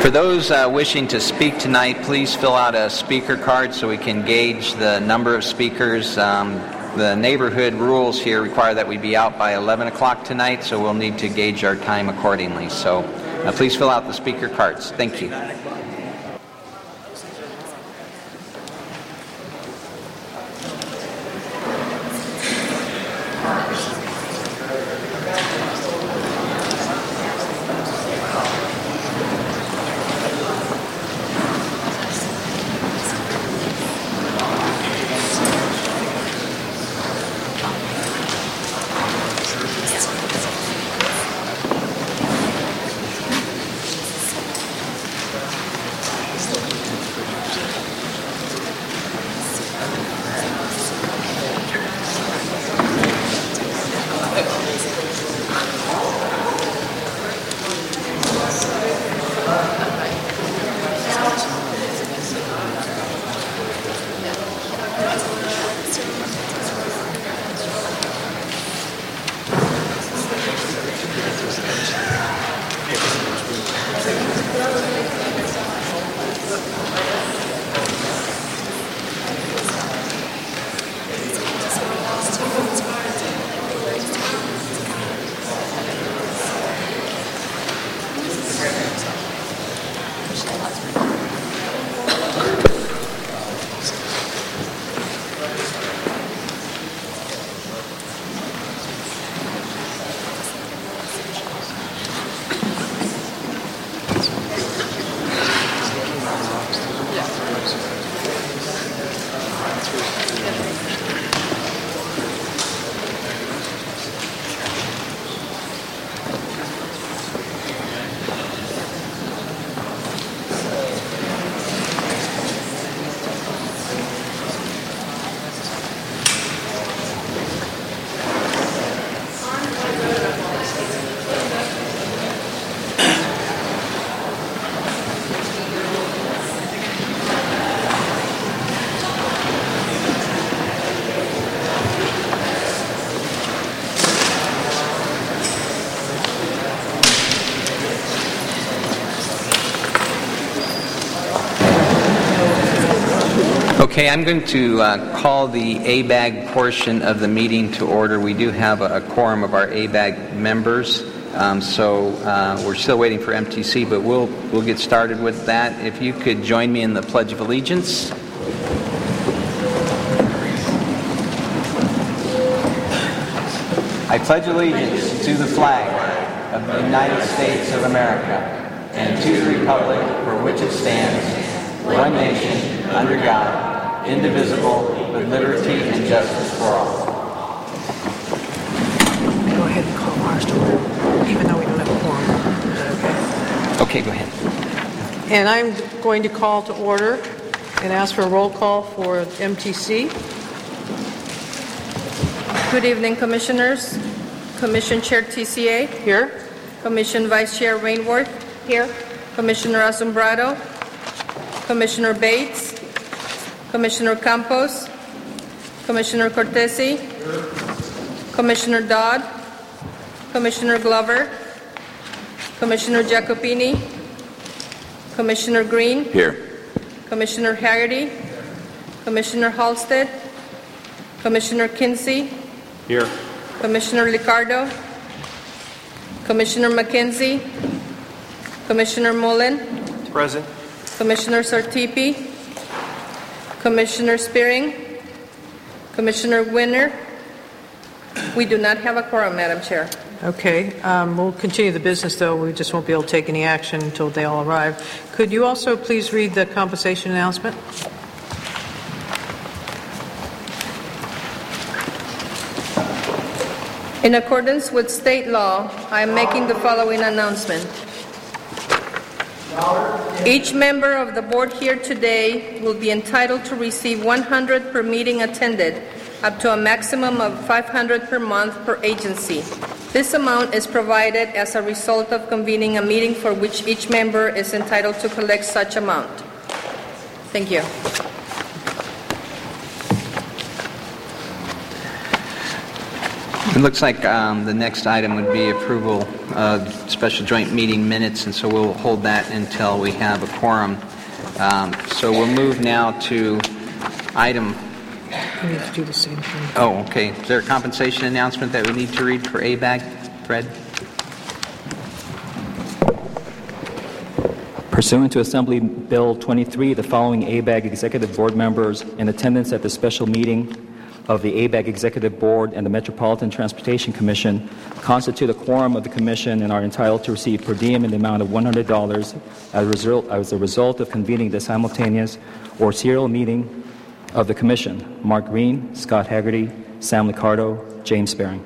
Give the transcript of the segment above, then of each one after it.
For those wishing to speak tonight, please fill out a speaker card so we can gauge the number of speakers. The neighborhood rules here require that we be out by 11 o'clock tonight, so we'll need to gauge our time accordingly. So please fill out the speaker cards. Thank you. Okay, I'm going to call the ABAG portion of the meeting to order. We do have a quorum of our ABAG members, so we're still waiting for MTC, but we'll get started with that. If you could join me in the Pledge of Allegiance. I pledge allegiance to the flag of the United States of America and to the republic for which it stands, one nation, under God, indivisible, with liberty and justice for all. Go ahead and call ours to order, even though we don't have a quorum. Is that okay? Okay, go ahead. And I'm going to call to order and ask for a roll call for MTC. Good evening, Commissioners. Commission Chair TCA. Here. Commission Vice Chair Rainworth. Here. Commissioner Asombrado. Commissioner Bates. Commissioner Campos. Commissioner Cortesi. Commissioner Dodd. Commissioner Glover. Commissioner Jacopini. Commissioner Green. Here. Commissioner Haggerty. Commissioner Halstead. Commissioner Kinsey. Here. Commissioner Liccardo. Commissioner McKenzie. Commissioner Mullen. Present. Commissioner Sartipi. Commissioner Spearing. Commissioner Winner. We do not have a quorum, Madam Chair. Okay. We'll continue the business, though. We just won't be able to take any action until they all arrive. Could you also please read the compensation announcement? In accordance with state law, I am making the following announcement. Each member of the board here today will be entitled to receive 100 per meeting attended, up to a maximum of 500 per month per agency. This amount is provided as a result of convening a meeting for which each member is entitled to collect such amount. Thank you. It looks like the next item would be approval of special joint meeting minutes, and so we'll hold that until we have a quorum. So we'll move now to item... We need to do the same thing. Oh, okay. Is there a compensation announcement that we need to read for ABAG, Fred? Pursuant to Assembly Bill 23, the following ABAG Executive Board members in attendance at the special meeting of the ABAG Executive Board and the Metropolitan Transportation Commission constitute a quorum of the Commission and are entitled to receive per diem in the amount of $100 as a result of convening the simultaneous or serial meeting of the Commission. Mark Green, Scott Haggerty, Sam Liccardo, James Sparing.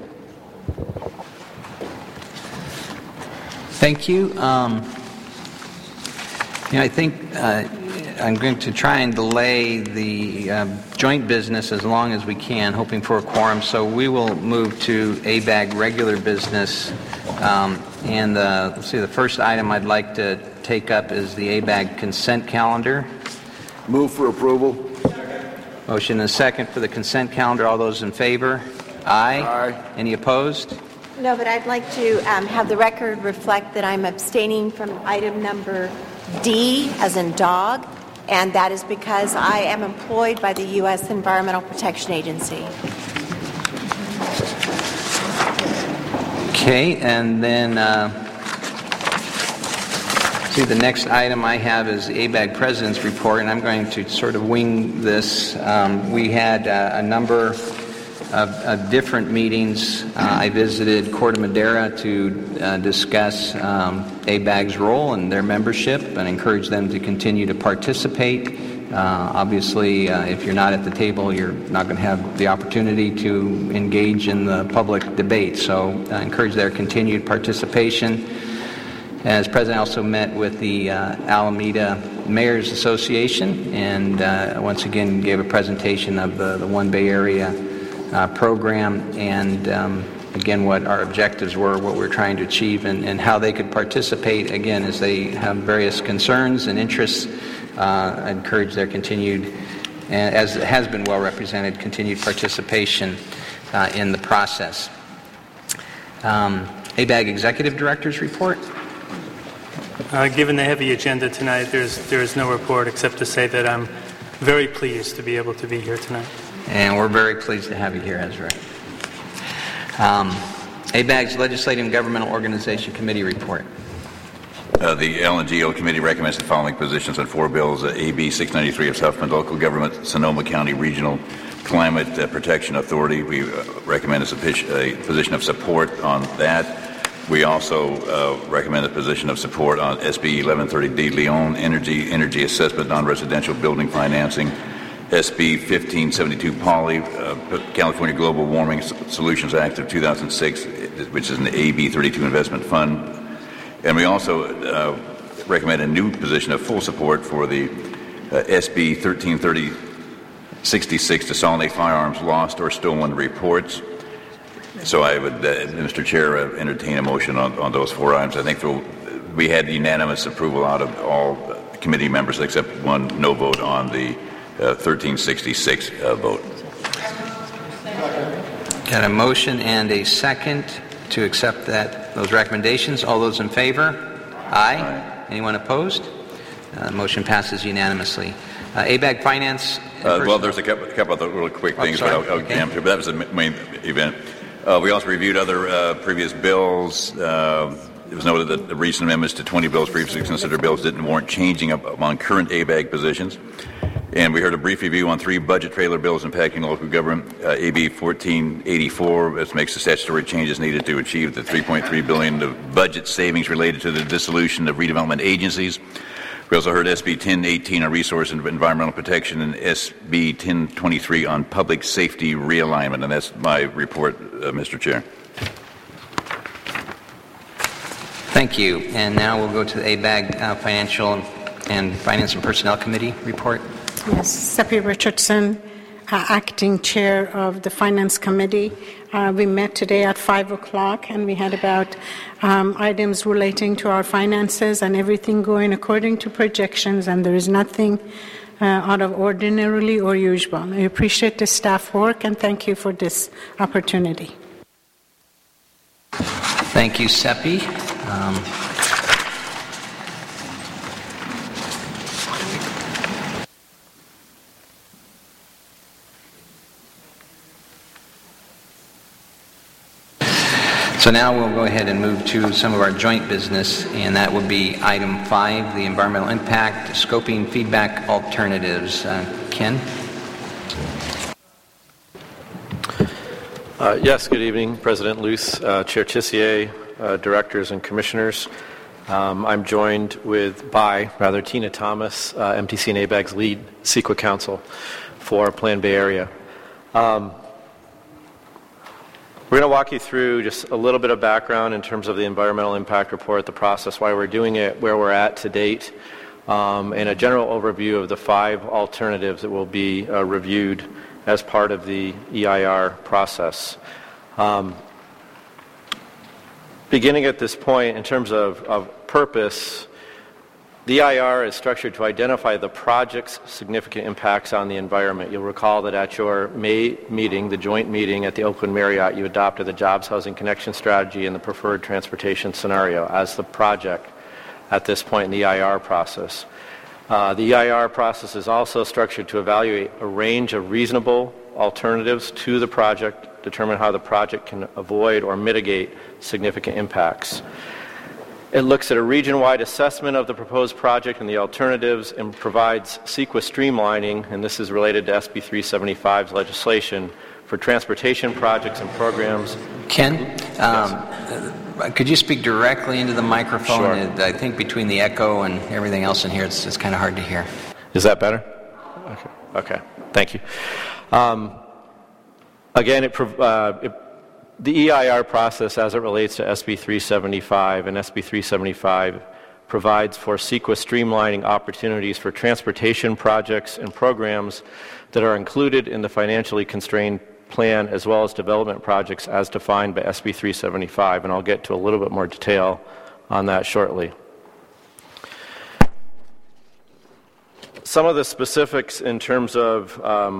Thank you. I think I'm going to try and delay the joint business as long as we can, hoping for a quorum. So we will move to ABAG regular business. Let's see, the first item I'd like to take up is the ABAG consent calendar. Move for approval. Motion and a second for the consent calendar. All those in favor? Aye. Aye. Any opposed? No, but I'd like to have the record reflect that I'm abstaining from item number D, as in dog, and that is because I am employed by the U.S. Environmental Protection Agency. Okay, and then the next item I have is the ABAG President's Report, and I'm going to sort of wing this. We had a number of different meetings. I visited Corte Madera to discuss ABAG's role and their membership and encourage them to continue to participate. Obviously, if you're not at the table, you're not going to have the opportunity to engage in the public debate. So I encourage their continued participation. As President, I also met with the Alameda Mayors Association and once again gave a presentation of the One Bay Area program and again what our objectives were, what we're trying to achieve, and how they could participate, again, as they have various concerns and interests. I encourage their continued, as it has been well represented, continued participation in the process. ABAG Executive Director's Report. Given the heavy agenda tonight, there is no report except to say that I'm very pleased to be able to be here tonight. And we're very pleased to have you here, Ezra. ABAG's Legislative and Governmental Organization Committee Report. The LNGO Committee recommends the following positions on 4 bills. AB 693 of South Bend Local Government, Sonoma County Regional Climate Protection Authority. We recommend a position of support on that. We also recommend a position of support on SB 1130 De Leon, Energy Assessment, Non-Residential Building Financing, SB 1572 Poly, California Global Warming Solutions Act of 2006, which is an AB 32 investment fund. And we also recommend a new position of full support for the SB 1330-66 to Solid Firearms Lost or Stolen Reports. So I would, Mr. Chair, entertain a motion on those 4 items. I think we had unanimous approval out of all committee members except one no vote on the 1366 vote. Got a motion and a second to accept those recommendations. All those in favor? Aye. Anyone opposed? Motion passes unanimously. ABAG Finance. Well, there's a couple of little quick things, but I'll jam through. But that was the main event. We also reviewed other previous bills. It was noted that the recent amendments to 20 bills previously considered bills didn't warrant changing among current ABAG positions. And we heard a brief review on 3 budget trailer bills impacting local government. AB 1484, which makes the statutory changes needed to achieve the $3.3 billion of budget savings related to the dissolution of redevelopment agencies. We also heard SB 1018 on resource and environmental protection and SB 1023 on public safety realignment. And that's my report, Mr. Chair. Thank you. And now we'll go to the ABAG Financial and Finance and Personnel Committee report. Yes, Seppi Richardson, acting chair of the Finance Committee. We met today at 5 o'clock and we had about items relating to our finances and everything going according to projections, and there is nothing out of ordinarily or usual. I appreciate the staff work and thank you for this opportunity. Thank you, Seppi. So now we'll go ahead and move to some of our joint business, and that would be item 5, the environmental impact, scoping feedback alternatives. Ken? Yes, good evening, President Luce, Chair Tissier, directors and commissioners. I'm joined by Tina Thomas, MTC and ABAG's lead CEQA counsel for Plan Bay Area. We're going to walk you through just a little bit of background in terms of the environmental impact report, the process, why we're doing it, where we're at to date, and a general overview of the 5 alternatives that will be reviewed as part of the EIR process. Beginning at this point, in terms of purpose, the EIR is structured to identify the project's significant impacts on the environment. You'll recall that at your May meeting, the joint meeting at the Oakland Marriott, you adopted the Jobs Housing Connection Strategy and the Preferred Transportation Scenario as the project at this point in the EIR process. The EIR process is also structured to evaluate a range of reasonable alternatives to the project, determine how the project can avoid or mitigate significant impacts. It looks at a region-wide assessment of the proposed project and the alternatives and provides CEQA streamlining, and this is related to SB 375's legislation, for transportation projects and programs. Ken, yes. Could you speak directly into the microphone? Sure. I think between the echo and everything else in here, it's kind of hard to hear. Is that better? Okay. Thank you. Again, the EIR process as it relates to SB 375 and SB 375 provides for CEQA streamlining opportunities for transportation projects and programs that are included in the financially constrained plan as well as development projects as defined by SB 375, and I'll get to a little bit more detail on that shortly. Some of the specifics in terms of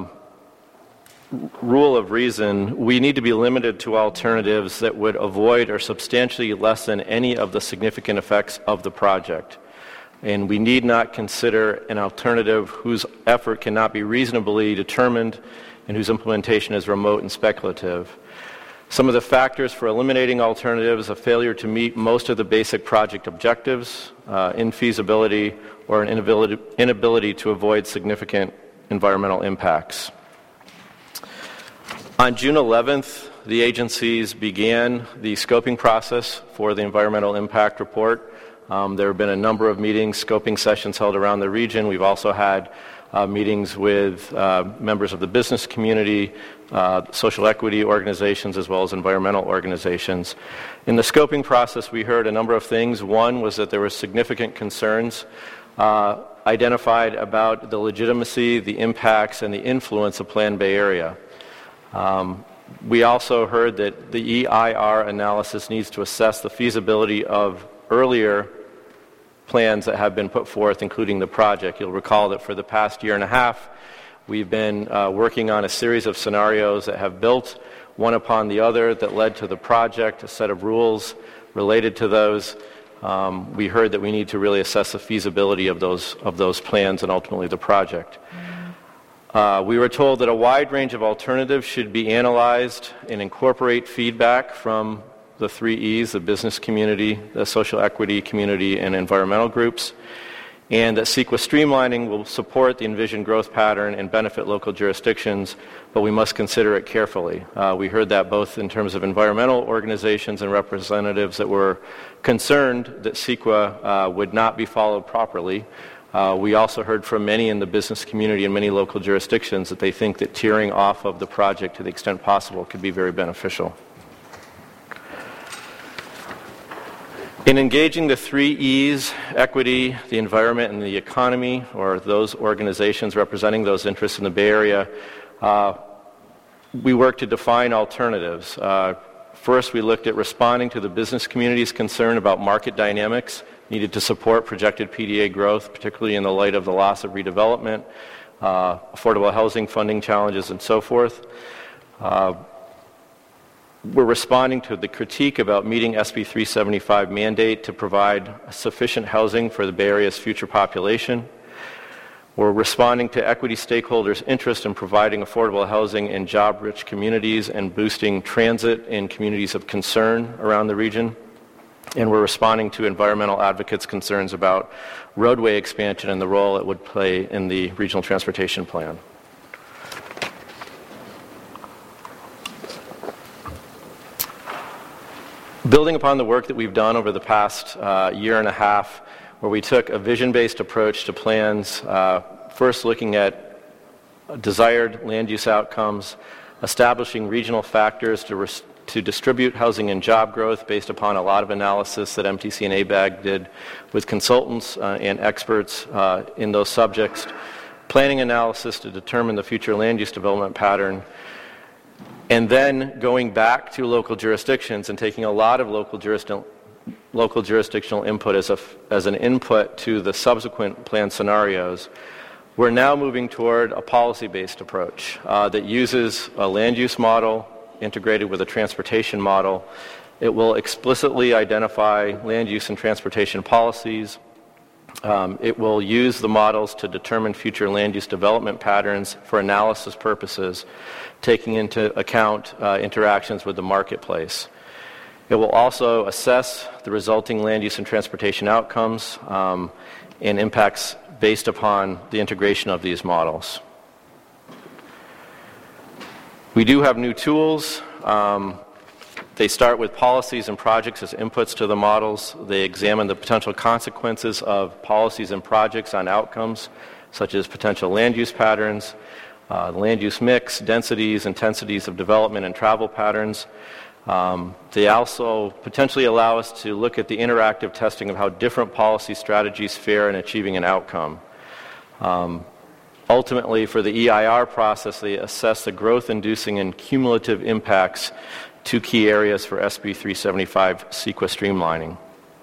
rule of reason, we need to be limited to alternatives that would avoid or substantially lessen any of the significant effects of the project. And we need not consider an alternative whose effort cannot be reasonably determined and whose implementation is remote and speculative. Some of the factors for eliminating alternatives: a failure to meet most of the basic project objectives, infeasibility, or an inability to avoid significant environmental impacts. On June 11th, the agencies began the scoping process for the environmental impact report. There have been a number of meetings, scoping sessions held around the region. We've also had meetings with members of the business community, social equity organizations, as well as environmental organizations. In the scoping process, we heard a number of things. One was that there were significant concerns identified about the legitimacy, the impacts, and the influence of Plan Bay Area. We also heard that the EIR analysis needs to assess the feasibility of earlier plans that have been put forth, including the project. You'll recall that for the past year and a half, we've been working on a series of scenarios that have built one upon the other that led to the project, a set of rules related to those. We heard that we need to really assess the feasibility of those plans and ultimately the project. We were told that a wide range of alternatives should be analyzed and incorporate feedback from the 3 E's, the business community, the social equity community, and environmental groups, and that CEQA streamlining will support the envisioned growth pattern and benefit local jurisdictions, but we must consider it carefully. We heard that both in terms of environmental organizations and representatives that were concerned that CEQA would not be followed properly. We also heard from many in the business community and many local jurisdictions that they think that tearing off of the project to the extent possible could be very beneficial. In engaging the 3 E's, equity, the environment, and the economy, or those organizations representing those interests in the Bay Area, we worked to define alternatives. First, we looked at responding to the business community's concern about market dynamics needed to support projected PDA growth, particularly in the light of the loss of redevelopment, affordable housing funding challenges, and so forth. We're responding to the critique about meeting SB 375 mandate to provide sufficient housing for the Bay Area's future population. We're responding to equity stakeholders' interest in providing affordable housing in job-rich communities and boosting transit in communities of concern around the region. And we're responding to environmental advocates' concerns about roadway expansion and the role it would play in the regional transportation plan. Building upon the work that we've done over the past year and a half, where we took a vision-based approach to plans, first looking at desired land use outcomes, establishing regional factors to distribute housing and job growth based upon a lot of analysis that MTC and ABAG did with consultants and experts in those subjects, planning analysis to determine the future land use development pattern, and then going back to local jurisdictions and taking a lot of local jurisdictional input as an input to the subsequent plan scenarios. We're now moving toward a policy-based approach that uses a land use model integrated with a transportation model. It will explicitly identify land use and transportation policies. It will use the models to determine future land use development patterns for analysis purposes, taking into account interactions with the marketplace. It will also assess the resulting land use and transportation outcomes and impacts based upon the integration of these models. We do have new tools. They start with policies and projects as inputs to the models. They examine the potential consequences of policies and projects on outcomes, such as potential land use patterns, land use mix, densities, intensities of development, and travel patterns. They also potentially allow us to look at the interactive testing of how different policy strategies fare in achieving an outcome. Ultimately, for the EIR process, they assess the growth-inducing and cumulative impacts to key areas for SB 375 CEQA streamlining.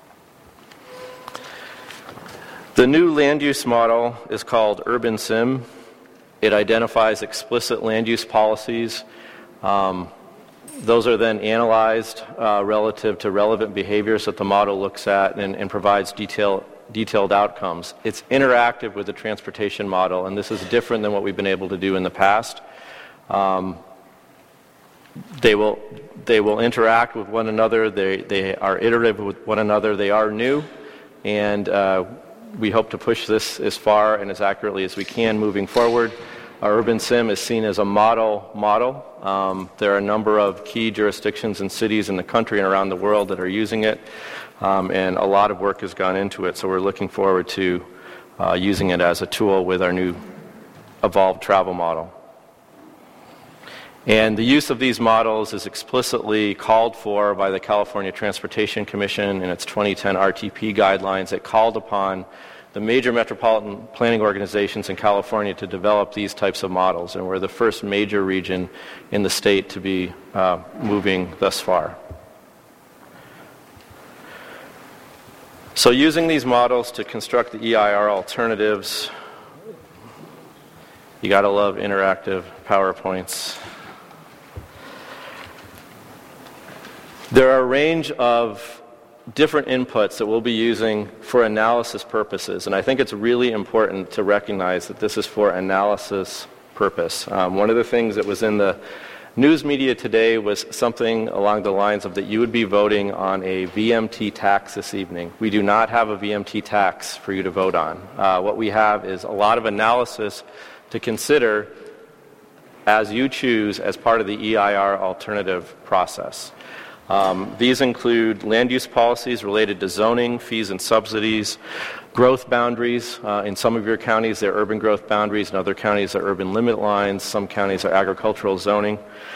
The new land use model is called Urban Sim. It identifies explicit land use policies. Those are then analyzed relative to relevant behaviors that the model looks at and provides detailed outcomes. It's interactive with the transportation model, and this is different than what we've been able to do in the past. They will interact with one another. They are iterative with one another. They are new, and we hope to push this as far and as accurately as we can moving forward. Our Urban Sim is seen as a model. There are a number of key jurisdictions and cities in the country and around the world that are using it, and a lot of work has gone into it, so we're looking forward to using it as a tool with our new evolved travel model. And the use of these models is explicitly called for by the California Transportation Commission in its 2010 RTP guidelines. It called upon the major metropolitan planning organizations in California to develop these types of models, and we're the first major region in the state to be moving thus far. So using these models to construct the EIR alternatives, you gotta love interactive PowerPoints. There are a range of different inputs that we'll be using for analysis purposes, and I think it's really important to recognize that this is for analysis purpose. One of the things that was in the news media today was something along the lines of that you would be voting on a VMT tax this evening. We do not have a VMT tax for you to vote on. What we have is a lot of analysis to consider as you choose as part of the EIR alternative process. These include land use policies related to zoning, fees and subsidies, growth boundaries. In some of your counties, they're urban growth boundaries. In other counties, they're urban limit lines. Some counties are agricultural zoning.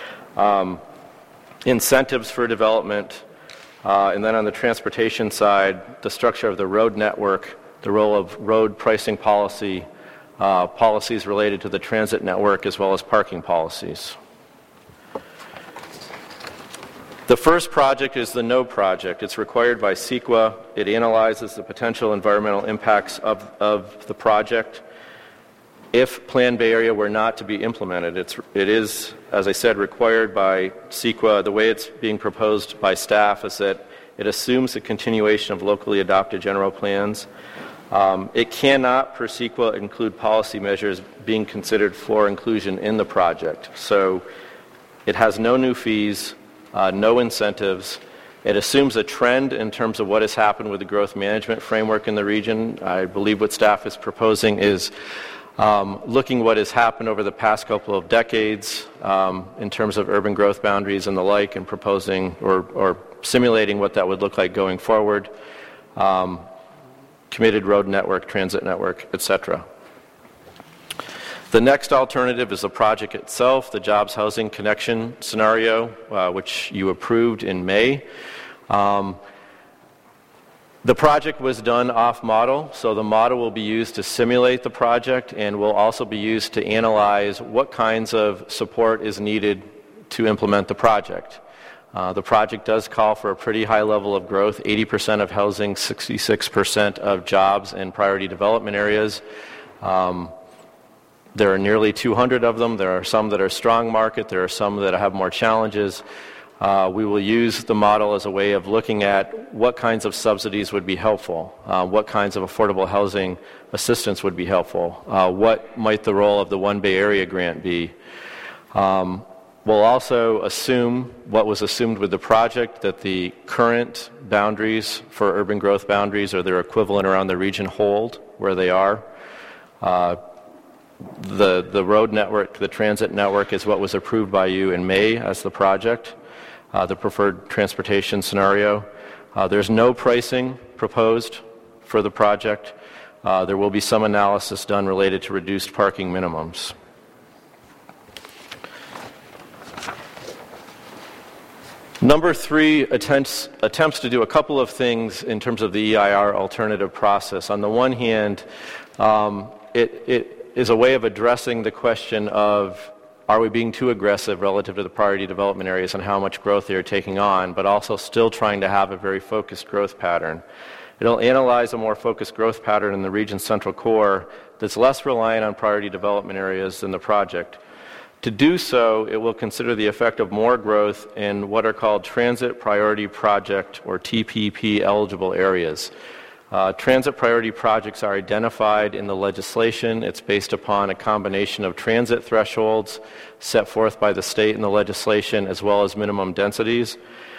Incentives for development. And then on the transportation side, the structure of the road network, the role of road pricing policy, policies related to the transit network, as well as parking policies. The first project is the NO project. It's required by CEQA. It analyzes the potential environmental impacts of the project. if Plan Bay Area were not to be implemented. It is, as I said, required by CEQA. The way it's being proposed by staff is that it assumes the continuation of locally adopted general plans. It cannot, per CEQA, include policy measures being considered for inclusion in the project. So it has no new fees, no incentives. It assumes a trend in terms of what has happened with the growth management framework in the region. I believe what staff is proposing is looking what has happened over the past couple of decades in terms of urban growth boundaries and the like, and proposing or simulating what that would look like going forward. Committed road network, transit network, etc. The next alternative is the project itself, the Jobs Housing Connection scenario, which you approved in May. The project was done off-model, so the model will be used to simulate the project and will also be used to analyze what kinds of support is needed to implement the project. The project does call for a pretty high level of growth, 80% of housing, 66% of jobs in priority development areas. There are nearly 200 of them. There are some that are strong market. There are some that have more challenges. We will use the model as a way of looking at what kinds of subsidies would be helpful, what kinds of affordable housing assistance would be helpful, what might the role of the One Bay Area grant be. We'll also assume what was assumed with the project, that the current boundaries for urban growth boundaries or their equivalent around the region hold where they are. The road network, the transit network is what was approved by you in May as the project, the preferred transportation scenario. There's no pricing proposed for the project. There will be some analysis done related to reduced parking minimums. Number 3 attempts to do a couple of things in terms of the EIR alternative process. On the one hand, it is a way of addressing the question of, are we being too aggressive relative to the priority development areas and how much growth they are taking on, but also still trying to have a very focused growth pattern. It'll analyze a more focused growth pattern in the region's central core that's less reliant on priority development areas than the project. To do so, it will consider the effect of more growth in what are called Transit Priority Project or TPP eligible areas. Transit priority projects are identified in the legislation. It's based upon a combination of transit thresholds set forth by the state in the legislation as well as minimum densities.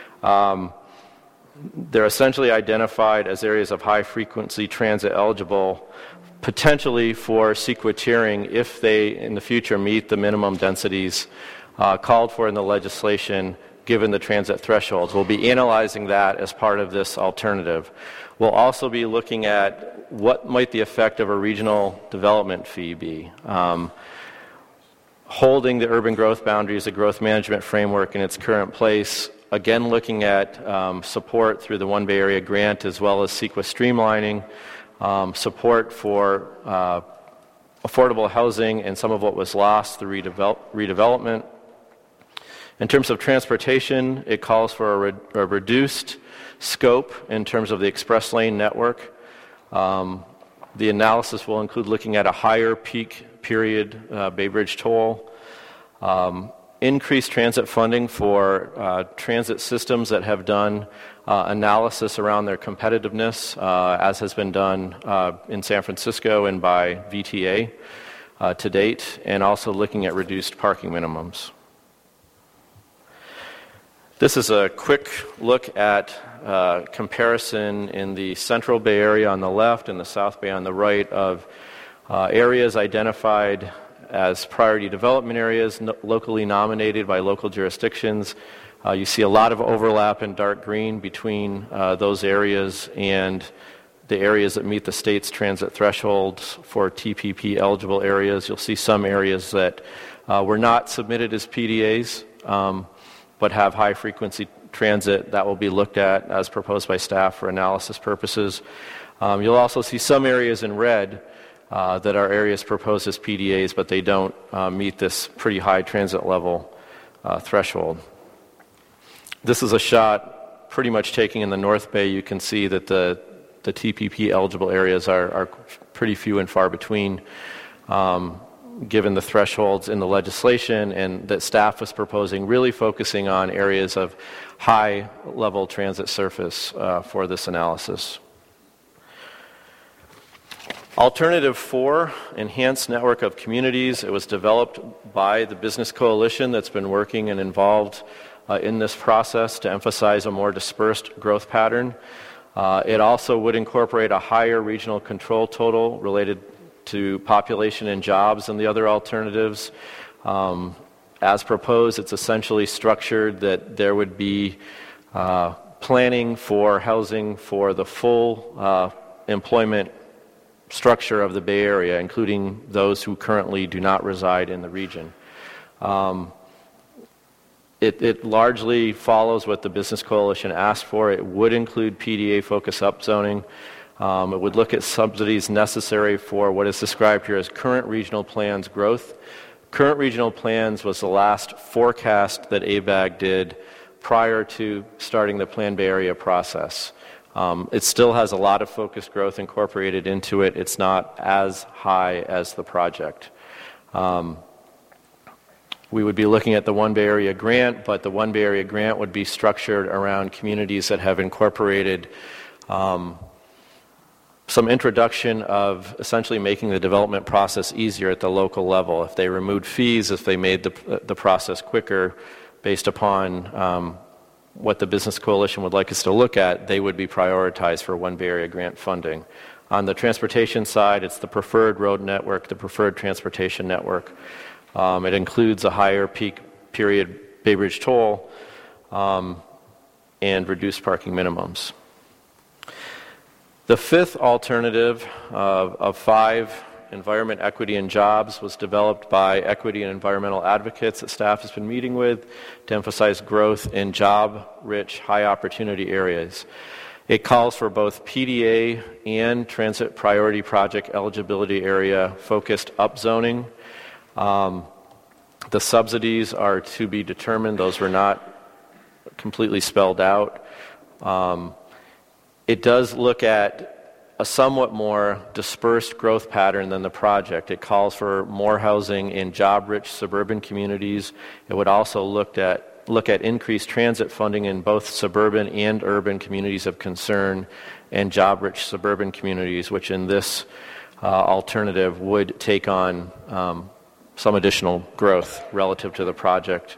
They're essentially identified as areas of high frequency transit eligible, potentially for CEQA tiering if they in the future meet the minimum densities called for in the legislation given the transit thresholds. We'll be analyzing that as part of this alternative. We'll also be looking at what might the effect of a regional development fee be. Holding the urban growth boundaries, the growth management framework in its current place, again looking at support through the One Bay Area grant as well as CEQA streamlining, support for affordable housing and some of what was lost through redevelopment. In terms of transportation, it calls for a reduced scope in terms of the express lane network. The analysis will include looking at a higher peak period Bay Bridge toll, increased transit funding for transit systems that have done analysis around their competitiveness, as has been done in San Francisco and by VTA to date, and also looking at reduced parking minimums. This is a quick look at comparison in the Central Bay Area on the left and the South Bay on the right of areas identified as priority development areas locally nominated by local jurisdictions. You see a lot of overlap in dark green between those areas and the areas that meet the state's transit thresholds for TPP eligible areas. You'll see some areas that were not submitted as PDAs but have high frequency transit that will be looked at as proposed by staff for analysis purposes. You'll also see some areas in red that are areas proposed as PDAs, but they don't meet this pretty high transit level threshold. This is a shot pretty much taking in the North Bay. You can see that the TPP eligible areas are pretty few and far between. given the thresholds in the legislation, and that staff was proposing really focusing on areas of high-level transit surface for this analysis. Alternative 4, enhanced network of communities. It was developed by the Business Coalition that's been working and involved in this process to emphasize a more dispersed growth pattern. It also would incorporate a higher regional control total related to population and jobs than the other alternatives. As proposed, it's essentially structured that there would be planning for housing for the full employment structure of the Bay Area, including those who currently do not reside in the region. It largely follows what the Business Coalition asked for. It would include PDA focus upzoning. It would look at subsidies necessary for what is described here as current regional plans growth. Current regional plans was the last forecast that ABAG did prior to starting the Plan Bay Area process. It still has a lot of focused growth incorporated into it. It's not as high as the project. We would be looking at the One Bay Area grant, but the One Bay Area grant would be structured around communities that have incorporated some introduction of essentially making the development process easier at the local level. If they removed fees, if they made the process quicker based upon what the Business Coalition would like us to look at, they would be prioritized for One Bay Area grant funding. On the transportation side, it's the preferred road network, the preferred transportation network. It includes a higher peak period Bay Bridge toll and reduced parking minimums. The fifth alternative of 5, environment, equity, and jobs, was developed by equity and environmental advocates that staff has been meeting with to emphasize growth in job-rich, high-opportunity areas. It calls for both PDA and transit priority project eligibility area focused upzoning. The subsidies are to be determined. Those were not completely spelled out. It does look at a somewhat more dispersed growth pattern than the project. It calls for more housing in job-rich suburban communities. It would also look at increased transit funding in both suburban and urban communities of concern and job-rich suburban communities, which in this alternative would take on some additional growth relative to the project.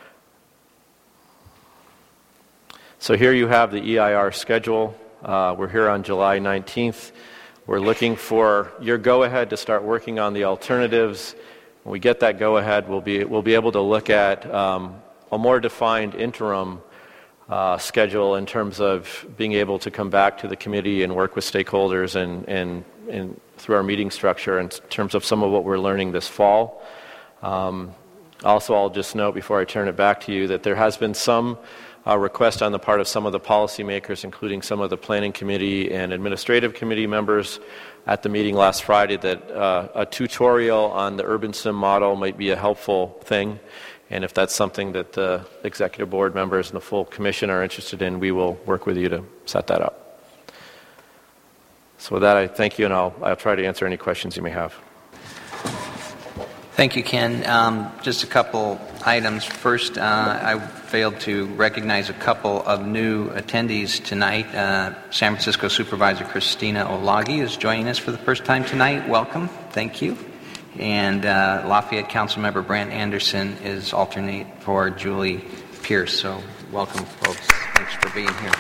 So here you have the EIR schedule. We're here on July 19th. We're looking for your go-ahead to start working on the alternatives. When we get that go-ahead, we'll be able to look at a more defined interim schedule in terms of being able to come back to the committee and work with stakeholders and through our meeting structure in terms of some of what we're learning this fall. Also, I'll just note before I turn it back to you that there has been some request on the part of some of the policymakers, including some of the planning committee and administrative committee members at the meeting last Friday, that a tutorial on the urban sim model might be a helpful thing. And if that's something that the executive board members and the full commission are interested in, we will work with you to set that up. So with that, I thank you, and I'll try to answer any questions you may have. Thank you, Ken. Just a couple items. First, I failed to recognize a couple of new attendees tonight. San Francisco Supervisor Christina Olagi is joining us for the first time tonight. Welcome. Thank you. And Lafayette Councilmember Brant Anderson is alternate for Julie Pierce. So welcome, folks. Thanks for being here.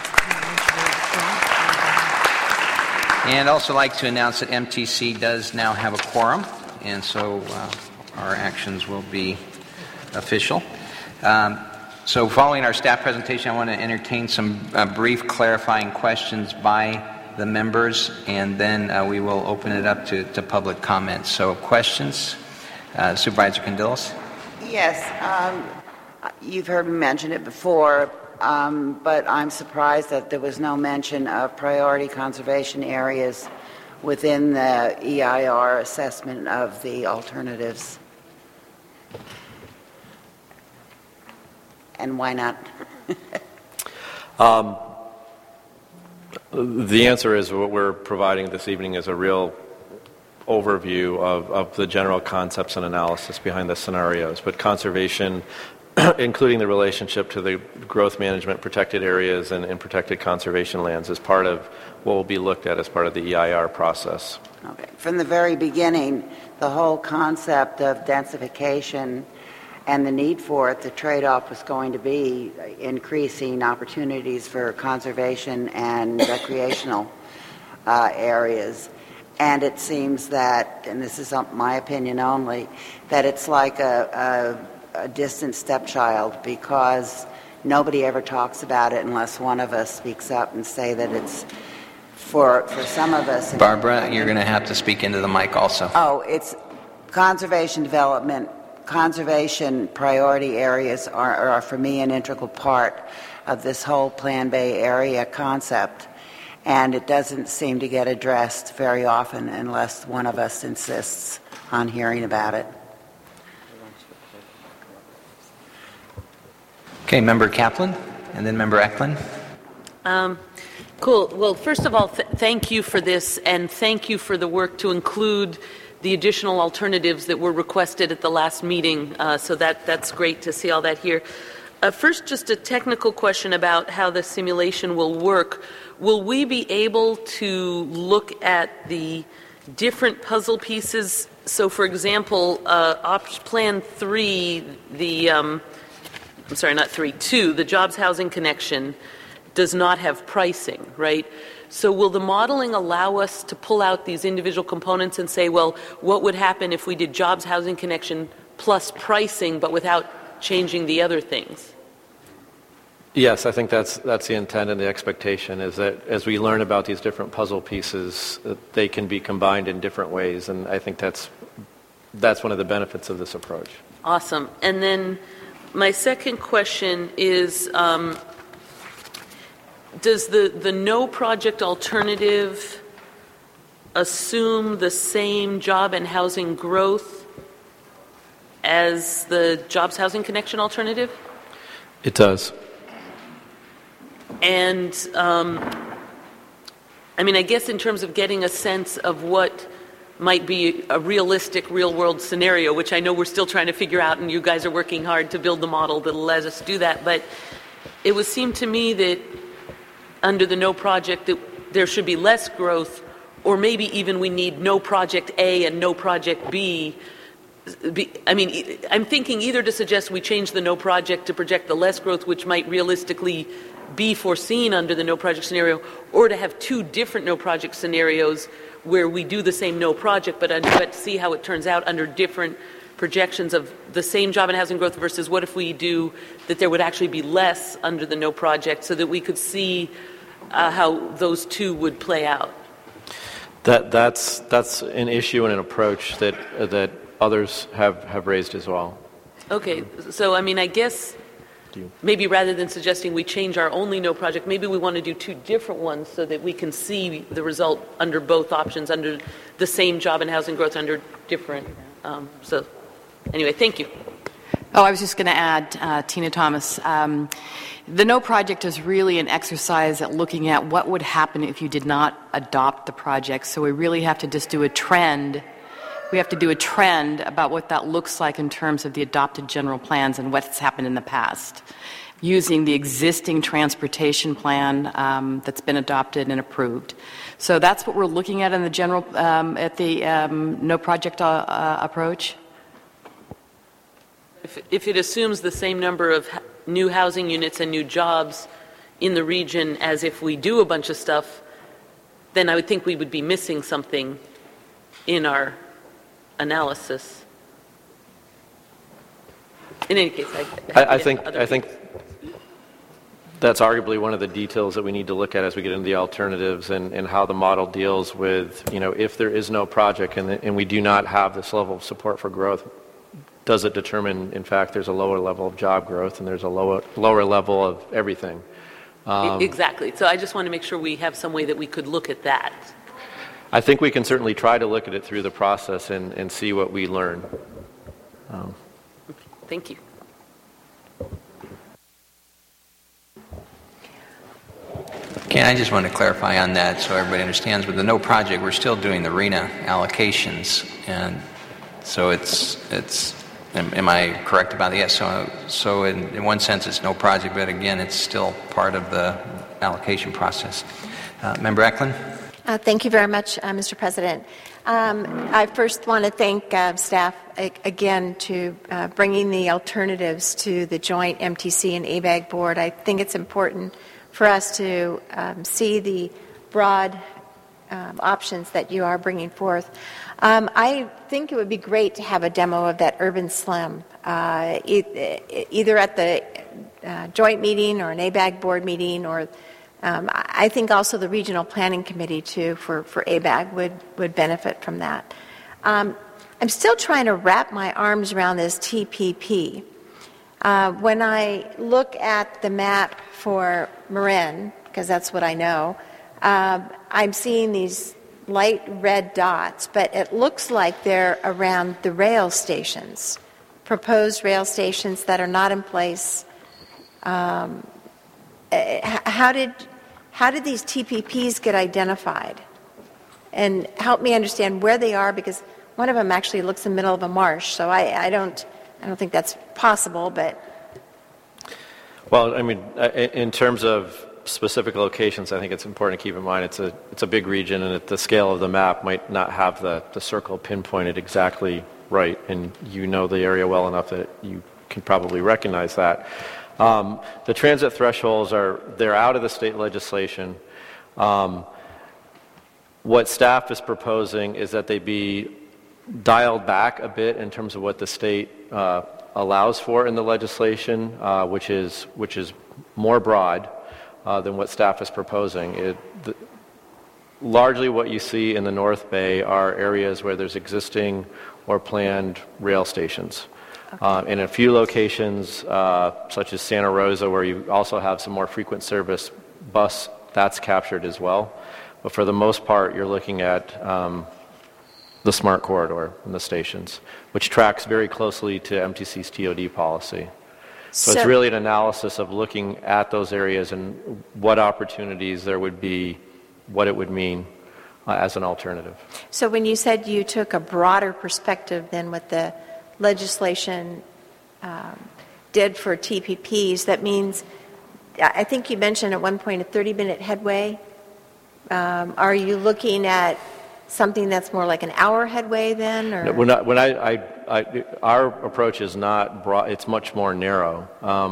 And I'd also like to announce that MTC does now have a quorum, and so our actions will be official. So following our staff presentation, I want to entertain some brief clarifying questions by the members, and then we will open it up to public comments. So questions? Supervisor Candilas? Yes. You've heard me mention it before, but I'm surprised that there was no mention of priority conservation areas within the EIR assessment of the alternatives. And why not? The answer is what we're providing this evening is a real overview of the general concepts and analysis behind the scenarios. But conservation, including the relationship to the growth management protected areas and protected conservation lands, is part of what will be looked at as part of the EIR process. Okay. From the very beginning, the whole concept of densification and the need for it, the trade-off was going to be increasing opportunities for conservation and recreational areas. And it seems that, and this is my opinion only, that it's like a distant stepchild, because nobody ever talks about it unless one of us speaks up and say that it's for some of us. Barbara, you're going to have to speak into the mic also. Oh, it's conservation development. Conservation priority areas are for me an integral part of this whole Plan Bay area concept, and it doesn't seem to get addressed very often unless one of us insists on hearing about it. Okay, Member Kaplan, and then Member Eklund. Cool. Well, first of all, thank you for this, and thank you for the work to include the additional alternatives that were requested at the last meeting. So that's great to see all that here. First, just a technical question about how the simulation will work. Will we be able to look at the different puzzle pieces? So, for example, Plan 3, the Jobs Housing Connection does not have pricing, right? So will the modeling allow us to pull out these individual components and say, well, what would happen if we did Jobs Housing Connection plus pricing but without changing the other things? Yes, I think that's the intent and the expectation, is that as we learn about these different puzzle pieces, they can be combined in different ways, and I think that's one of the benefits of this approach. Awesome. And then my second question is, does the no project alternative assume the same job and housing growth as the Jobs Housing Connection alternative? It does. And I guess in terms of getting a sense of what might be a realistic real-world scenario, which I know we're still trying to figure out, and you guys are working hard to build the model that will let us do that, but it would seem to me that under the no project that there should be less growth, or maybe even we need no project A and no project B. I'm thinking either to suggest we change the no project to project the less growth, which might realistically be foreseen under the no project scenario, or to have two different no project scenarios where we do the same no project but see how it turns out under different projections of the same job and housing growth versus what if we do that there would actually be less under the no project, so that we could see how those two would play out. That's an issue and an approach that others have raised as well. Okay, so I guess maybe rather than suggesting we change our only no project, maybe we want to do two different ones so that we can see the result under both options, under the same job and housing growth, under different. So anyway, thank you. Oh, I was just going to add, Tina Thomas, the no project is really an exercise at looking at what would happen if you did not adopt the project. So we really have to just do a trend. We have to do a trend about what that looks like in terms of the adopted general plans and what's happened in the past, using the existing transportation plan that's been adopted and approved. So that's what we're looking at in the general, at the no project approach. If it assumes the same number of new housing units and new jobs in the region as if we do a bunch of stuff, then I would think we would be missing something in our analysis. In any case, I think that's arguably one of the details that we need to look at as we get into the alternatives and how the model deals with, if there is no project and we do not have this level of support for growth, does it determine, in fact, there's a lower level of job growth and there's a lower level of everything? Exactly. So I just want to make sure we have some way that we could look at that. I think we can certainly try to look at it through the process and see what we learn. Thank you. Ken, I just want to clarify on that so everybody understands. With the no project, we're still doing the RENA allocations, and so it's. Am I correct about that? Yes. So in one sense, it's no project, but again, it's still part of the allocation process. Member Eklund. Thank you very much, Mr. President. I first want to thank staff again to bringing the alternatives to the joint MTC and ABAG board. I think it's important for us to see the broad options that you are bringing forth. I think it would be great to have a demo of that Urban Slim, either at the joint meeting or an ABAG board meeting, or I think also the Regional Planning Committee, too, for ABAG would benefit from that. I'm still trying to wrap my arms around this TPP. When I look at the map for Marin, because that's what I know, I'm seeing these light red dots, but it looks like they're around the rail stations, proposed rail stations that are not in place. How did these TPPs get identified? And help me understand where they are, because one of them actually looks in the middle of a marsh, so I don't think that's possible, but... Well, I mean, in terms of specific locations, I think it's important to keep in mind it's a big region, and at the scale of the map might not have the circle pinpointed exactly right, and you know the area well enough that you can probably recognize that. The transit thresholds they're out of the state legislation. What staff is proposing is that they be dialed back a bit in terms of what the state allows for in the legislation, which is more broad than what staff is proposing. Largely what you see in the North Bay are areas where there's existing or planned rail stations. Okay. In a few locations, such as Santa Rosa, where you also have some more frequent service bus, that's captured as well. But for the most part, you're looking at the SMART corridor and the stations, which tracks very closely to MTC's TOD policy. So it's really an analysis of looking at those areas and what opportunities there would be, what it would mean as an alternative. So when you said you took a broader perspective than what the legislation did for TPPs, that means, I think you mentioned at one point a 30-minute headway. Are you looking at something that's more like an hour headway then? Or? No, our approach is not broad, it's much more narrow.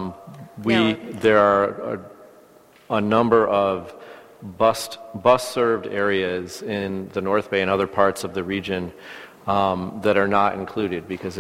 There are a number of bus-served areas in the North Bay and other parts of the region that are not included because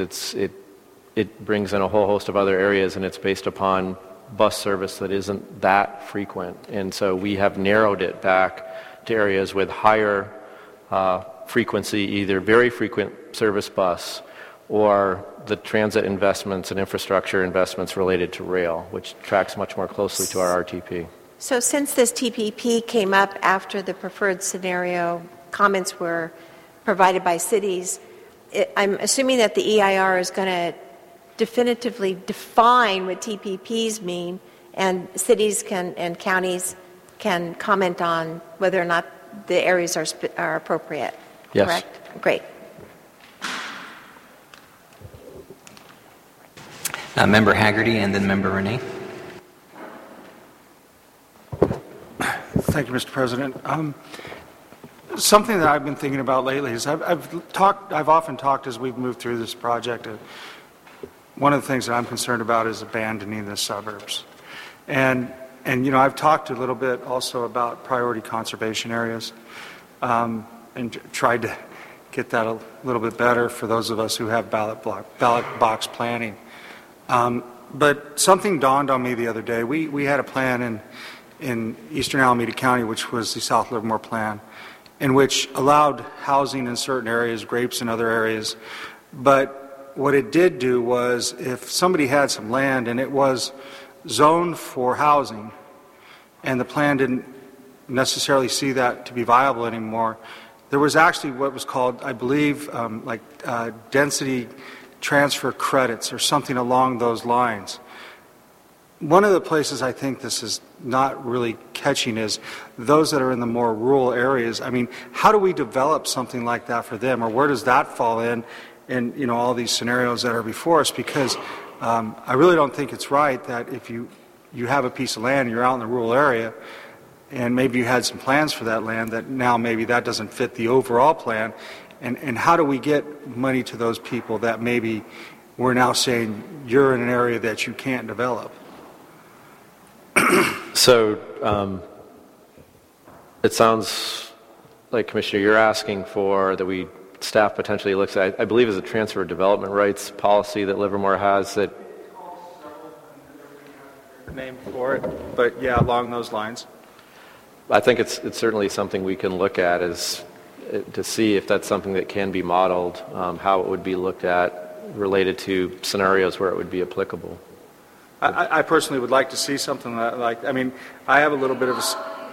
it brings in a whole host of other areas, and it's based upon bus service that isn't that frequent. And so we have narrowed it back to areas with higher frequency, either very frequent service bus or the transit investments and infrastructure investments related to rail, which tracks much more closely to our RTP. So since this TPP came up after the preferred scenario comments were provided by cities, I'm assuming that the EIR is going to definitively define what TPPs mean, and cities and counties can comment on whether or not the areas are appropriate. Yes. Correct? Great. Member Haggerty and then Member Renee. Thank you, Mr. President. Something that I've been thinking about lately is I've often talked as we've moved through this project. One of the things that I'm concerned about is abandoning the suburbs, and I've talked a little bit also about priority conservation areas, and tried to get that a little bit better for those of us who have ballot box planning. But something dawned on me the other day. We had a plan in eastern Alameda County, which was the South Livermore Plan, in which allowed housing in certain areas, grapes in other areas. But what it did do was, if somebody had some land and it was zoned for housing, and the plan didn't necessarily see that to be viable anymore, there was actually what was called, I believe, density transfer credits or something along those lines. one of the places I think this is not really catching is those that are in the more rural areas. I mean, how do we develop something like that for them, or where does that fall in all these scenarios that are before us? Because I really don't think it's right that if you have a piece of land and you're out in the rural area, and maybe you had some plans for that land, that now maybe that doesn't fit the overall plan, and how do we get money to those people that maybe we're now saying you're in an area that you can't develop? So it sounds like, Commissioner, you're asking for that staff potentially looks at, I believe is a transfer of development rights policy that Livermore has that... Name for it, but yeah, along those lines. I think it's certainly something we can look at to see if that's something that can be modeled, how it would be looked at related to scenarios where it would be applicable. I personally would like to see something like, I mean, I have a little bit of a...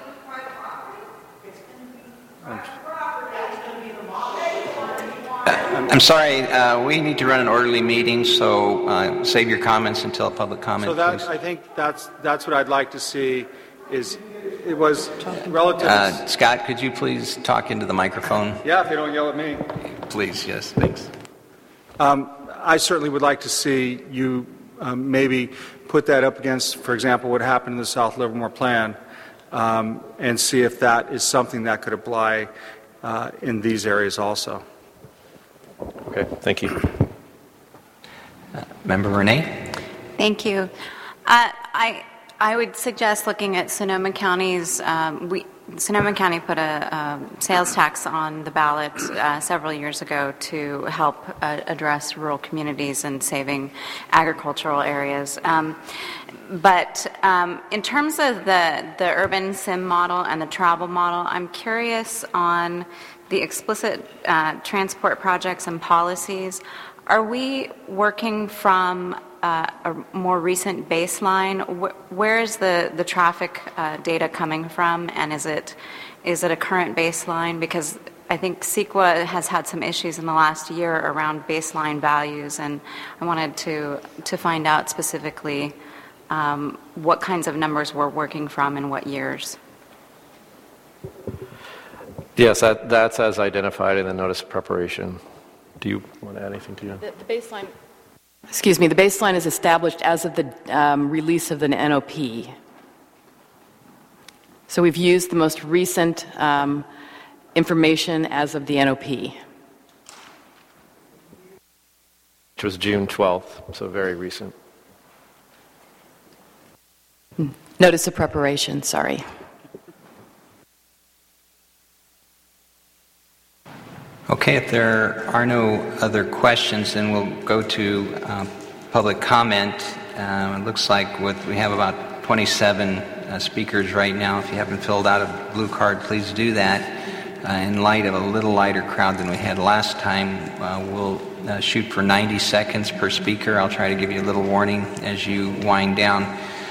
I'm sorry, we need to run an orderly meeting, so save your comments until public comment, please. I think that's what I'd like to see is, it was relative... Scott, could you please talk into the microphone? Yeah, if you don't yell at me. Please, yes, thanks. I certainly would like to see you maybe put that up against, for example, what happened in the South Livermore Plan, and see if that is something that could apply in these areas also. Okay, thank you. Member Renee? Thank you. I would suggest looking at Sonoma County's. Sonoma County put a sales tax on the ballot several years ago to help address rural communities and saving agricultural areas. But in terms of the urban SIM model and the travel model, I'm curious on the explicit transport projects and policies. Are we working from a more recent baseline? Where is the traffic data coming from, and is it a current baseline? Because I think CEQA has had some issues in the last year around baseline values, and I wanted to find out specifically what kinds of numbers we're working from in what years. Yes, that's as identified in the notice of preparation. Do you want to add anything to that? The baseline... Excuse me, the baseline is established as of the release of the NOP. So we've used the most recent information as of the NOP. Which was June 12th, so very recent. Notice of preparation, sorry. Okay, if there are no other questions, then we'll go to public comment. It looks like we have about 27 speakers right now. If you haven't filled out a blue card, please do that. In light of a little lighter crowd than we had last time, we'll shoot for 90 seconds per speaker. I'll try to give you a little warning as you wind down.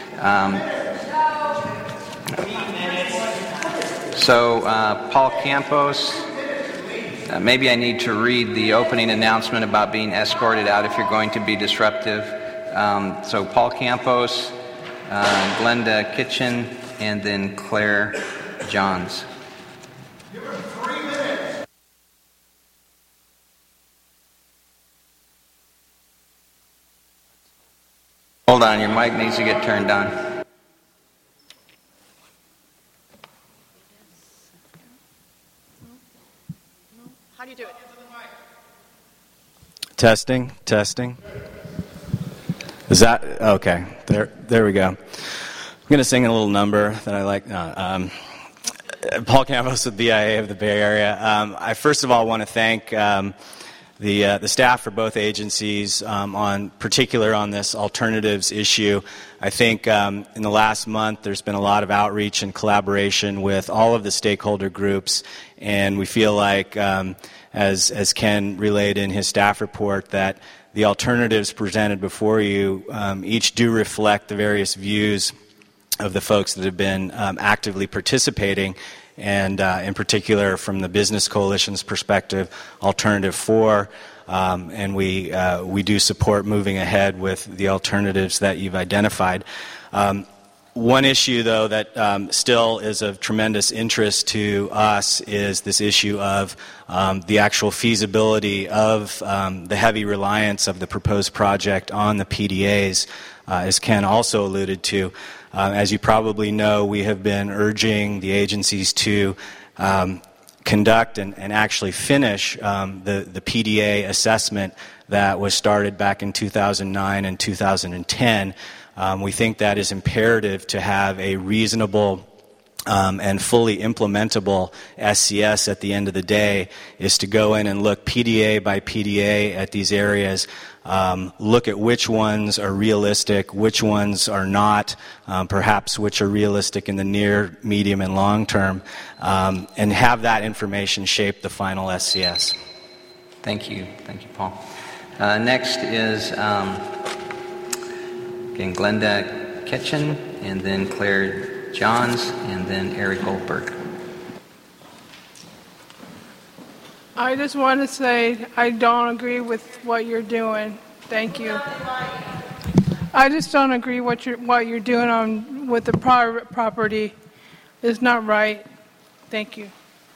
So, Paul Campos... maybe I need to read the opening announcement about being escorted out if you're going to be disruptive. So Paul Campos, Glenda Kitchen, and then Claire Johns. Hold on, your mic needs to get turned on. How do you do it? Testing. Is that okay? There we go. I'm going to sing a little number that I like. Paul Campos with BIA of the Bay Area. I first of all want to thank the staff for both agencies, particular on this alternatives issue. I think in the last month there's been a lot of outreach and collaboration with all of the stakeholder groups, and we feel like, as Ken relayed in his staff report, that the alternatives presented before you each do reflect the various views of the folks that have been actively participating. And in particular, from the Business Coalition's perspective, Alternative 4 and we do support moving ahead with the alternatives that you've identified. One issue, though, that still is of tremendous interest to us is this issue of the actual feasibility of the heavy reliance of the proposed project on the PDAs, as Ken also alluded to. As you probably know, we have been urging the agencies to conduct and actually finish the PDA assessment that was started back in 2009 and 2010. We think that is imperative to have a reasonable and fully implementable SCS at the end of the day, is to go in and look PDA by PDA at these areas, look at which ones are realistic, which ones are not, perhaps which are realistic in the near, medium, and long term, and have that information shape the final SCS. Thank you. Thank you, Paul. Next is Glenda Ketchen, and then Claire Johns, and then Eric Goldberg. I just want to say I don't agree with what you're doing. Thank you. I just don't agree what you're doing with the private property. It's not right. Thank you.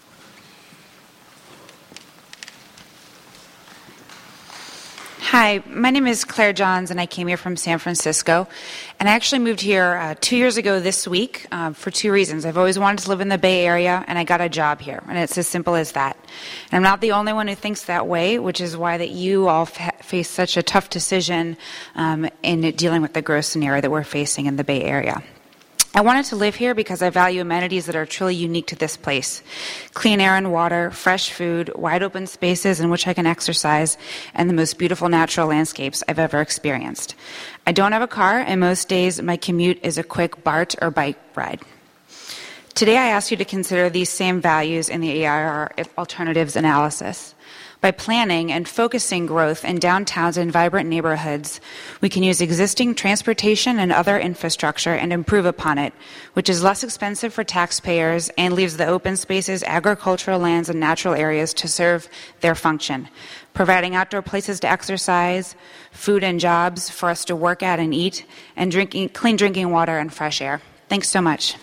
Hi, my name is Claire Johns, and I came here from San Francisco. And I actually moved here 2 years ago this week for two reasons. I've always wanted to live in the Bay Area, and I got a job here. And it's as simple as that. And I'm not the only one who thinks that way, which is why that you all face such a tough decision in dealing with the growth scenario that we're facing in the Bay Area. I wanted to live here because I value amenities that are truly unique to this place. Clean air and water, fresh food, wide open spaces in which I can exercise, and the most beautiful natural landscapes I've ever experienced. I don't have a car, and most days my commute is a quick BART or bike ride. Today I ask you to consider these same values in the AIR alternatives analysis. By planning and focusing growth in downtowns and vibrant neighborhoods, we can use existing transportation and other infrastructure and improve upon it, which is less expensive for taxpayers and leaves the open spaces, agricultural lands, and natural areas to serve their function, providing outdoor places to exercise, food and jobs for us to work at and eat, and clean drinking water and fresh air. Thanks so much.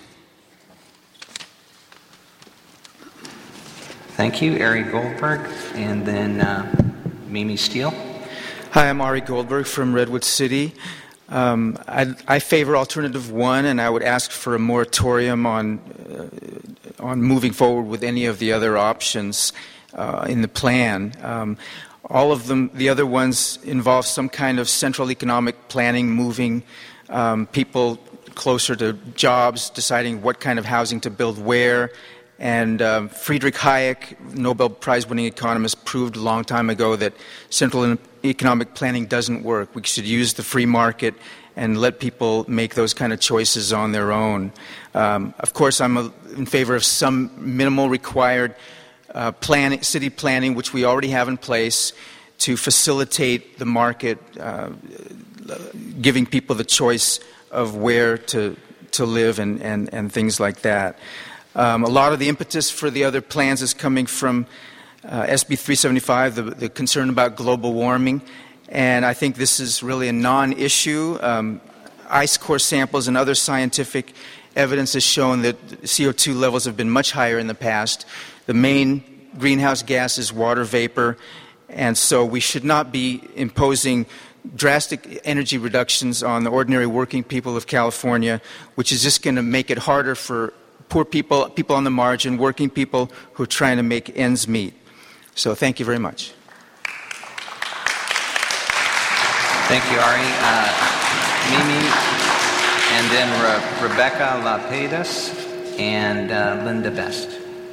Thank you, Ari Goldberg, and then Mimi Steele. Hi, I'm Ari Goldberg from Redwood City. I favor alternative one, and I would ask for a moratorium on moving forward with any of the other options in the plan. All of them, the other ones, involve some kind of central economic planning, moving people closer to jobs, deciding what kind of housing to build where. And Friedrich Hayek, Nobel Prize-winning economist, proved a long time ago that central economic planning doesn't work. We should use the free market and let people make those kind of choices on their own. Of course, I'm in favor of some minimal required city planning, which we already have in place, to facilitate the market, giving people the choice of where to live and things like that. A lot of the impetus for the other plans is coming from SB 375, the concern about global warming, and I think this is really a non-issue. Ice core samples and other scientific evidence has shown that CO2 levels have been much higher in the past. The main greenhouse gas is water vapor, and so we should not be imposing drastic energy reductions on the ordinary working people of California, which is just going to make it harder for poor people, people on the margin, working people who are trying to make ends meet. So thank you very much. Thank you, Ari. Mimi, and then Rebecca Lapedas and Linda Best.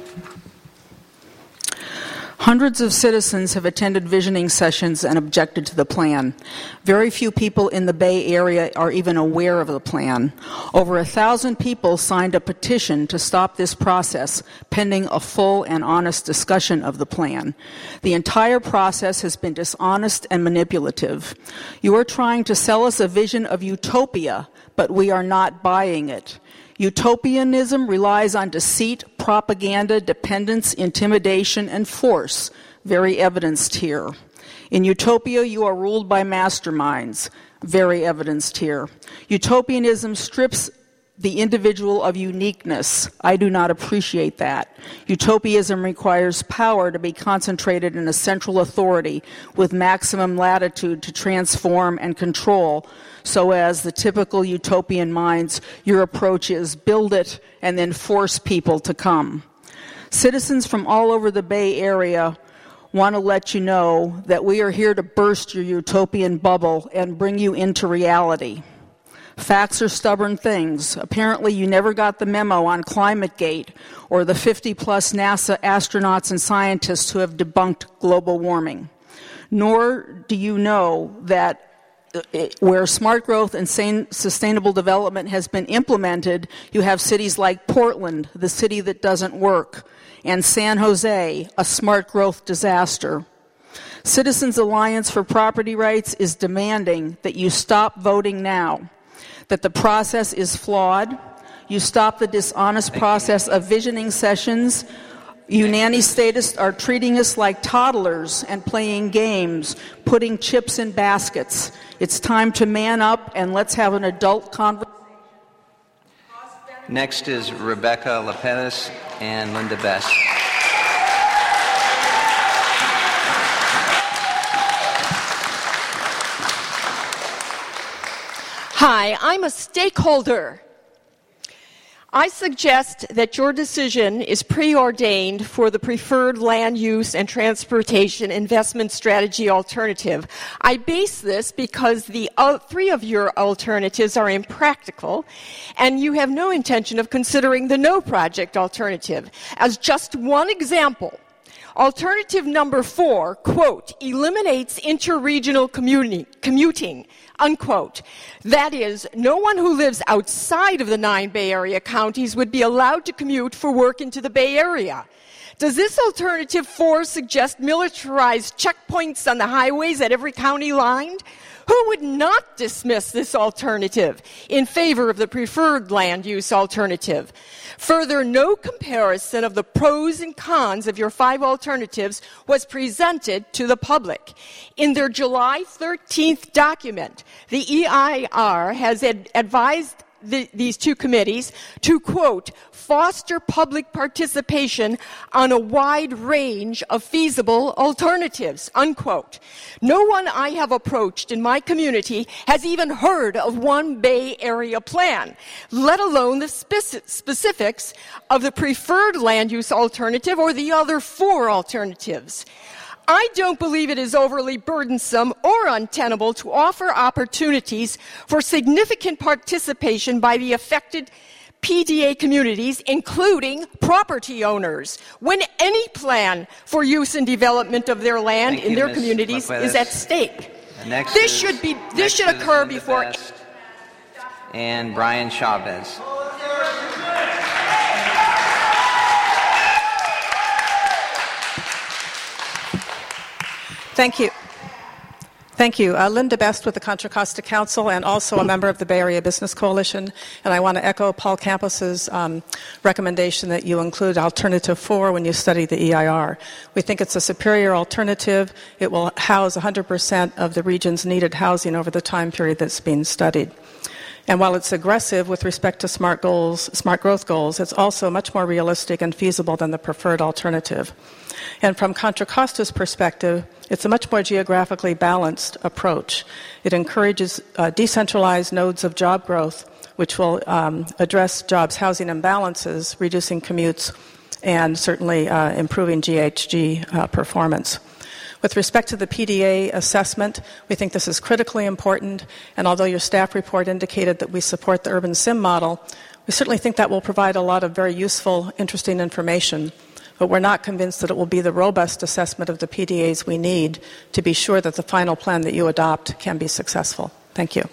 Hundreds of citizens have attended visioning sessions and objected to the plan. Very few people in the Bay Area are even aware of the plan. Over 1,000 people signed a petition to stop this process, pending a full and honest discussion of the plan. The entire process has been dishonest and manipulative. You are trying to sell us a vision of utopia, but we are not buying it. Utopianism relies on deceit, propaganda, dependence, intimidation, and force, very evidenced here. In utopia, you are ruled by masterminds, very evidenced here. Utopianism strips the individual of uniqueness. I do not appreciate that. Utopianism requires power to be concentrated in a central authority with maximum latitude to transform and control, so as the typical utopian minds, your approach is build it and then force people to come. Citizens from all over the Bay Area want to let you know that we are here to burst your utopian bubble and bring you into reality. Facts are stubborn things. Apparently, you never got the memo on ClimateGate or the 50-plus NASA astronauts and scientists who have debunked global warming. Nor do you know that where smart growth and sustainable development has been implemented, you have cities like Portland, the city that doesn't work, and San Jose, a smart growth disaster. Citizens Alliance for Property Rights is demanding that you stop voting now, that the process is flawed, you stop the dishonest process of visioning sessions. You nanny statists are treating us like toddlers and playing games, putting chips in baskets. It's time to man up and let's have an adult conversation. Next is Rebecca Lepetis and Linda Best. Hi, I'm a stakeholder. I suggest that your decision is preordained for the preferred land use and transportation investment strategy alternative. I base this because the three of your alternatives are impractical, and you have no intention of considering the no project alternative. As just one example, alternative number 4, quote, eliminates interregional commuting, unquote. That is, no one who lives outside of the 9 Bay Area counties would be allowed to commute for work into the Bay Area. Does this alternative 4 suggest militarized checkpoints on the highways at every county line? Who would not dismiss this alternative in favor of the preferred land use alternative? Further, no comparison of the pros and cons of your 5 alternatives was presented to the public. In their July 13th document, the EIR has advised these two committees to, quote, foster public participation on a wide range of feasible alternatives, unquote. No one I have approached in my community has even heard of one Bay Area plan, let alone the specifics of the preferred land use alternative or the other 4 alternatives. I don't believe it is overly burdensome or untenable to offer opportunities for significant participation by the affected PDA communities, including property owners, when any plan for use and development of their land in their communities is at stake. This should occur before. And Brian Chavez. Thank you. Thank you. Linda Best with the Contra Costa Council and also a member of the Bay Area Business Coalition. And I want to echo Paul Campos's recommendation that you include Alternative 4 when you study the EIR. We think it's a superior alternative. It will house 100% of the region's needed housing over the time period that's being studied. And while it's aggressive with respect to smart growth goals, it's also much more realistic and feasible than the preferred alternative. And from Contra Costa's perspective, it's a much more geographically balanced approach. It encourages decentralized nodes of job growth, which will address jobs housing imbalances, reducing commutes, and certainly improving GHG performance. With respect to the PDA assessment, we think this is critically important, and although your staff report indicated that we support the urban sim model, we certainly think that will provide a lot of very useful, interesting information. But we're not convinced that it will be the robust assessment of the PDAs we need to be sure that the final plan that you adopt can be successful. Thank you.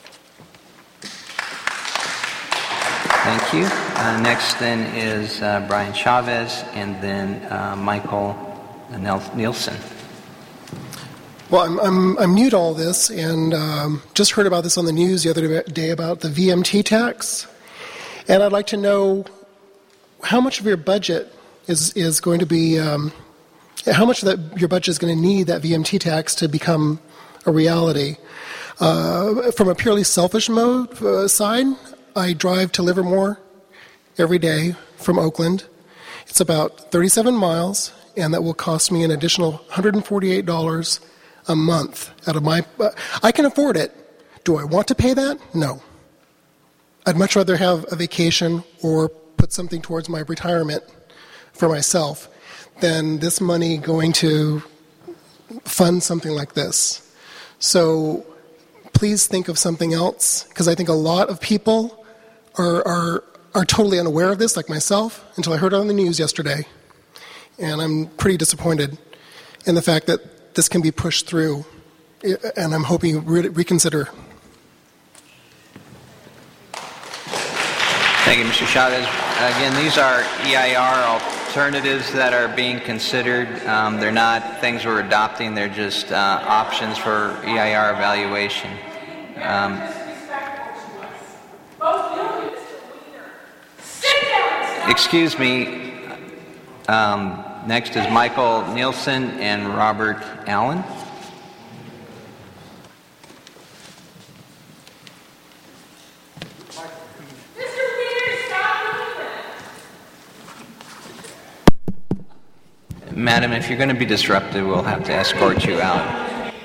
Thank you. Next then is Brian Chavez and then Michael Nielsen. Well, I'm new to all this and just heard about this on the news the other day about the VMT tax. And I'd like to know how much of your budget is going to be how much of that your budget is going to need that VMT tax to become a reality. From a purely selfish mode side, I drive to Livermore every day from Oakland. It's about 37 miles, and that will cost me an additional $148 a month out of my... I can afford it. Do I want to pay that? No. I'd much rather have a vacation or put something towards my retirement for myself than this money going to fund something like this. So please think of something else, because I think a lot of people are totally unaware of this, like myself, until I heard it on the news yesterday. And I'm pretty disappointed in the fact that this can be pushed through, and I'm hoping you reconsider. Thank you, Mr. Chavez. Again, these are EIR alternatives that are being considered. They're not things we're adopting. They're just options for EIR evaluation. Excuse me. Next is Michael Nielsen and Robert Allen. Madam, if you're going to be disruptive, we'll have to escort you out.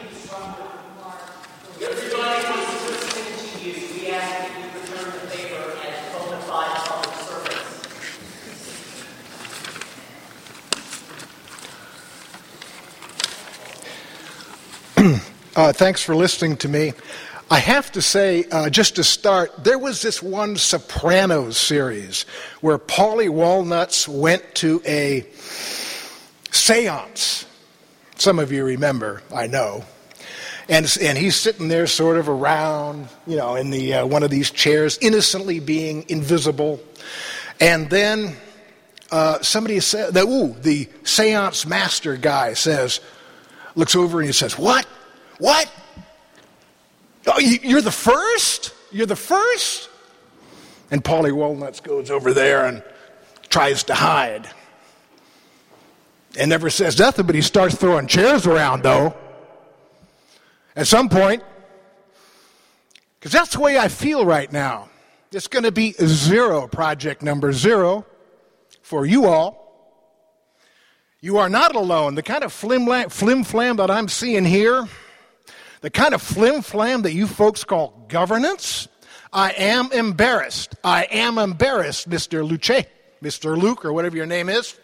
Thanks for listening to me. I have to say, just to start, there was this one Sopranos series where Paulie Walnuts went to a seance. Some of you remember, I know. And he's sitting there sort of around, in the one of these chairs, innocently being invisible. And then somebody said, the seance master guy looks over and he says, What? Oh, you're the first? You're the first? And Paulie Walnuts goes over there and tries to hide. And never says nothing, but he starts throwing chairs around, though. At some point, because that's the way I feel right now. It's going to be project number 0 for you all. You are not alone. The kind of flim-flam that I'm seeing here, the kind of flim-flam that you folks call governance, I am embarrassed. I am embarrassed, Mr. Luce, Mr. Luke, or whatever your name is.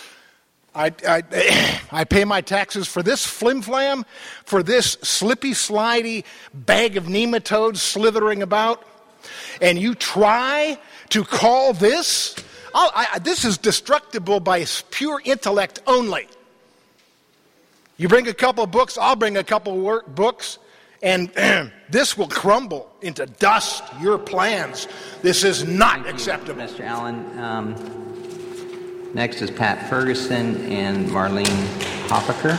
I pay my taxes for this flim-flam, for this slippy-slidey bag of nematodes slithering about, and you try to call this, this is destructible by pure intellect only. You bring a couple books, I'll bring a couple books, and this will crumble into dust, your plans. This is not acceptable. Mr. Allen. Next is Pat Ferguson and Marlene Hoppaker.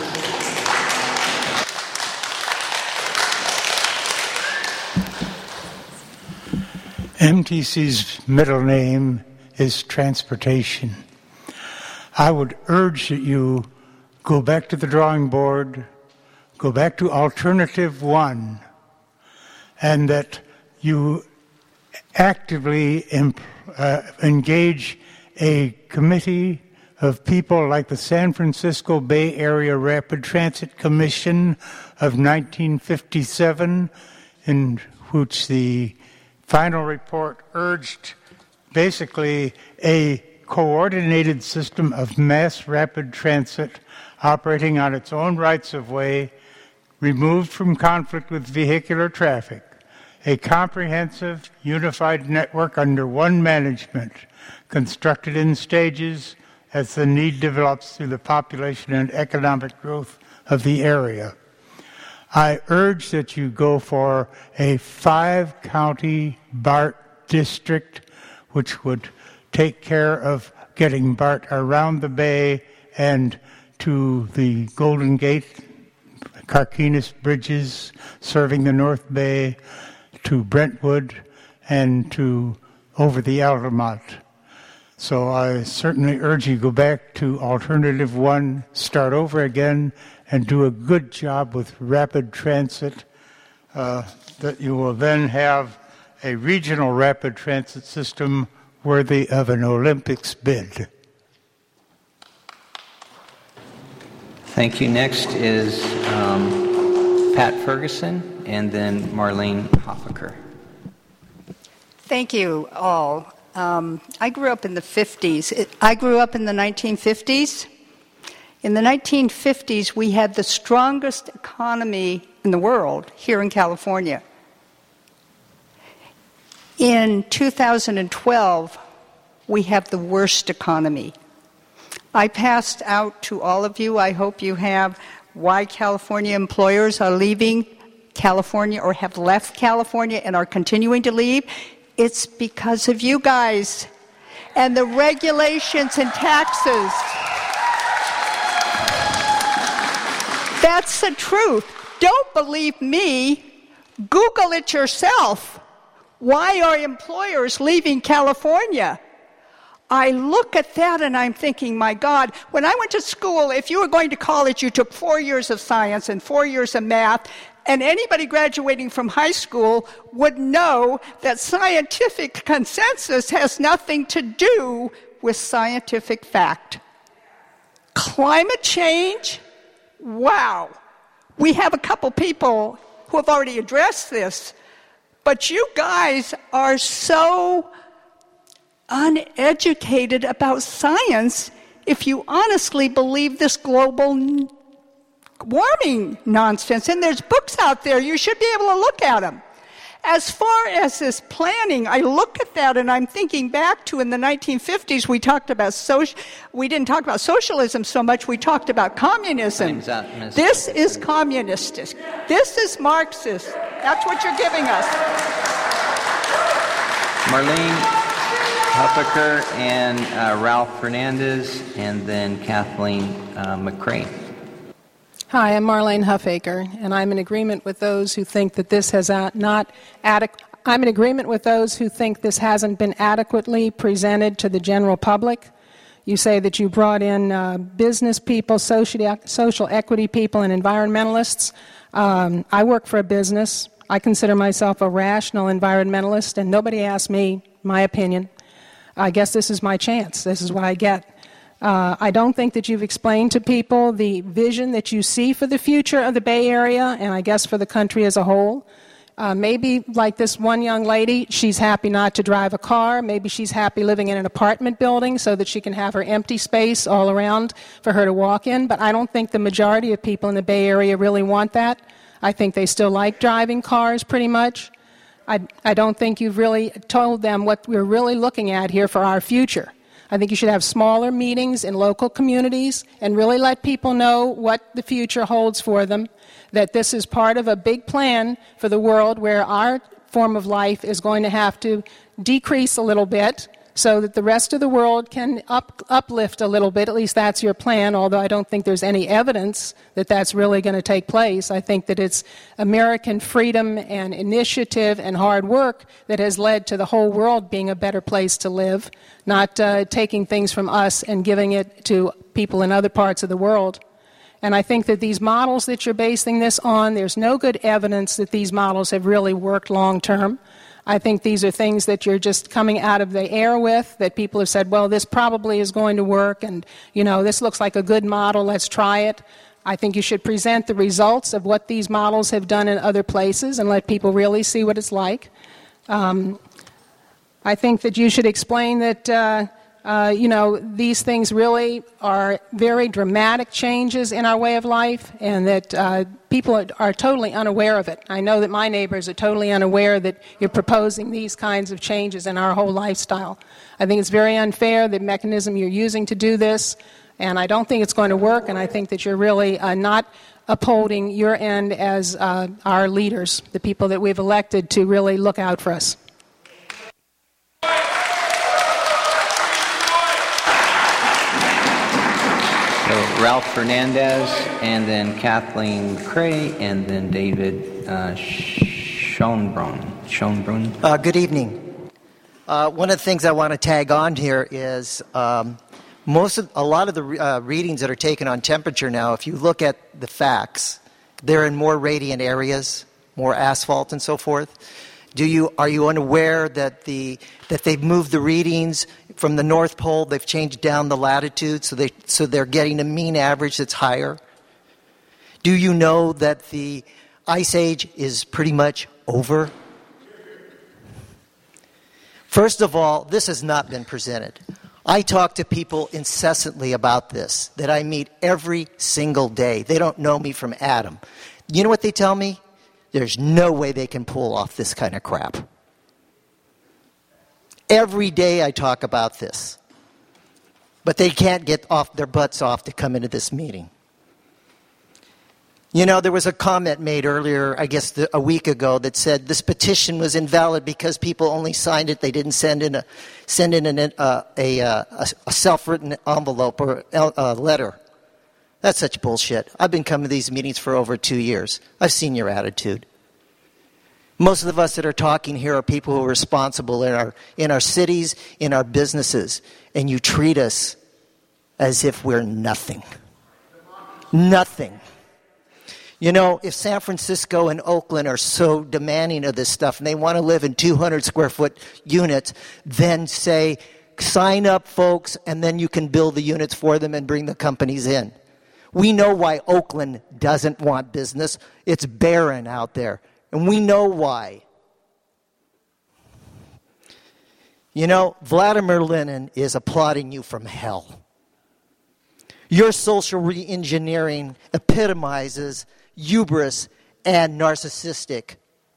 MTC's middle name is Transportation. I would urge that you go back to the drawing board, go back to Alternative 1, and that you actively engage a committee of people like the San Francisco Bay Area Rapid Transit Commission of 1957, in which the final report urged basically a coordinated system of mass rapid transit operating on its own rights of way, removed from conflict with vehicular traffic, a comprehensive, unified network under one management, constructed in stages as the need develops through the population and economic growth of the area. I urge that you go for a 5-county BART district, which would take care of getting BART around the bay and to the Golden Gate, Carquinez bridges serving the North Bay, to Brentwood, and to over the Altamont. So I certainly urge you to go back to Alternative 1, start over again, and do a good job with rapid transit, that you will then have a regional rapid transit system worthy of an Olympics bid. Thank you. Next is Pat Ferguson and then Marlene Hoffaker. Thank you all. I grew up in the 50s. I grew up in the 1950s. In the 1950s, we had the strongest economy in the world here in California. In 2012, we have the worst economy. I passed out to all of you, I hope you have, why California employers are leaving California or have left California and are continuing to leave. It's because of you guys and the regulations and taxes. That's the truth. Don't believe me. Google it yourself. Why are employers leaving California? I look at that and I'm thinking, my God, when I went to school, if you were going to college, you took 4 years of science and 4 years of math, and anybody graduating from high school would know that scientific consensus has nothing to do with scientific fact. Climate change? Wow. We have a couple people who have already addressed this, but you guys are so uneducated about science if you honestly believe this global warming nonsense. And there's books out there. You should be able to look at them. As far as this planning, I look at that and I'm thinking back to in the 1950s, we didn't talk about socialism so much, we talked about communism. This is communistic. This is Marxist. That's what you're giving us. Marlene Huffaker and Ralph Fernandez, and then Kathleen McCray. Hi, I'm Marlene Huffaker, and I'm in agreement with those who think that this has not adequate. I'm in agreement with those who think this hasn't been adequately presented to the general public. You say that you brought in business people, social equity people, and environmentalists. I work for a business. I consider myself a rational environmentalist, and nobody asked me my opinion. I guess this is my chance. This is what I get. I don't think that you've explained to people the vision that you see for the future of the Bay Area, and I guess for the country as a whole. Maybe like this one young lady, she's happy not to drive a car. Maybe she's happy living in an apartment building so that she can have her empty space all around for her to walk in. But I don't think the majority of people in the Bay Area really want that. I think they still like driving cars pretty much. I don't think you've really told them what we're really looking at here for our future. I think you should have smaller meetings in local communities and really let people know what the future holds for them, that this is part of a big plan for the world where our form of life is going to have to decrease a little bit so that the rest of the world can uplift a little bit. At least that's your plan, although I don't think there's any evidence that that's really going to take place. I think that it's American freedom and initiative and hard work that has led to the whole world being a better place to live, not taking things from us and giving it to people in other parts of the world. And I think that these models that you're basing this on, there's no good evidence that these models have really worked long term. I think these are things that you're just coming out of the air with, that people have said, well, this probably is going to work, and, you know, this looks like a good model, let's try it. I think you should present the results of what these models have done in other places and let people really see what it's like. I think that you should explain that, these things really are very dramatic changes in our way of life, and that people are totally unaware of it. I know that my neighbors are totally unaware that you're proposing these kinds of changes in our whole lifestyle. I think it's very unfair, the mechanism you're using to do this, and I don't think it's going to work, and I think that you're really not upholding your end as our leaders, the people that we've elected to really look out for us. So Ralph Fernandez, and then Kathleen McCray, and then David Schoenbrunn. Good evening. One of the things I want to tag on here is a lot of the readings that are taken on temperature now, if you look at the facts, they're in more radiant areas, more asphalt and so forth. Are you unaware that they've moved the readings from the North Pole? They've changed down the latitude, so they're getting a mean average that's higher. Do you know that the ice age is pretty much over? First of all, this has not been presented. I talk to people incessantly about this that I meet every single day. They don't know me from Adam. You know what they tell me? There's no way they can pull off this kind of crap. Every day I talk about this. But they can't get off their butts off to come into this meeting. You know, there was a comment made earlier, I guess a week ago, that said this petition was invalid because people only signed it. They didn't send in a self-written envelope or a letter. That's such bullshit. I've been coming to these meetings for over 2 years. I've seen your attitude. Most of us that are talking here are people who are responsible in our cities, in our businesses, and you treat us as if we're nothing. Nothing. You know, if San Francisco and Oakland are so demanding of this stuff and they want to live in 200 square foot units, then say, sign up, folks, and then you can build the units for them and bring the companies in. We know why Oakland doesn't want business. It's barren out there. And we know why. You know, Vladimir Lenin is applauding you from hell. Your social re-engineering epitomizes hubris and narcissistic.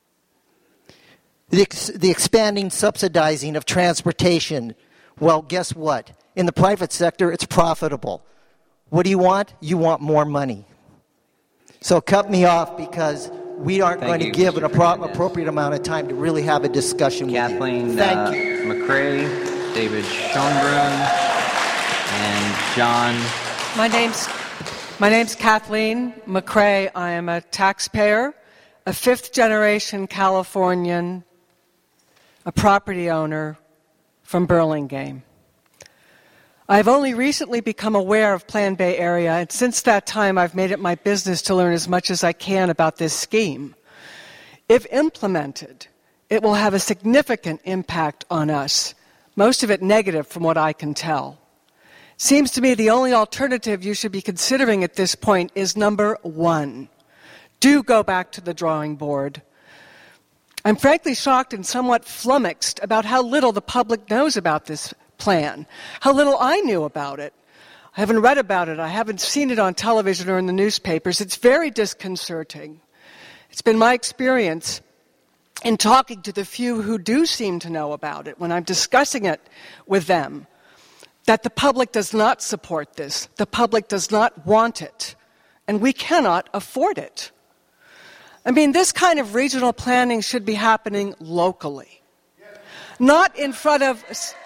The expanding subsidizing of transportation. Well, guess what? In the private sector, it's profitable. What do you want? You want more money. So cut me off because we aren't going to give an appropriate amount of time to really have a discussion with Kathleen you. Thank you. McCrae, David Schoenbrunn, and John. My name's Kathleen McCrae. I am a taxpayer, a fifth-generation Californian, a property owner from Burlingame. I've only recently become aware of Plan Bay Area, and since that time I've made it my business to learn as much as I can about this scheme. If implemented, it will have a significant impact on us, most of it negative from what I can tell. Seems to me the only alternative you should be considering at this point is number one. Do go back to the drawing board. I'm frankly shocked and somewhat flummoxed about how little the public knows about this plan, how little I knew about it. I haven't read about it. I haven't seen it on television or in the newspapers. It's very disconcerting. It's been my experience in talking to the few who do seem to know about it when I'm discussing it with them, that the public does not support this. The public does not want it. And we cannot afford it. I mean, this kind of regional planning should be happening locally. Not in front of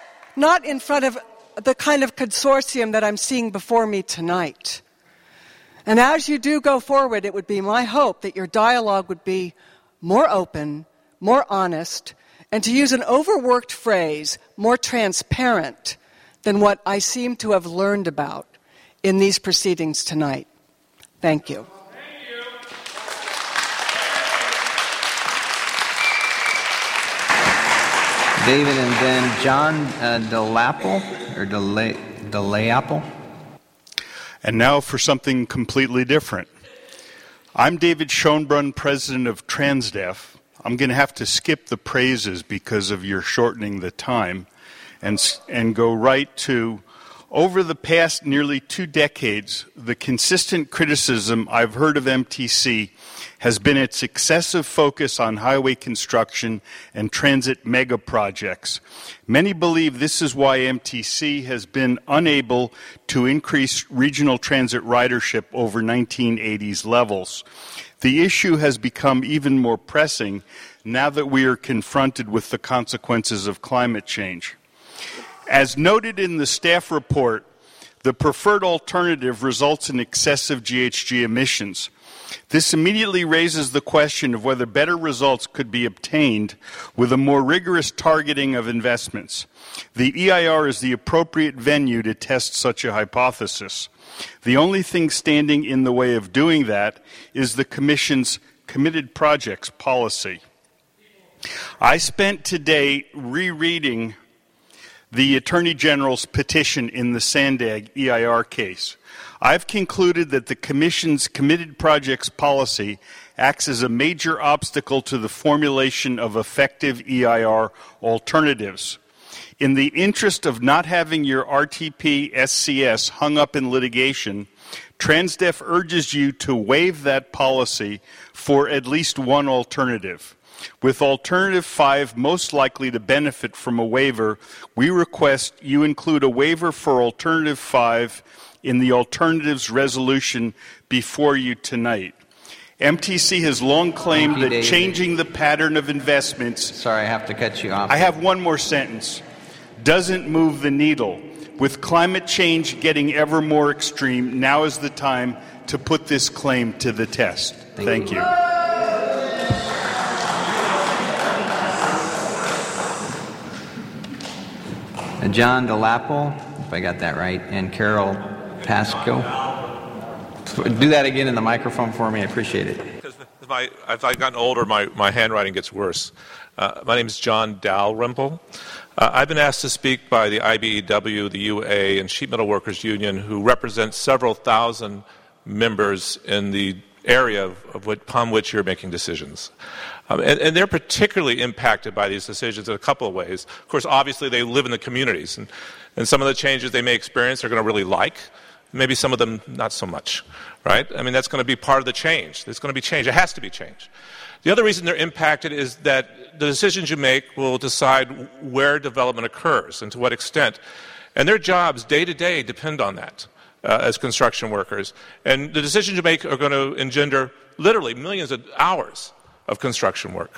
the kind of consortium that I'm seeing before me tonight. And as you do go forward, it would be my hope that your dialogue would be more open, more honest, and to use an overworked phrase, more transparent than what I seem to have learned about in these proceedings tonight. Thank you. David, and then John DeLayapple. And now for something completely different. I'm David Schoenbrunn, president of Transdev. I'm going to have to skip the praises because of your shortening the time and go right to, over the past nearly 2 decades, the consistent criticism I've heard of MTC has been its excessive focus on highway construction and transit mega projects. Many believe this is why MTC has been unable to increase regional transit ridership over 1980s levels. The issue has become even more pressing now that we are confronted with the consequences of climate change. As noted in the staff report, The preferred alternative results in excessive GHG emissions. This immediately raises the question of whether better results could be obtained with a more rigorous targeting of investments. The EIR is the appropriate venue to test such a hypothesis. The only thing standing in the way of doing that is the Commission's committed projects policy. I spent today rereading the Attorney General's petition in the Sandag EIR case. I've concluded that the Commission's committed projects policy acts as a major obstacle to the formulation of effective EIR alternatives. In the interest of not having your RTP SCS hung up in litigation, Transdev urges you to waive that policy for at least one alternative. With Alternative 5 most likely to benefit from a waiver, we request you include a waiver for Alternative 5 in the alternatives resolution before you tonight. MTC has long claimed that changing the pattern of investments... Sorry, I have to cut you off. I have one more sentence. ...doesn't move the needle. With climate change getting ever more extreme, now is the time to put this claim to the test. Thank you. John DeLapple, if I got that right, and Carol Pasco. Do that again in the microphone for me. I appreciate it. As I've gotten older, my handwriting gets worse. My name is John Dalrymple. I've been asked to speak by the IBEW, the UA, and Sheet Metal Workers Union, who represent several thousand members in the area upon which you're making decisions. And they're particularly impacted by these decisions in a couple of ways. Of course, obviously, they live in the communities, and some of the changes they may experience they're going to really like. Maybe some of them not so much, right? I mean, that's going to be part of the change. There's going to be change. It has to be change. The other reason they're impacted is that the decisions you make will decide where development occurs and to what extent. And their jobs, day to day, depend on that as construction workers. And the decisions you make are going to engender literally millions of hours of construction work.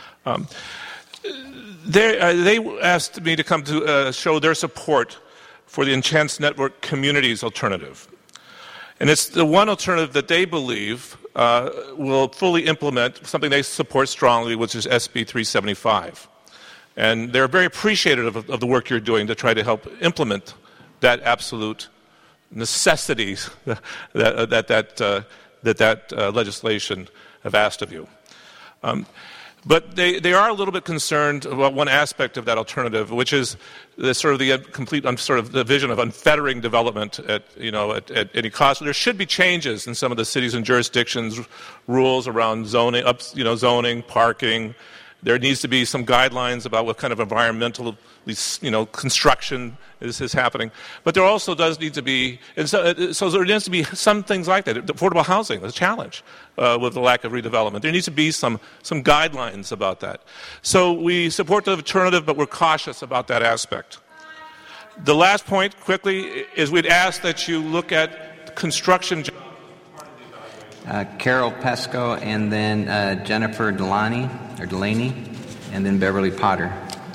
They asked me to come to show their support for the Enchants Network Communities alternative. And it's the one alternative that they believe will fully implement something they support strongly, which is SB 375. And they're very appreciative of the work you're doing to try to help implement that absolute necessities that legislation have asked of you. But they are a little bit concerned about one aspect of that alternative, which is the sort of the complete sort of the vision of unfettering development at any cost. There should be changes in some of the cities and jurisdictions rules around zoning, zoning, parking. There needs to be some guidelines about what kind of environmental, construction is happening. But there also does need to be, and so there needs to be some things like that. Affordable housing is a challenge with the lack of redevelopment. There needs to be some guidelines about that. So we support the alternative, but we're cautious about that aspect. The last point, quickly, is we'd ask that you look at construction. Carol Pesco, and then Jennifer Delaney, and then Beverly Potter.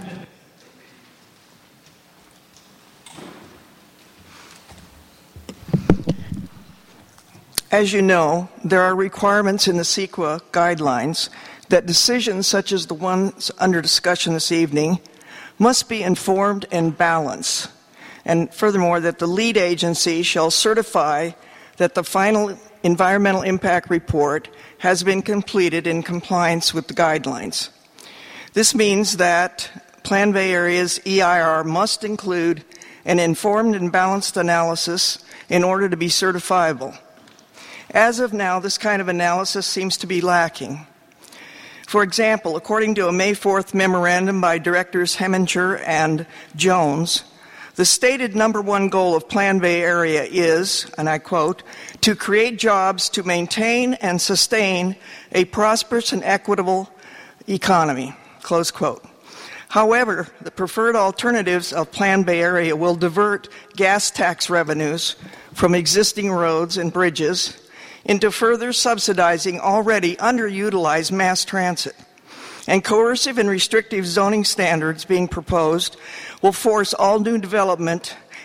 As you know, there are requirements in the CEQA guidelines that decisions such as the ones under discussion this evening must be informed and balanced. And furthermore, that the lead agency shall certify that the final environmental impact report has been completed in compliance with the guidelines. This means that Plan Bay Area's EIR must include an informed and balanced analysis in order to be certifiable. As of now, this kind of analysis seems to be lacking. For example, according to a May 4th memorandum by Directors Heminger and Jones, the stated number one goal of Plan Bay Area is, and I quote, to create jobs to maintain and sustain a prosperous and equitable economy, close quote. However, the preferred alternatives of Plan Bay Area will divert gas tax revenues from existing roads and bridges into further subsidizing already underutilized mass transit. And coercive and restrictive zoning standards being proposed will force all new development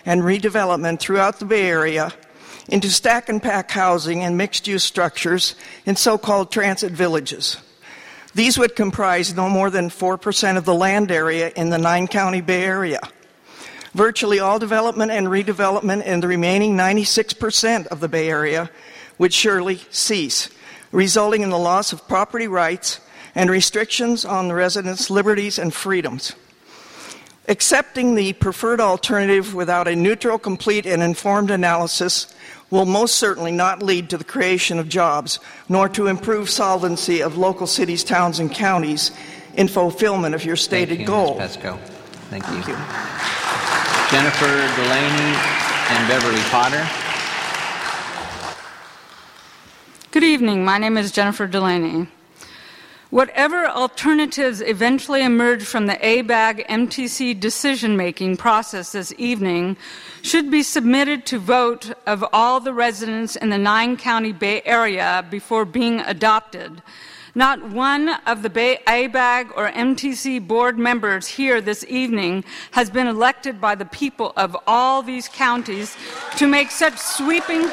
and redevelopment throughout the Bay Area into stack and pack housing and mixed-use structures in so-called transit villages. These would comprise no more than 4% of the land area in the 9-county Bay Area. Virtually all development and redevelopment in the remaining 96% of the Bay Area would surely cease, resulting in the loss of property rights and restrictions on the residents' liberties and freedoms. Accepting the preferred alternative without a neutral, complete, and informed analysis will most certainly not lead to the creation of jobs, nor to improve solvency of local cities, towns, and counties in fulfillment of your stated goal. Ms. Pesco. Thank you. Jennifer Delaney and Beverly Potter. Good evening. My name is Jennifer Delaney. Whatever alternatives eventually emerge from the ABAG MTC decision-making process this evening should be submitted to vote of all the residents in the 9-county Bay Area before being adopted. Not one of the ABAG or MTC board members here this evening has been elected by the people of all these counties to make such sweeping,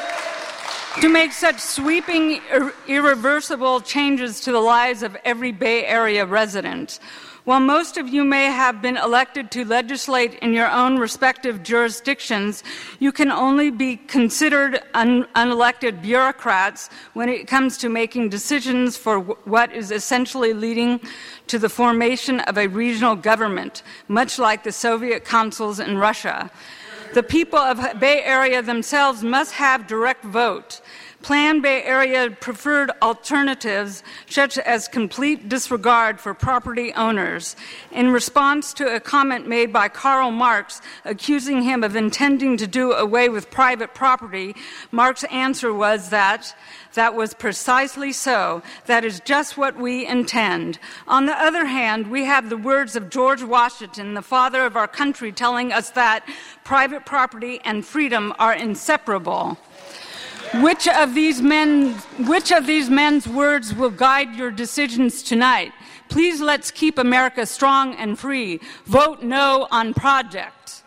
irreversible changes to the lives of every Bay Area resident. While most of you may have been elected to legislate in your own respective jurisdictions, you can only be considered unelected bureaucrats when it comes to making decisions for what is essentially leading to the formation of a regional government, much like the Soviet consuls in Russia. The people of Bay Area themselves must have direct vote. Plan Bay Area preferred alternatives, such as complete disregard for property owners. In response to a comment made by Karl Marx accusing him of intending to do away with private property, Marx's answer was that was precisely so. That is just what we intend. On the other hand, we have the words of George Washington, the father of our country, telling us that private property and freedom are inseparable. Which of these men's words will guide your decisions tonight? Please let's keep America strong and free. Vote no on project.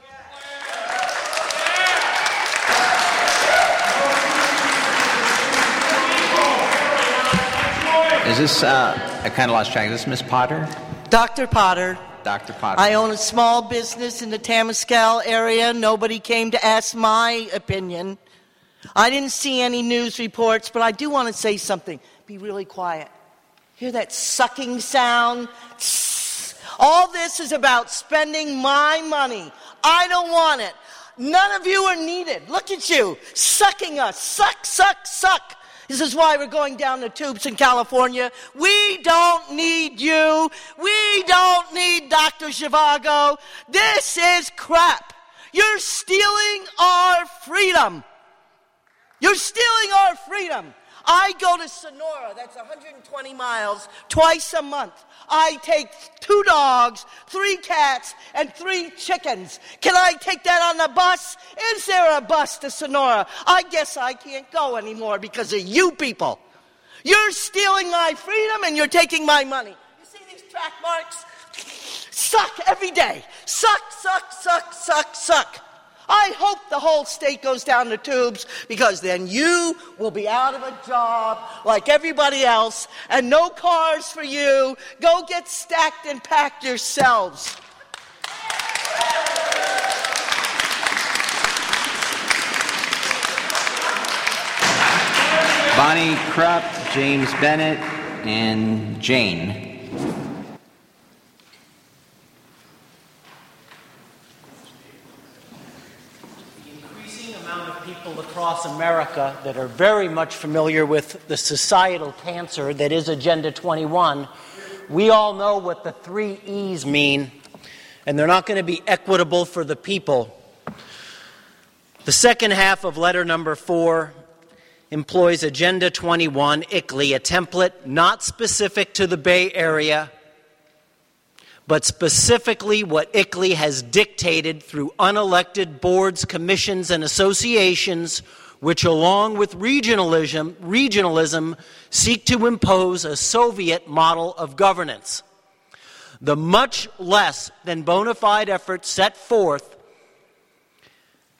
Is this, I kind of lost track. Is this Ms. Potter? Dr. Potter. Dr. Potter. I own a small business in the Temescal area. Nobody came to ask my opinion. I didn't see any news reports, but I do want to say something. Be really quiet. Hear that sucking sound? All this is about spending my money. I don't want it. None of you are needed. Look at you, sucking us. Suck, suck, suck. This is why we're going down the tubes in California. We don't need you. We don't need Dr. Zhivago. This is crap. You're stealing our freedom. You're stealing our freedom. I go to Sonora, that's 120 miles, twice a month. I take 2 dogs, 3 cats, and 3 chickens. Can I take that on the bus? Is there a bus to Sonora? I guess I can't go anymore because of you people. You're stealing my freedom and you're taking my money. You see these track marks? Suck every day. Suck, suck, suck, suck, suck. I hope the whole state goes down the tubes, because then you will be out of a job like everybody else, and no cars for you. Go get stacked and packed yourselves. Bonnie Krupp, James Bennett, and Jane. People across America that are very much familiar with the societal cancer that is Agenda 21. We all know what the 3 E's mean, and they're not going to be equitable for the people. The second half of letter number 4 employs Agenda 21, ICLEI, a template not specific to the Bay Area, but specifically what ICLEI has dictated through unelected boards, commissions, and associations, which, along with regionalism, seek to impose a Soviet model of governance. The much less than bona fide effort set forth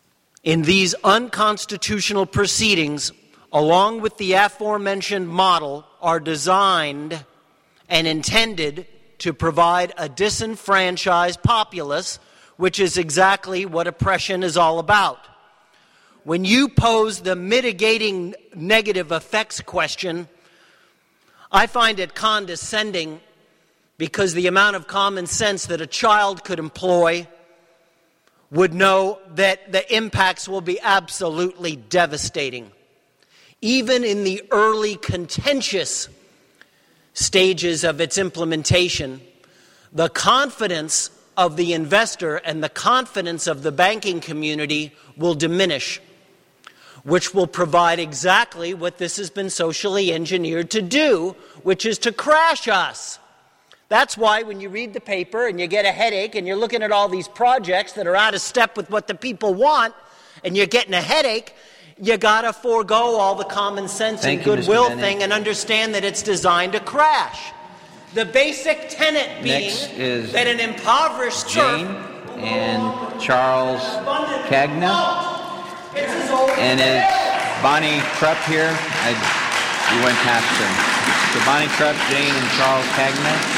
in these unconstitutional proceedings, along with the aforementioned model, are designed and intended to provide a disenfranchised populace, which is exactly what oppression is all about. When you pose the mitigating negative effects question, I find it condescending, because the amount of common sense that a child could employ would know that the impacts will be absolutely devastating. Even in the early contentious stages of its implementation, the confidence of the investor and the confidence of the banking community will diminish, which will provide exactly what this has been socially engineered to do, which is to crash us. That's why when you read the paper and you get a headache and you're looking at all these projects that are out of step with what the people want and you're getting a headache, you got to forego all the common sense and goodwill thing and understand that it's designed to crash. The basic tenet being that an impoverished Jane and Charles Cagna. And is Bonnie Krupp here? You went past her. So Bonnie Krupp, Jane, and Charles Cagna.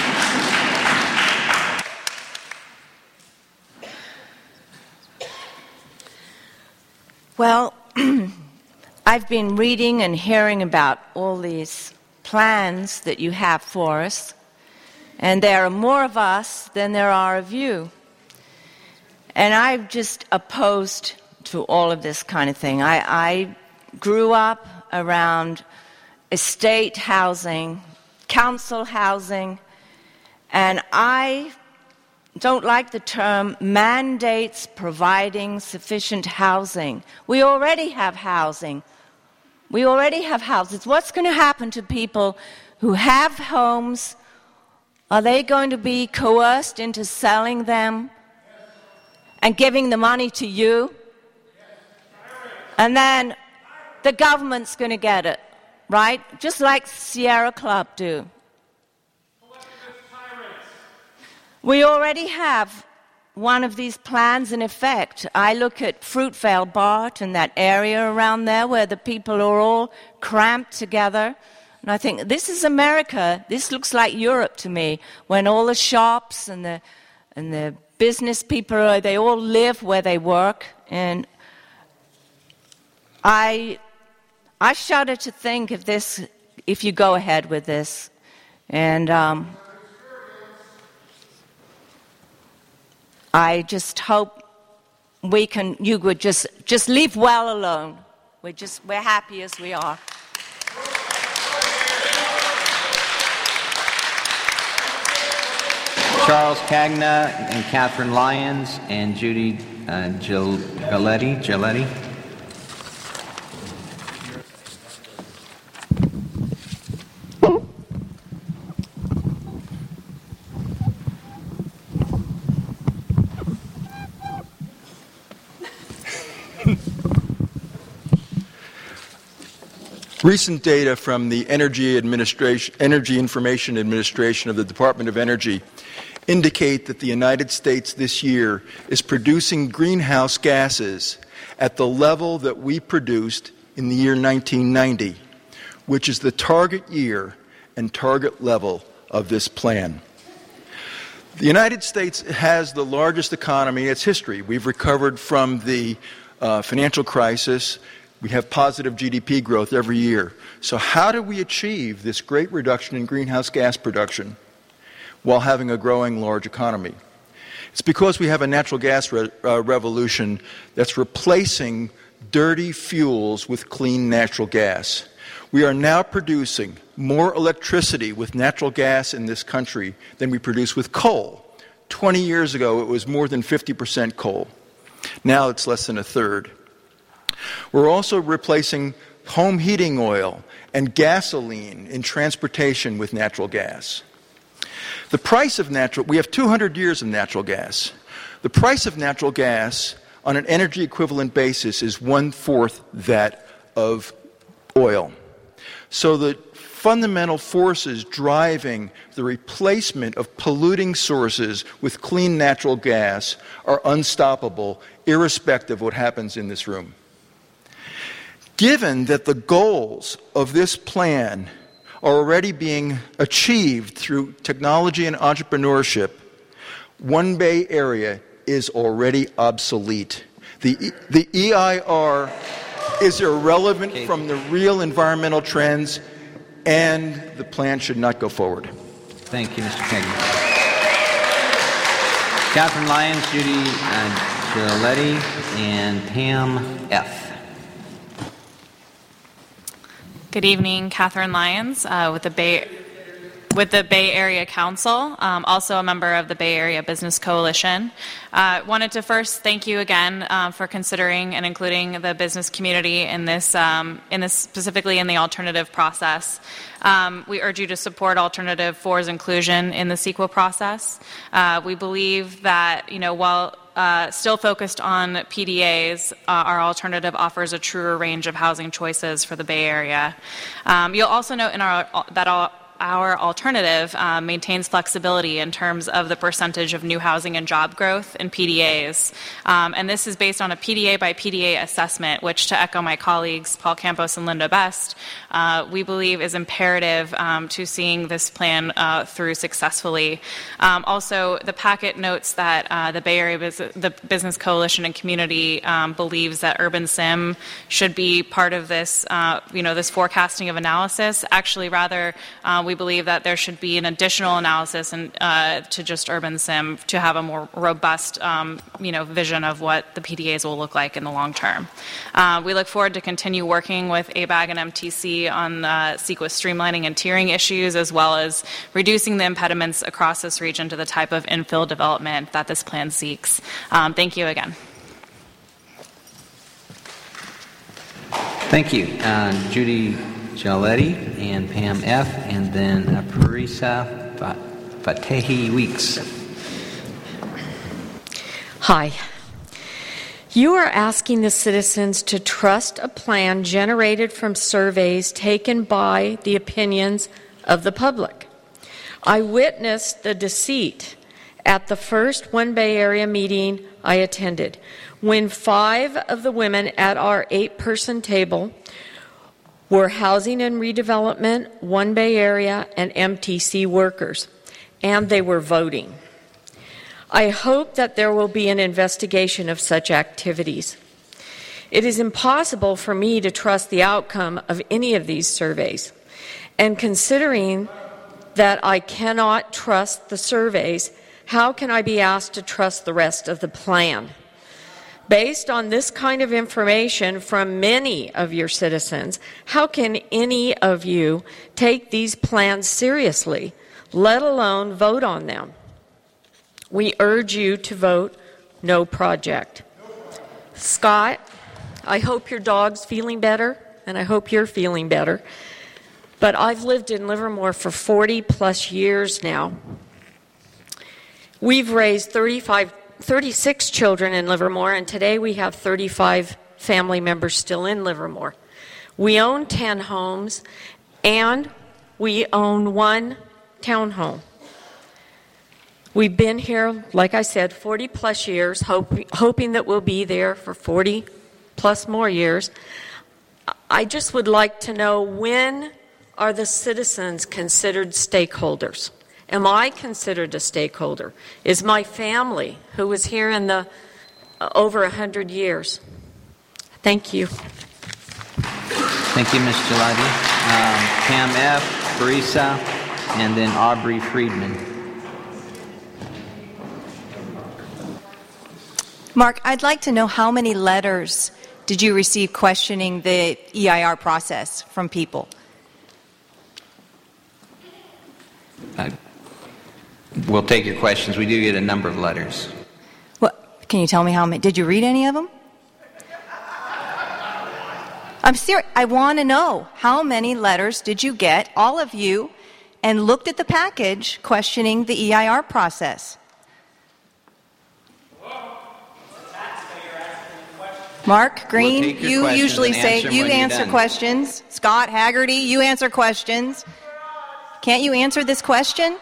Well, I've been reading and hearing about all these plans that you have for us, and there are more of us than there are of you. And I'm just opposed to all of this kind of thing. I grew up around estate housing, council housing, and I don't like the term mandates providing sufficient housing. We already have housing. We already have houses. What's going to happen to people who have homes? Are they going to be coerced into selling them and giving the money to you? And then the government's going to get it, right? Just like Sierra Club do. We already have one of these plans in effect. I look at Fruitvale Bart and that area around there where the people are all cramped together. And I think, this is America. This looks like Europe to me, when all the shops and the business people, they all live where they work. And I shudder to think of this, if you go ahead with this. And I just hope you would just leave well alone. We're happy as we are. Charles Cagna and Catherine Lyons and Judy Giletti. Recent data from the Energy Information Administration of the Department of Energy indicate that the United States this year is producing greenhouse gases at the level that we produced in the year 1990, which is the target year and target level of this plan. The United States has the largest economy in its history. We've recovered from the financial crisis. We have positive GDP growth every year. So how do we achieve this great reduction in greenhouse gas production while having a growing large economy? It's because we have a natural gas revolution that's replacing dirty fuels with clean natural gas. We are now producing more electricity with natural gas in this country than we produce with coal. 20 years ago, it was more than 50% coal. Now it's less than a third. We're also replacing home heating oil and gasoline in transportation with natural gas. The price of we have 200 years of natural gas. The price of natural gas on an energy equivalent basis is 1/4 that of oil. So the fundamental forces driving the replacement of polluting sources with clean natural gas are unstoppable, irrespective of what happens in this room. Given that the goals of this plan are already being achieved through technology and entrepreneurship, One Bay Area is already obsolete. The EIR is irrelevant from the real environmental trends, and the plan should not go forward. Thank you, Mr. Kagan. Catherine Lyons, Judy Giletti, and Pam F. Good evening, Catherine Lyons with the Bay Area Council, also a member of the Bay Area Business Coalition. Wanted to first thank you again for considering and including the business community in this specifically in the alternative process. We urge you to support Alternative 4's inclusion in the CEQA process. We believe that, while still focused on PDAs, our alternative offers a truer range of housing choices for the Bay Area. You'll also note that our alternative maintains flexibility in terms of the percentage of new housing and job growth in PDAs. And this is based on a PDA by PDA assessment, which, to echo my colleagues Paul Campos and Linda Best, we believe is imperative to seeing this plan through successfully. Also, the packet notes that the Bay Area the Business Coalition and community believes that Urban Sim should be part of this, this forecasting of analysis. Actually, rather, we believe that there should be an additional analysis to just Urban Sim to have a more robust, vision of what the PDAs will look like in the long term. We look forward to continue working with ABAG and MTC on CEQA streamlining and tiering issues, as well as reducing the impediments across this region to the type of infill development that this plan seeks. Thank you again. Thank you. Judy Giletti and Pam F., and then Parisa Fatehi Weeks. Hi. You are asking the citizens to trust a plan generated from surveys taken by the opinions of the public. I witnessed the deceit at the first One Bay Area meeting I attended, when 5 of the women at our 8-person table were housing and redevelopment, One Bay Area, and MTC workers, and they were voting. I hope that there will be an investigation of such activities. It is impossible for me to trust the outcome of any of these surveys, and considering that I cannot trust the surveys, how can I be asked to trust the rest of the plan? Based on this kind of information from many of your citizens, how can any of you take these plans seriously, let alone vote on them? We urge you to vote no project. Scott, I hope your dog's feeling better, and I hope you're feeling better. But I've lived in Livermore for 40 plus years now. We've raised 36 children in Livermore, and today we have 35 family members still in Livermore. We own 10 homes, and we own 1 townhome. We've been here, like I said, 40 plus years, hoping that we'll be there for 40 plus more years. I just would like to know, when are the citizens considered stakeholders? Am I considered a stakeholder? Is my family, who was here in the over 100 years? Thank you. Thank you, Ms. Giletti. Pam F., Parisa, and then Aubrey Friedman. Mark, I'd like to know, how many letters did you receive questioning the EIR process from people? We'll take your questions. We do get a number of letters. Well, can you tell me how many? Did you read any of them? I'm serious. I want to know, how many letters did you get, all of you, and looked at the package questioning the EIR process? Mark Green, We'll take your you questions usually and say answer 'em you when you're answer done. questions. Scott Haggerty, you answer questions. Can't you answer this question?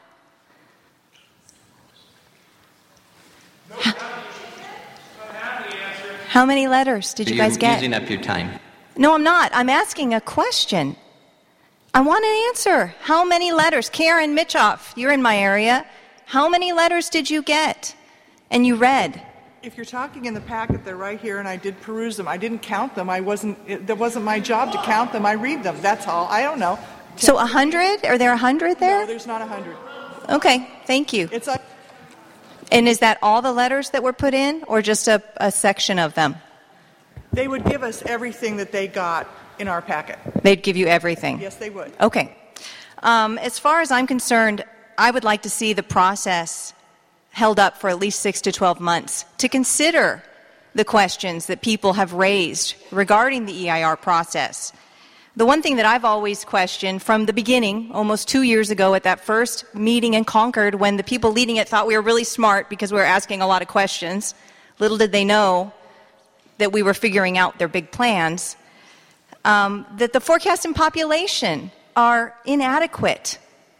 How many letters did you guys You're get? using up your time. No, I'm not. I'm asking a question. I want an answer. How many letters? Karen Mitchoff, you're in my area. How many letters did you get? And you read? If you're talking in the packet, they're right here, and I did peruse them. I didn't count them. That wasn't my job to count them. I read them. That's all. I don't know. So 100? Are there 100 there? No, there's not 100. Okay, thank you. It's a And is that all the letters that were put in, or just a section of them? They would give us everything that they got in our packet. They'd give you everything? Yes, they would. Okay. As far as I'm concerned, I would like to see the process held up for at least 6 to 12 months to consider the questions that people have raised regarding the EIR process. The one thing that I've always questioned from the beginning, almost 2 years ago at that first meeting in Concord, when the people leading it thought we were really smart because we were asking a lot of questions, little did they know that we were figuring out their big plans, that the forecast and population are inadequate.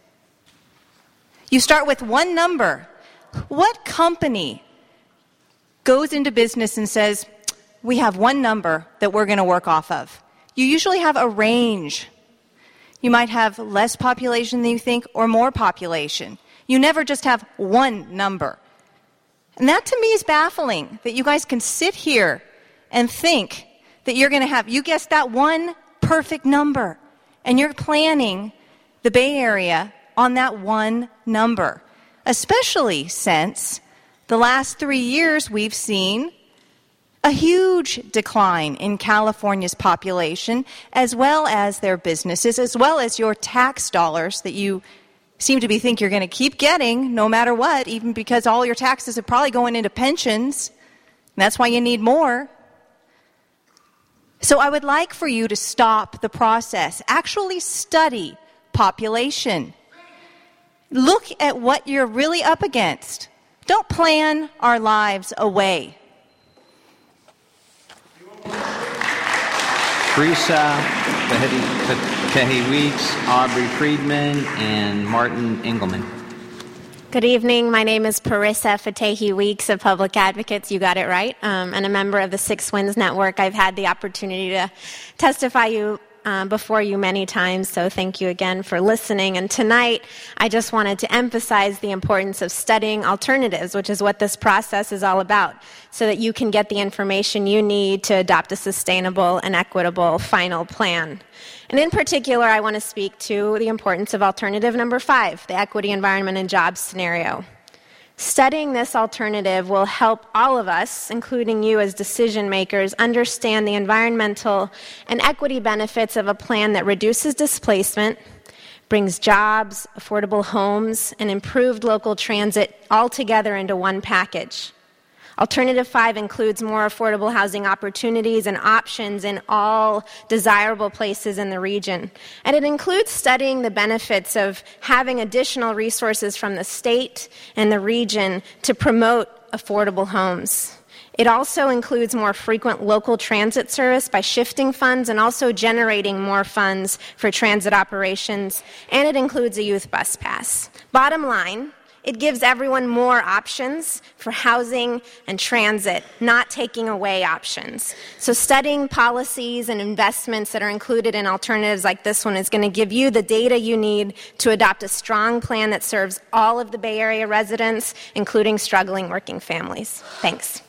You start with one number. What company goes into business and says, we have one number that we're going to work off of? You usually have a range. You might have less population than you think or more population. You never just have one number. And that to me is baffling, that you guys can sit here and think that you're going to have, you guessed that one perfect number, and you're planning the Bay Area on that one number, especially since the last 3 years we've seen a huge decline in California's population, as well as their businesses, as well as your tax dollars that you seem to think you're going to keep getting no matter what, even because all your taxes are probably going into pensions. And that's why you need more. So I would like for you to stop the process. Actually study population. Look at what you're really up against. Don't plan our lives away. Teresa Fatehi Weeks, Aubrey Friedman, and Martin Engelman. Good evening. My name is Parissa Fatehi Weeks of Public Advocates. You got it right. And a member of the Six Winds Network. I've had the opportunity to testify before you many times, so thank you again for listening. And tonight, I just wanted to emphasize the importance of studying alternatives, which is what this process is all about, so that you can get the information you need to adopt a sustainable and equitable final plan. And in particular, I want to speak to the importance of alternative number 5, the equity, environment, and jobs scenario. Studying this alternative will help all of us, including you as decision makers, understand the environmental and equity benefits of a plan that reduces displacement, brings jobs, affordable homes, and improved local transit all together into one package. Alternative 5 includes more affordable housing opportunities and options in all desirable places in the region. And it includes studying the benefits of having additional resources from the state and the region to promote affordable homes. It also includes more frequent local transit service by shifting funds and also generating more funds for transit operations. And it includes a youth bus pass. Bottom line, it gives everyone more options for housing and transit, not taking away options. So studying policies and investments that are included in alternatives like this one is going to give you the data you need to adopt a strong plan that serves all of the Bay Area residents, including struggling working families. Thanks.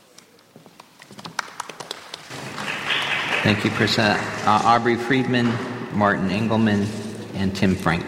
Thank you, Prisa. Aubrey Friedman, Martin Engelman, and Tim Frank.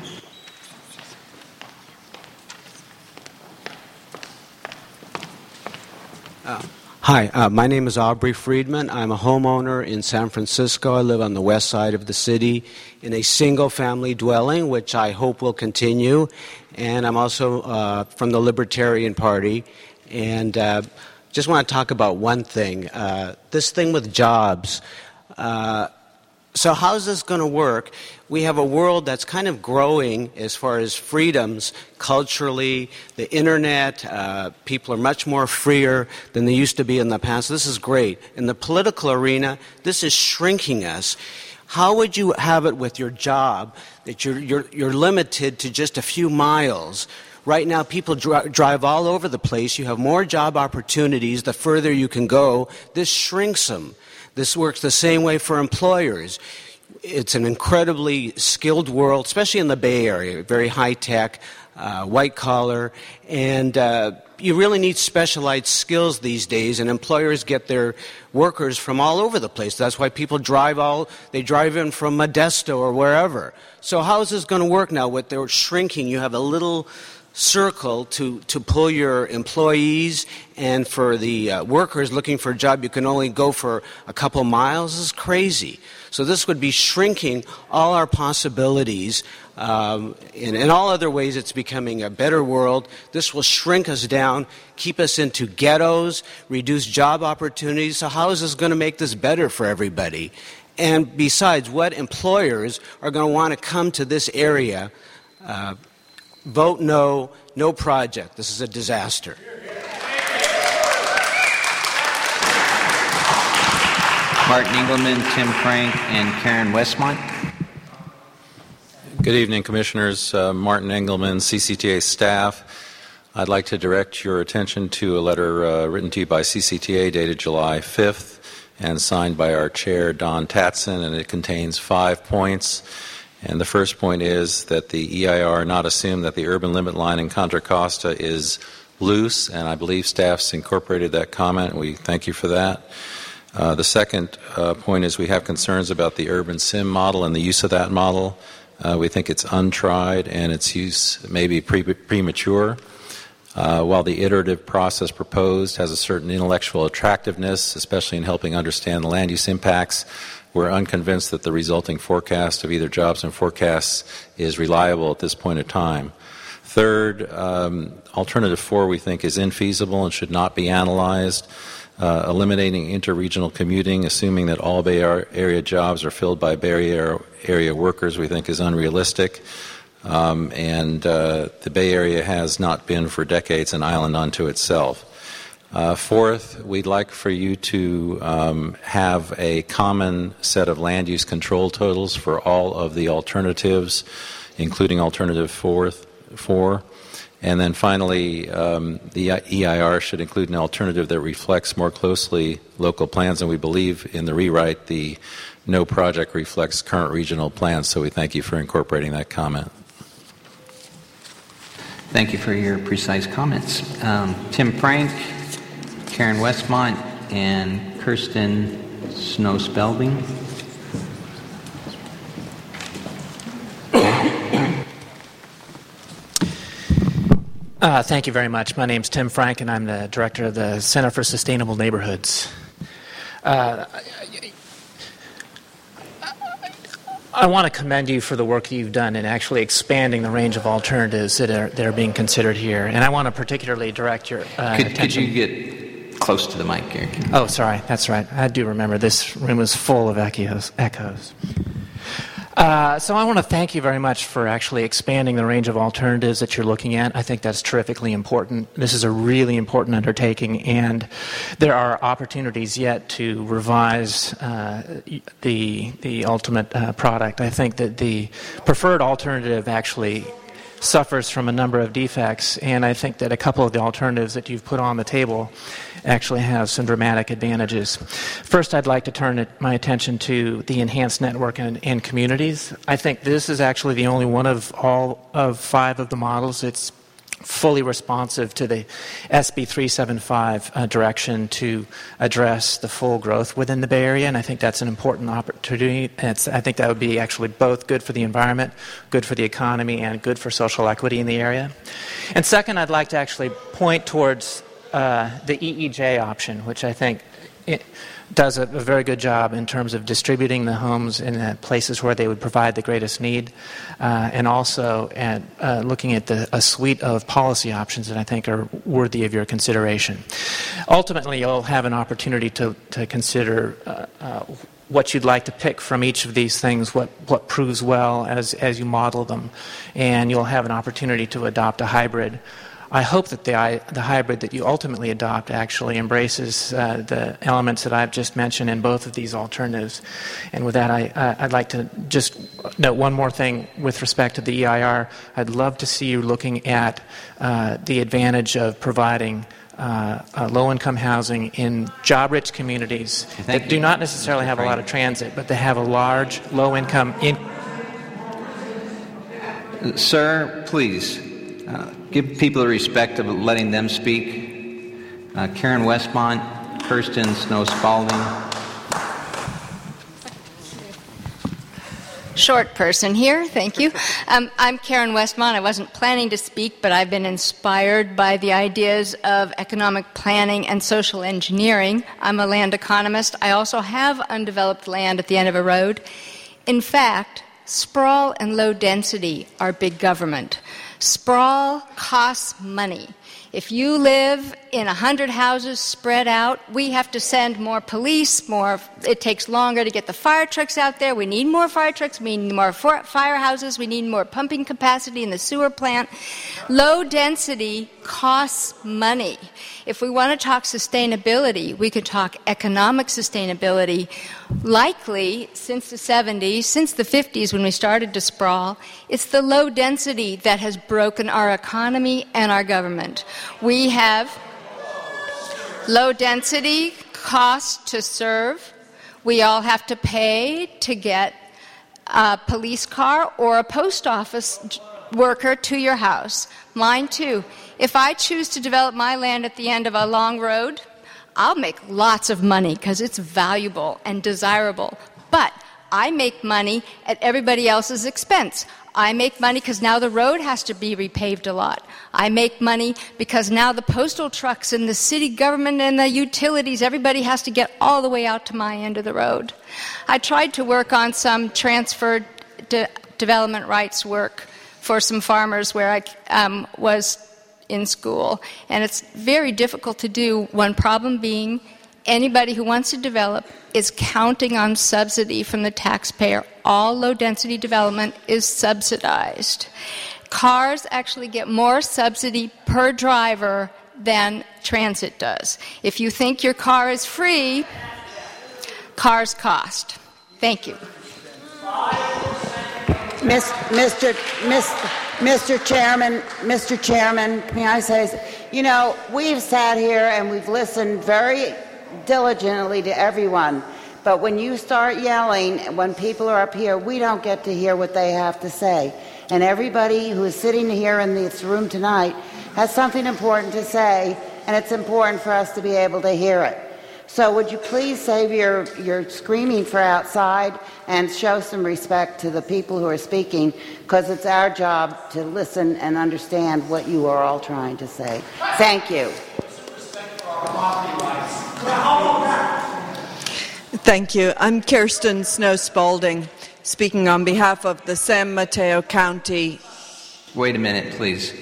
Hi, my name is Aubrey Friedman. I'm a homeowner in San Francisco. I live on the west side of the city in a single-family dwelling, which I hope will continue. And I'm also from the Libertarian Party. And just want to talk about one thing. This thing with jobs. So how's this going to work? We have a world that's kind of growing as far as freedoms culturally, the internet. People are much more freer than they used to be in the past. This is great. In the political arena, this is shrinking us. How would you have it with your job that you're limited to just a few miles? Right now, people drive all over the place. You have more job opportunities the further you can go. This shrinks them. This works the same way for employers. It's an incredibly skilled world, especially in the Bay Area, very high-tech, white-collar, and you really need specialized skills these days, and employers get their workers from all over the place. That's why people drive in from Modesto or wherever. So how is this going to work now with their shrinking? You have a little circle to pull your employees, and for the workers looking for a job, you can only go for a couple miles. This is crazy. So this would be shrinking all our possibilities. In all other ways, it's becoming a better world. This will shrink us down, keep us into ghettos, reduce job opportunities. So how is this going to make this better for everybody? And besides, what employers are going to want to come to this area? Vote no, no project. This is a disaster. Martin Engelman, Tim Frank, and Karen Westmont. Good evening, Commissioners. Martin Engelman, CCTA staff. I'd like to direct your attention to a letter written to you by CCTA dated July 5th and signed by our chair, Don Tatson, and it contains 5 points. And the first point is that the EIR not assume that the urban limit line in Contra Costa is loose, and I believe staff's incorporated that comment. We thank you for that. The second point is we have concerns about the urban sim model and the use of that model. We think it's untried and its use may be premature. While the iterative process proposed has a certain intellectual attractiveness, especially in helping understand the land use impacts, we're unconvinced that the resulting forecast of either jobs and forecasts is reliable at this point in time. Third, alternative 4 we think is infeasible and should not be analyzed. Eliminating interregional commuting, assuming that all Bay Area jobs are filled by Bay Area workers, we think is unrealistic. And the Bay Area has not been for decades an island unto itself. Fourth, we'd like for you to have a common set of land use control totals for all of the alternatives, including alternative 4. And then finally, the EIR should include an alternative that reflects more closely local plans, and we believe in the rewrite the no project reflects current regional plans, so we thank you for incorporating that comment. Thank you for your precise comments. Tim Frank, Karen Westmont, and Kirsten Snow-Spelving. Thank you very much. My name's Tim Frank, and I'm the director of the Center for Sustainable Neighborhoods. I want to commend you for the work that you've done in actually expanding the range of alternatives that are being considered here. And I want to particularly direct your attention. Could you get close to the mic here? Oh, sorry. That's right. I do remember this room is full of echoes. So I want to thank you very much for actually expanding the range of alternatives that you're looking at. I think that's terrifically important. This is a really important undertaking, and there are opportunities yet to revise the ultimate product. I think that the preferred alternative actually suffers from a number of defects, and I think that a couple of the alternatives that you've put on the table actually have some dramatic advantages. First, I'd like to turn my attention to the enhanced network and communities. I think this is actually the only one of all of 5 of the models that's fully responsive to the SB 375 direction to address the full growth within the Bay Area, and I think that's an important opportunity. I think that would be actually both good for the environment, good for the economy, and good for social equity in the area. And second, I'd like to actually point towards the EEJ option, which I think does a very good job in terms of distributing the homes in the places where they would provide the greatest need, and also at looking at a suite of policy options that I think are worthy of your consideration. Ultimately, you'll have an opportunity to consider what you'd like to pick from each of these things, what proves well as you model them, and you'll have an opportunity to adopt a hybrid. I hope that the hybrid that you ultimately adopt actually embraces the elements that I've just mentioned in both of these alternatives. And with that, I'd like to just note one more thing with respect to the EIR. I'd love to see you looking at the advantage of providing low-income housing in job-rich communities that do not necessarily have a lot of transit, but they have a large low-income. Sir, please. Give people the respect of letting them speak. Karen Westmont, Kirsten Snow Spalding. Short person here, thank you. I'm Karen Westmont. I wasn't planning to speak, but I've been inspired by the ideas of economic planning and social engineering. I'm a land economist. I also have undeveloped land at the end of a road. In fact, sprawl and low density are big government. Sprawl costs money. If you live in 100 houses spread out, we have to send more police, it takes longer to get the fire trucks out there. We need more fire trucks, we need more firehouses, we need more pumping capacity in the sewer plant. Low density costs money. If we want to talk sustainability, we could talk economic sustainability. Likely, since the 70s, since the 50s when we started to sprawl, it's the low density that has broken our economy and our government. We have low density costs to serve. We all have to pay to get a police car or a post office worker to your house. Mine too. If I choose to develop my land at the end of a long road, I'll make lots of money because it's valuable and desirable. But I make money at everybody else's expense. I make money because now the road has to be repaved a lot. I make money because now the postal trucks and the city government and the utilities, everybody has to get all the way out to my end of the road. I tried to work on some transfer development rights work for some farmers where I was in school, and it's very difficult to do. One problem being anybody who wants to develop is counting on subsidy from the taxpayer. All low-density development is subsidized. Cars actually get more subsidy per driver than transit does. If you think your car is free, cars cost. Thank you. Mr. Chairman, may I say, we've sat here and we've listened very diligently to everyone, but when you start yelling, when people are up here, we don't get to hear what they have to say. And everybody who is sitting here in this room tonight has something important to say, and it's important for us to be able to hear it. So would you please save your screaming for outside and show some respect to the people who are speaking, because it's our job to listen and understand what you are all trying to say. Thank you. Thank you. I'm Kirsten Snow Spalding, speaking on behalf of the San Mateo County. Wait a minute, please.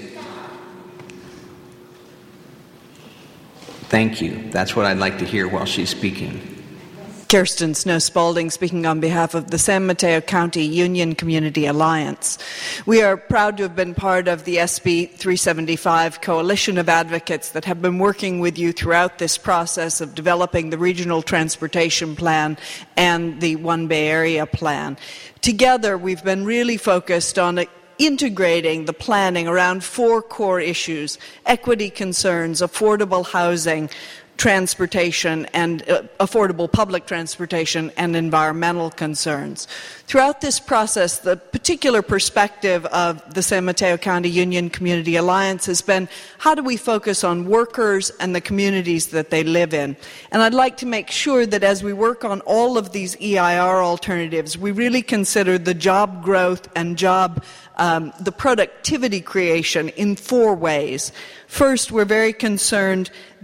Thank you. That's what I'd like to hear while she's speaking. Kirsten Snow Spalding, speaking on behalf of the San Mateo County Union Community Alliance. We are proud to have been part of the SB 375 coalition of advocates that have been working with you throughout this process of developing the Regional Transportation Plan and the One Bay Area Plan. Together, we've been really focused on integrating the planning around four core issues: equity concerns, affordable housing, transportation, and affordable public transportation, and environmental concerns. Throughout this process, the particular perspective of the San Mateo County Union Community Alliance has been, how do we focus on workers and the communities that they live in? And I'd like to make sure that as we work on all of these EIR alternatives, we really consider the job growth and the productivity creation in four ways. First, we're very concerned that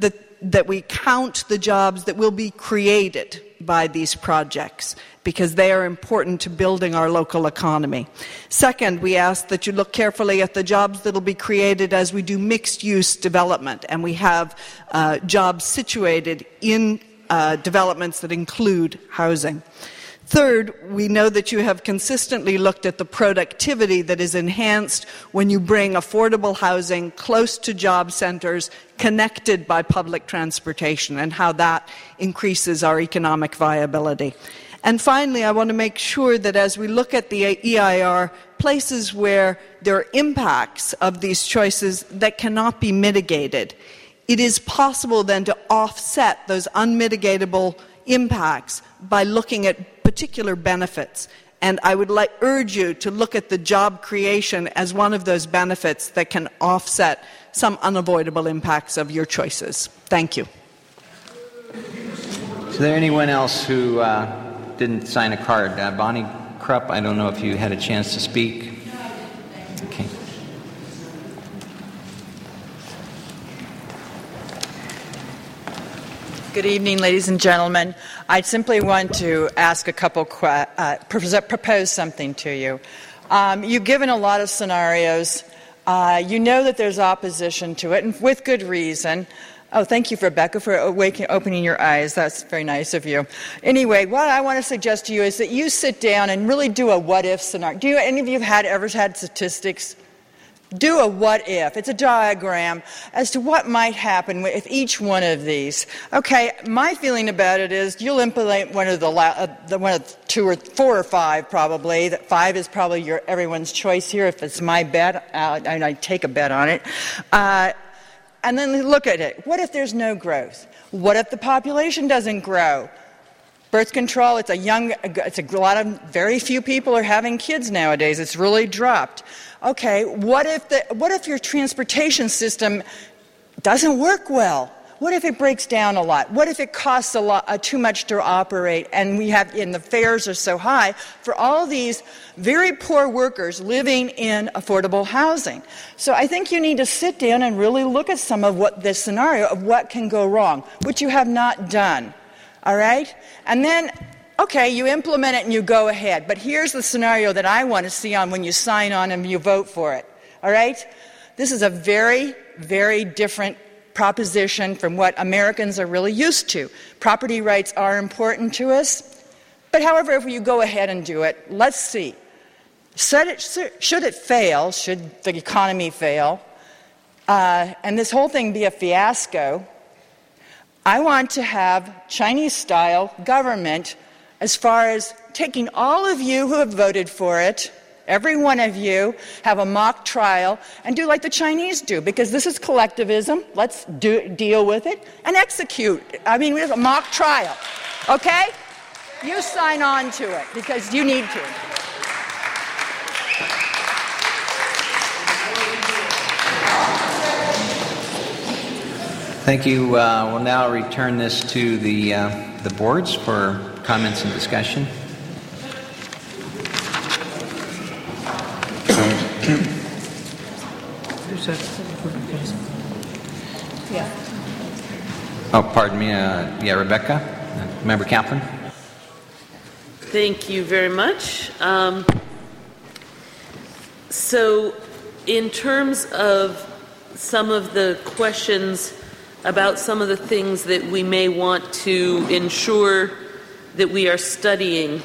that we count the jobs that will be created by these projects, because they are important to building our local economy. Second, we ask that you look carefully at the jobs that will be created as we do mixed-use development, and we have jobs situated in developments that include housing. Third, we know that you have consistently looked at the productivity that is enhanced when you bring affordable housing close to job centers connected by public transportation, and how that increases our economic viability. And finally, I want to make sure that as we look at the EIR, places where there are impacts of these choices that cannot be mitigated, it is possible then to offset those unmitigatable impacts by looking at particular benefits. And I would urge you to look at the job creation as one of those benefits that can offset some unavoidable impacts of your choices. Thank you. Is there anyone else who didn't sign a card? Bonnie Krupp, I don't know if you had a chance to speak. Okay. Good evening, ladies and gentlemen. I simply want to ask a couple, propose something to you. You've given a lot of scenarios. You know that there's opposition to it, and with good reason. Oh, thank you, Rebecca, for opening your eyes. That's very nice of you. Anyway, what I want to suggest to you is that you sit down and really do a what-if scenario. Do any of you ever had statistics? Do a what-if. It's a diagram as to what might happen with each one of these. Okay, my feeling about it is you'll implement one of the 2 or 4 or 5 probably. That 5 is probably everyone's choice here. If it's my bet, I take a bet on it. And then look at it. What if there's no growth? What if the population doesn't grow? Birth control, very few people are having kids nowadays. It's really dropped. Okay, what if your transportation system doesn't work well? What if it breaks down a lot? What if it costs too much to operate, and the fares are so high for all these very poor workers living in affordable housing? So I think you need to sit down and really look at some of this scenario of what can go wrong, which you have not done. All right? And then, okay, you implement it and you go ahead. But here's the scenario that I want to see when you sign on and you vote for it. All right? This is a very, very different proposition from what Americans are really used to. Property rights are important to us. But however, if you go ahead and do it, let's see. Should it fail, should the economy fail, and this whole thing be a fiasco, I want to have Chinese-style government as far as taking all of you who have voted for it, every one of you, have a mock trial and do like the Chinese do, because this is collectivism. Let's deal with it and execute. We have a mock trial. Okay? You sign on to it because you need to. Thank you. We'll now return this to the boards for comments and discussion. Oh, pardon me. Rebecca. Member Kaplan. Thank you very much. So, in terms of some of the questions about some of the things that we may want to ensure that we are studying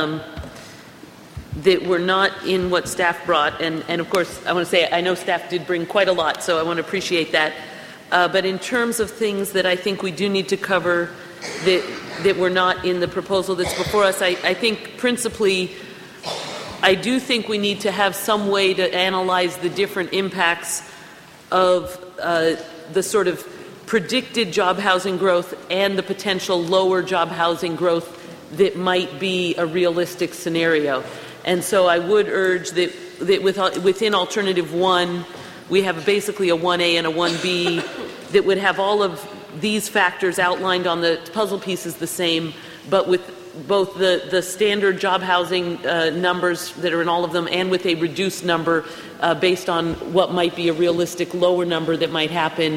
that were not in what staff brought. And of course, I want to say I know staff did bring quite a lot, so I want to appreciate that. But in terms of things that I think we do need to cover that were not in the proposal that's before us, I think principally I do think we need to have some way to analyze the different impacts of the sort of predicted job housing growth and the potential lower job housing growth that might be a realistic scenario. And so I would urge that within Alternative 1, we have basically a 1A and a 1B that would have all of these factors outlined on the puzzle pieces the same, but with both the standard job housing numbers that are in all of them and with a reduced number based on what might be a realistic lower number that might happen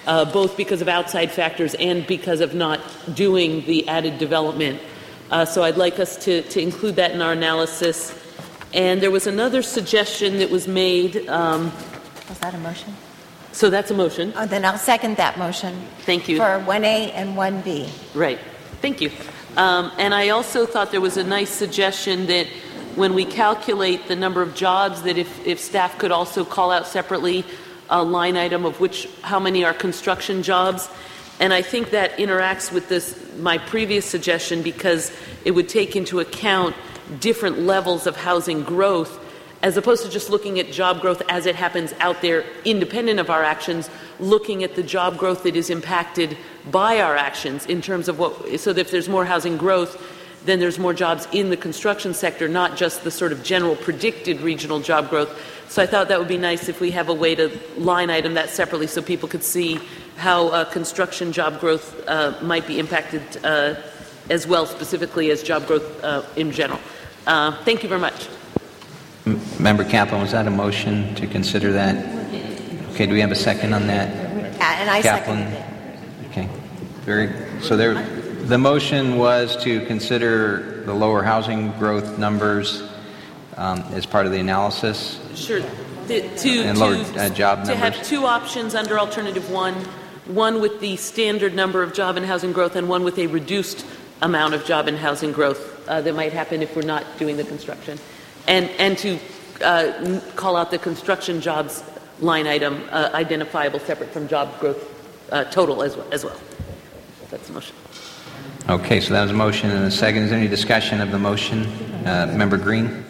both because of outside factors and because of not doing the added development. So I'd like us to include that in our analysis. And there was another suggestion that was made. Was that a motion? So that's a motion. Then I'll second that motion. Thank you. For 1A and 1B. Right. Thank you. And I also thought there was a nice suggestion that when we calculate the number of jobs, that if staff could also call out separately a line item of how many are construction jobs. And I think that interacts with my previous suggestion, because it would take into account different levels of housing growth, as opposed to just looking at job growth as it happens out there independent of our actions, looking at the job growth that is impacted by our actions in terms of so that if there's more housing growth, then there's more jobs in the construction sector, not just the sort of general predicted regional job growth. So I thought that would be nice if we have a way to line item that separately so people could see how construction job growth might be impacted as well, specifically as job growth in general. Thank you very much. Member Kaplan, was that a motion to consider that? Okay, do we have a second on that? Yeah, and I Kaplan? seconded Okay. So the motion was to consider the lower housing growth numbers as part of the analysis? Sure. And lower job numbers? To have two options under Alternative 1, one with the standard number of job and housing growth and one with a reduced amount of job and housing growth that might happen if we're not doing the construction. And to call out the construction jobs line item identifiable separate from job growth total as well. That's the motion. Okay, so that was a motion and a second. Is there any discussion of the motion? Member Green?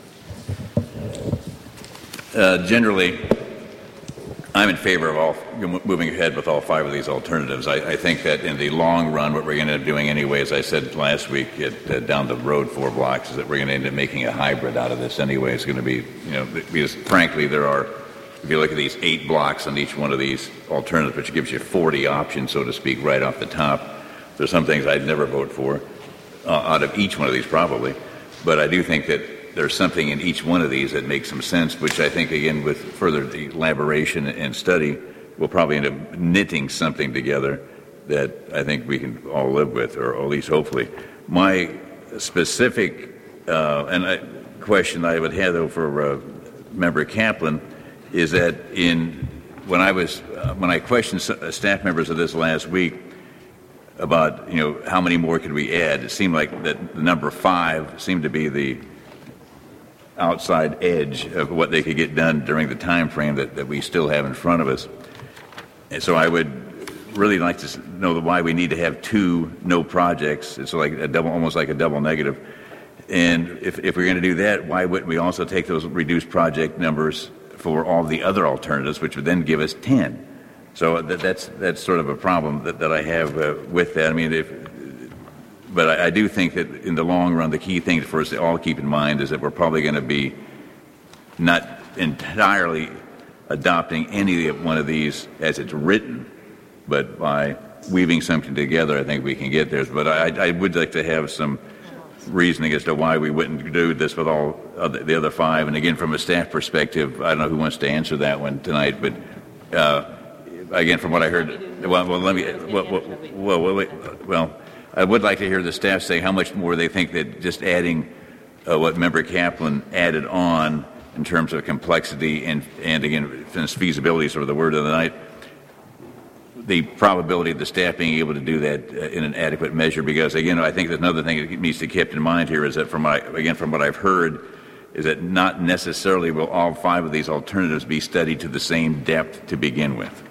Generally, I'm in favor of moving ahead with all five of these alternatives. I think that in the long run, what we're going to end up doing anyway, as I said last week, down the road 4 blocks, is that we're going to end up making a hybrid out of this anyway. It's going to be, because frankly, if you look at these 8 blocks on each one of these alternatives, which gives you 40 options, so to speak, right off the top. There's some things I'd never vote for out of each one of these probably, but I do think that there's something in each one of these that makes some sense, which I think, again, with further elaboration and study, we'll probably end up knitting something together that I think we can all live with, or at least hopefully. My specific question I would have, though, for Member Kaplan is that when I questioned staff members of this last week about how many more could we add, it seemed like that the number 5 seemed to be the outside edge of what they could get done during the time frame that we still have in front of us. And so I would really like to know why we need to have 2 no projects. It's like almost like a double negative. And if we're going to do that, why wouldn't we also take those reduced project numbers for all the other alternatives, which would then give us 10? So that's sort of a problem that I have with that. I mean, but I do think that in the long run, the key thing for us to all keep in mind is that we're probably going to be not entirely adopting any one of these as it's written, but by weaving something together, I think we can get there. But I would like to have some reasoning as to why we wouldn't do this with all the other 5. And again, from a staff perspective, I don't know who wants to answer that one tonight, but again, from what I heard, I would like to hear the staff say how much more they think that just adding what Member Kaplan added on in terms of complexity and again, feasibility is sort of the word of the night, the probability of the staff being able to do that in an adequate measure. Because again, I think that another thing that needs to be kept in mind here is that from what I've heard, is that not necessarily will all 5 of these alternatives be studied to the same depth to begin with.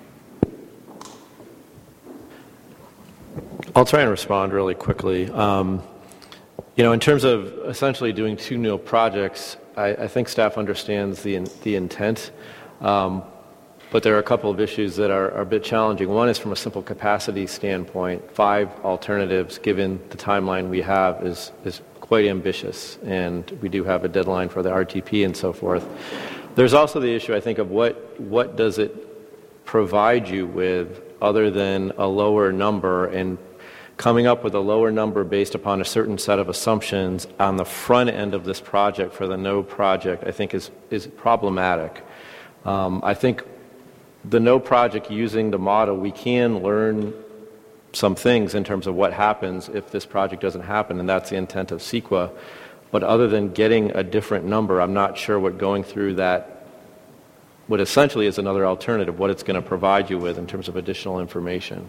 I'll try and respond really quickly. In terms of essentially doing 2 new projects, I think staff understands the intent, but there are a couple of issues that are a bit challenging. One is from a simple capacity standpoint. 5 alternatives, given the timeline we have, is quite ambitious, and we do have a deadline for the RTP and so forth. There's also the issue, I think, of what does it provide you with other than a lower number, and coming up with a lower number based upon a certain set of assumptions on the front end of this project for the no project, I think is problematic. I think the no project using the model, we can learn some things in terms of what happens if this project doesn't happen, and that's the intent of CEQA. But other than getting a different number, I'm not sure what going through that, what essentially is another alternative, what it's going to provide you with in terms of additional information.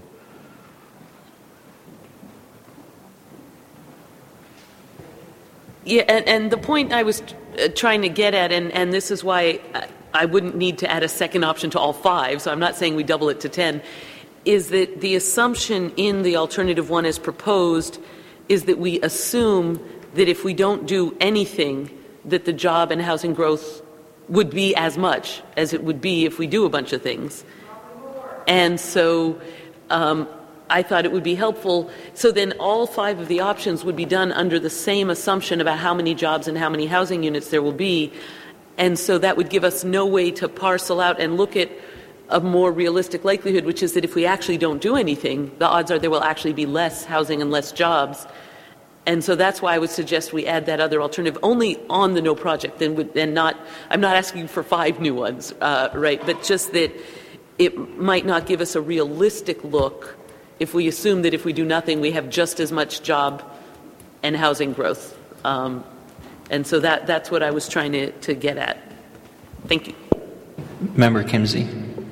Yeah, and the point I was trying to get at, and this is why I wouldn't need to add a second option to all 5, so I'm not saying we double it to 10, is that the assumption in the alternative 1 as proposed is that we assume that if we don't do anything, that the job and housing growth would be as much as it would be if we do a bunch of things. And so I thought it would be helpful. So then all 5 of the options would be done under the same assumption about how many jobs and how many housing units there will be. And so that would give us no way to parcel out and look at a more realistic likelihood, which is that if we actually don't do anything, the odds are there will actually be less housing and less jobs. And so that's why I would suggest we add that other alternative only on the no project, and not, I'm not asking for 5 new ones, right, but just that it might not give us a realistic look if we assume that if we do nothing, we have just as much job and housing growth. And so that's what I was trying to get at. Thank you. Member Kimsey.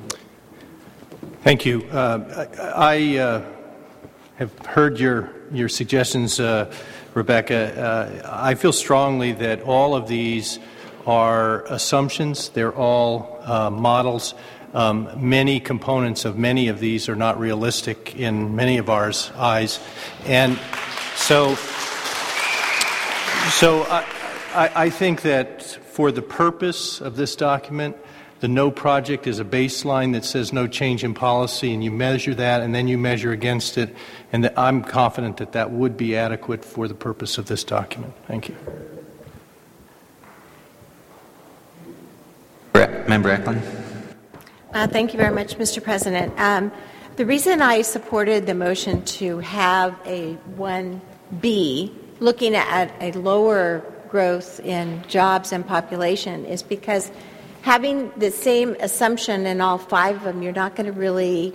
Thank you. I have heard your suggestions, Rebecca. I feel strongly that all of these are assumptions. They're all models. Many components of many of these are not realistic in many of our eyes. And so I think that for the purpose of this document, the no project is a baseline that says no change in policy, and you measure that, and then you measure against it, and I'm confident that that would be adequate for the purpose of this document. Thank you. Member Eklund. Thank you very much, Mr. President. The reason I supported the motion to have a 1B, looking at a lower growth in jobs and population, is because having the same assumption in all 5 of them, you're not going to really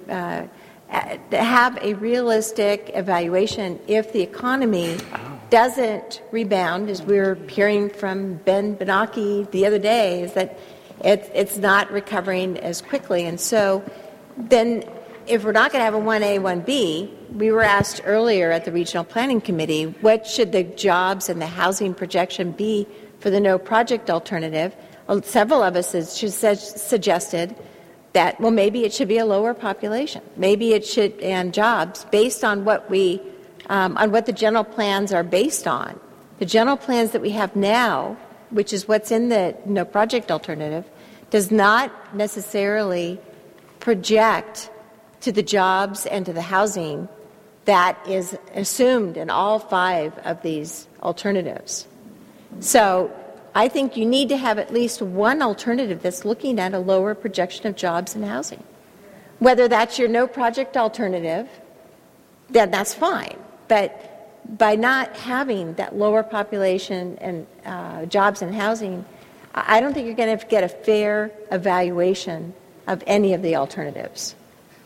have a realistic evaluation if the economy doesn't rebound, as we were hearing from Ben Bernanke the other day, is that it's not recovering as quickly. And so then if we're not going to have a 1A, 1B, we were asked earlier at the Regional Planning Committee, what should the jobs and the housing projection be for the no project alternative? Several of us suggested that, well, maybe it should be a lower population. Maybe it should, and jobs, based on what on what the general plans are based on. The general plans that we have now, which is what's in the no project alternative, does not necessarily project to the jobs and to the housing that is assumed in all 5 of these alternatives. So I think you need to have at least one alternative that's looking at a lower projection of jobs and housing. Whether that's your no project alternative, then that's fine. But by not having that lower population and jobs and housing, I don't think you're going to get a fair evaluation of any of the alternatives.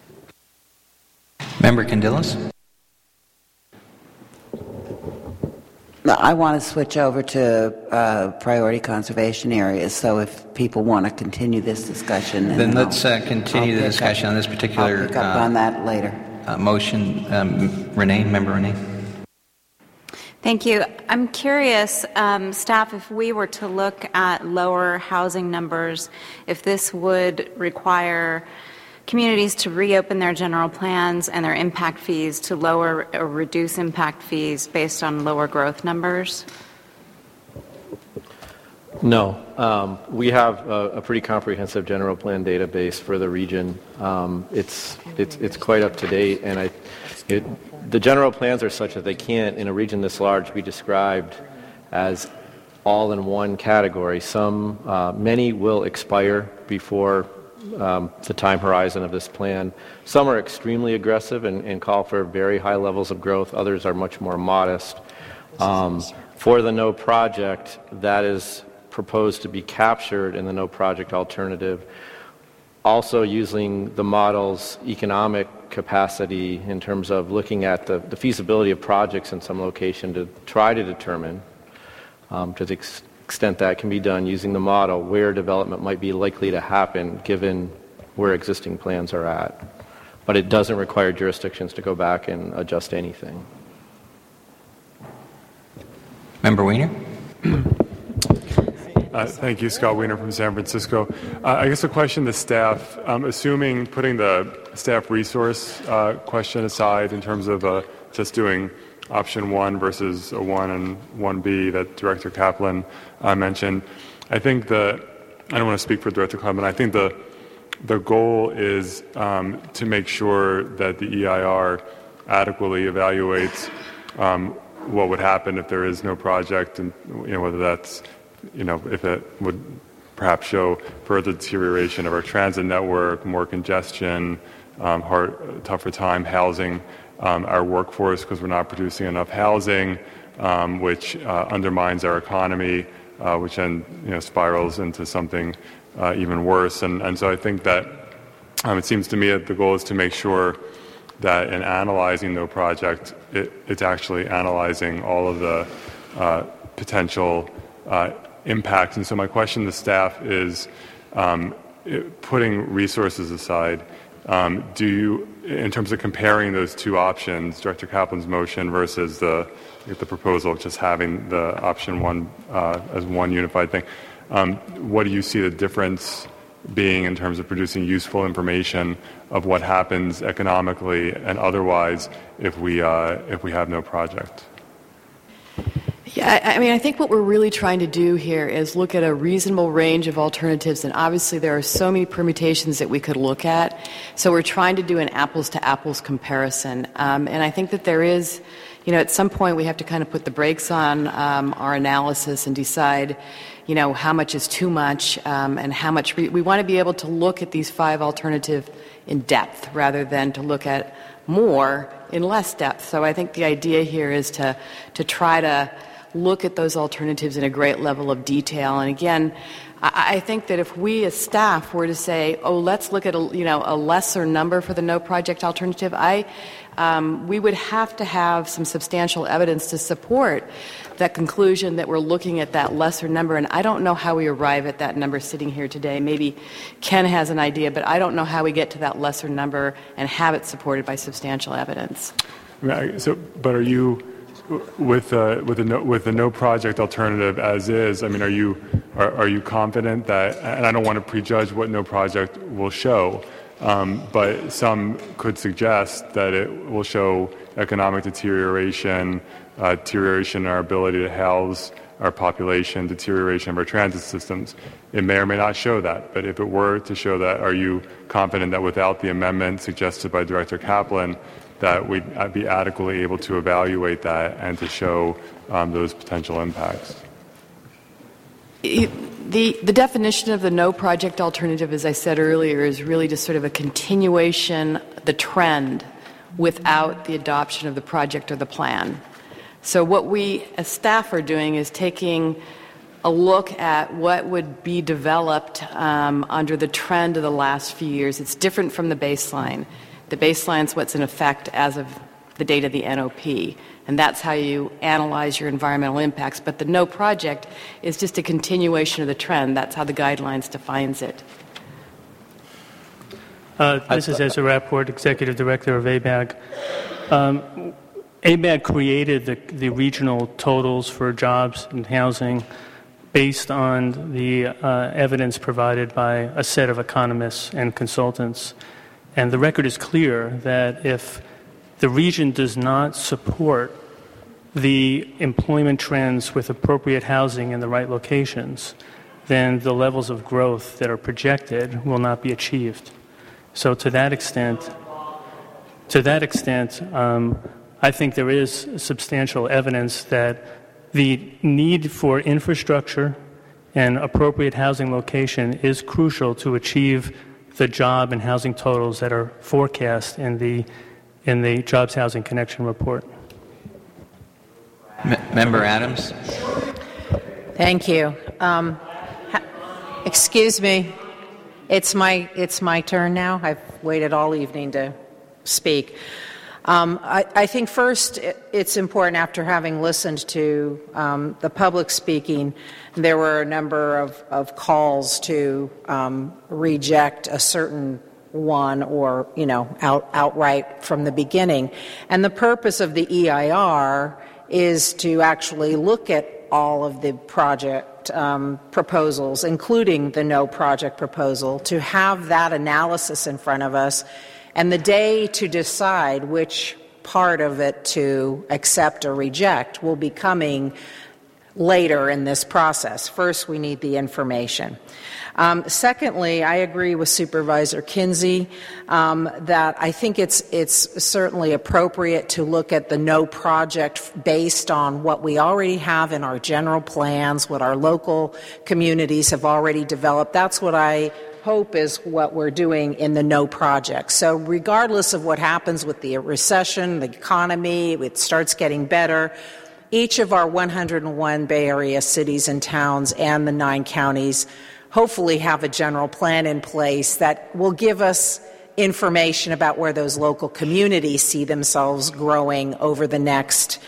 Member Candelas. I want to switch over to priority conservation areas, so if people want to continue this discussion... Then let's continue the discussion on this particular... I'll pick up on that later. Motion. Member Renee. Thank you. I'm curious, staff, if we were to look at lower housing numbers, if this would require communities to reopen their general plans and their impact fees to lower or reduce impact fees based on lower growth numbers? No. We have a pretty comprehensive general plan database for the region. It's quite up to date, and the general plans are such that they can't, in a region this large, be described as all in one category. Many will expire before the time horizon of this plan. Some are extremely aggressive and call for very high levels of growth. Others are much more modest. For the no project, that is proposed to be captured in the no project alternative. also using the model's economic capacity in terms of looking at the feasibility of projects in some location to try to determine, to the extent that can be done using the model, where development might be likely to happen given where existing plans are at. But it doesn't require jurisdictions to go back and adjust anything. Member Wiener? Thank you, Scott Wiener from San Francisco. I guess a question to staff, assuming putting the staff resource question aside in terms of just doing option 1 versus a 1 and 1B that Director Kaplan mentioned, I think I don't want to speak for Director Kaplan, I think the goal is to make sure that the EIR adequately evaluates what would happen if there is no project, and whether that's if it would perhaps show further deterioration of our transit network, more congestion, tougher time housing our workforce because we're not producing enough housing, which undermines our economy, which then spirals into something even worse. And so I think that it seems to me that the goal is to make sure that in analyzing no project, it's actually analyzing all of the potential impacts. And so my question to staff is, putting resources aside, do you, in terms of comparing those two options, Director Kaplan's motion versus the proposal of just having the option 1 as one unified thing, what do you see the difference being in terms of producing useful information of what happens economically and otherwise if we have no project? Yeah, I mean, I think what we're really trying to do here is look at a reasonable range of alternatives, and obviously there are so many permutations that we could look at. So we're trying to do an apples-to-apples comparison. And I think that there is, at some point we have to kind of put the brakes on our analysis and decide, how much is too much and how much we want to be able to look at these 5 alternatives in depth rather than to look at more in less depth. So I think the idea here is to try to look at those alternatives in a great level of detail. And again, I think that if we as staff were to say, let's look at a lesser number for the no project alternative, we would have to have some substantial evidence to support that conclusion that we're looking at that lesser number. And I don't know how we arrive at that number sitting here today. Maybe Ken has an idea, but I don't know how we get to that lesser number and have it supported by substantial evidence. But are you, with the no project alternative as is, I mean, are you confident that, and I don't want to prejudge what no project will show, but some could suggest that it will show economic deterioration, deterioration in our ability to house our population, deterioration of our transit systems. It may or may not show that, but if it were to show that, are you confident that without the amendment suggested by Director Kaplan, that we'd be adequately able to evaluate that and to show those potential impacts? The definition of the no project alternative, as I said earlier, is really just sort of a continuation, the trend, without the adoption of the project or the plan. So what we as staff are doing is taking a look at what would be developed under the trend of the last few years. It's different from the baseline. The baseline is what's in effect as of the date of the NOP, and that's how you analyze your environmental impacts. But the no project is just a continuation of the trend. That's how the guidelines defines it. This is Ezra Rapport, Executive Director of ABAG. ABAG created the regional totals for jobs and housing based on the evidence provided by a set of economists and consultants. And the record is clear that if the region does not support the employment trends with appropriate housing in the right locations, then the levels of growth that are projected will not be achieved. So to that extent, I think there is substantial evidence that the need for infrastructure and appropriate housing location is crucial to achieve the job and housing totals that are forecast in the Jobs Housing Connection Report. Member Adams. Thank you. Excuse me. It's my turn now. I've waited all evening to speak. I think first it's important, after having listened to the public speaking, there were a number of calls to reject a certain one or, outright from the beginning. And the purpose of the EIR is to actually look at all of the project proposals, including the no project proposal, to have that analysis in front of us, and the day to decide which part of it to accept or reject will be coming later in this process. First, we need the information. Secondly, I agree with Supervisor Kinsey that I think it's certainly appropriate to look at the no project based on what we already have in our general plans, what our local communities have already developed. That's what I hope is what we're doing in the no project. So regardless of what happens with the recession, the economy, it starts getting better, each of our 101 Bay Area cities and towns and the 9 counties hopefully have a general plan in place that will give us information about where those local communities see themselves growing over the next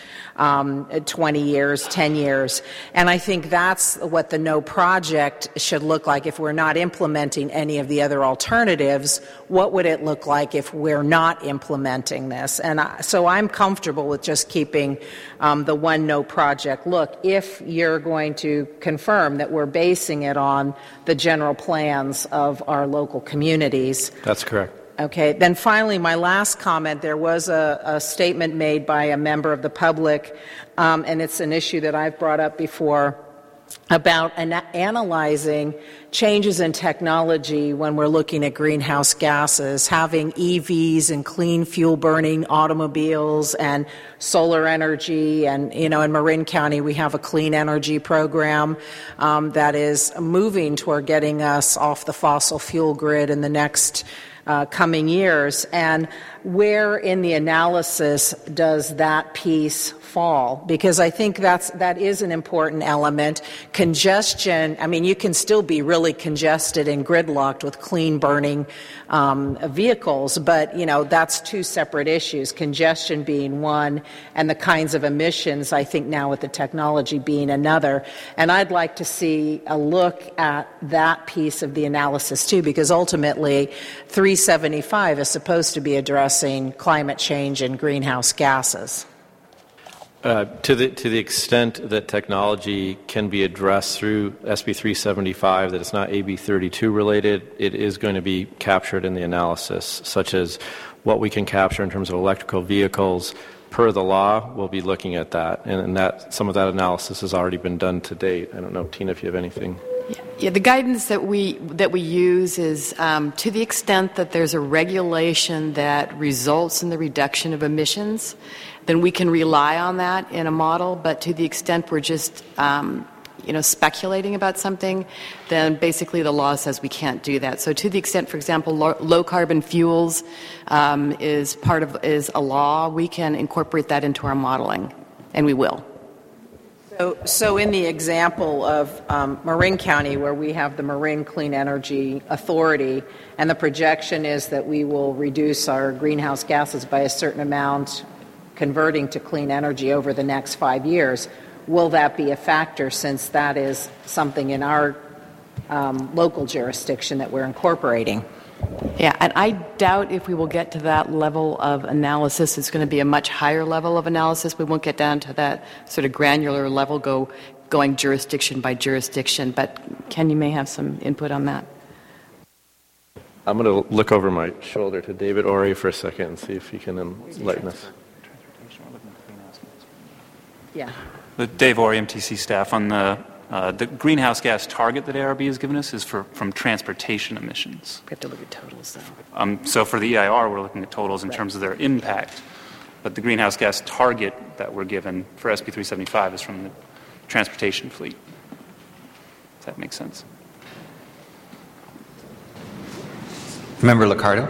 20 years, 10 years. And I think that's what the no project should look like. If we're not implementing any of the other alternatives, what would it look like if we're not implementing this? And so I'm comfortable with just keeping the one no project look, if you're going to confirm that we're basing it on the general plans of our local communities. That's correct. Okay, then finally, my last comment, there was a statement made by a member of the public, and it's an issue that I've brought up before, about analyzing changes in technology when we're looking at greenhouse gases, having EVs and clean fuel burning automobiles and solar energy. And, in Marin County we have a clean energy program that is moving toward getting us off the fossil fuel grid in the next coming years. And where in the analysis does that piece fall? Because I think that is an important element. Congestion, you can still be really congested and gridlocked with clean burning vehicles, but that's two separate issues, congestion being one and the kinds of emissions, I think now with the technology, being another. And I'd like to see a look at that piece of the analysis too, because ultimately 375 is supposed to be addressing climate change and greenhouse gases. To the extent that technology can be addressed through SB 375, that it's not AB 32 related, it is going to be captured in the analysis, such as what we can capture in terms of electrical vehicles. Per the law, we'll be looking at that, and that some of that analysis has already been done to date. I don't know, Tina, if you have anything. Yeah, the guidance that we use is to the extent that there's a regulation that results in the reduction of emissions, then we can rely on that in a model. But to the extent we're just speculating about something, then basically the law says we can't do that. So to the extent, for example, low carbon fuels is a law, we can incorporate that into our modeling, and we will. So in the example of Marin County, where we have the Marin Clean Energy Authority, and the projection is that we will reduce our greenhouse gases by a certain amount, converting to clean energy over the next 5 years, will that be a factor, since that is something in our local jurisdiction that we're incorporating? Yeah, and I doubt if we will get to that level of analysis. It's going to be a much higher level of analysis. We won't get down to that sort of granular level, going jurisdiction by jurisdiction. But Ken, you may have some input on that. I'm going to look over my shoulder to David Ori for a second and see if he can enlighten us. Yeah. Dave Ori, MTC staff. On the greenhouse gas target that ARB has given us is from transportation emissions. We have to look at totals, though. So for the EIR, we're looking at totals in terms of their impact. But the greenhouse gas target that we're given for SB 375 is from the transportation fleet. Does that make sense? Member Liccardo.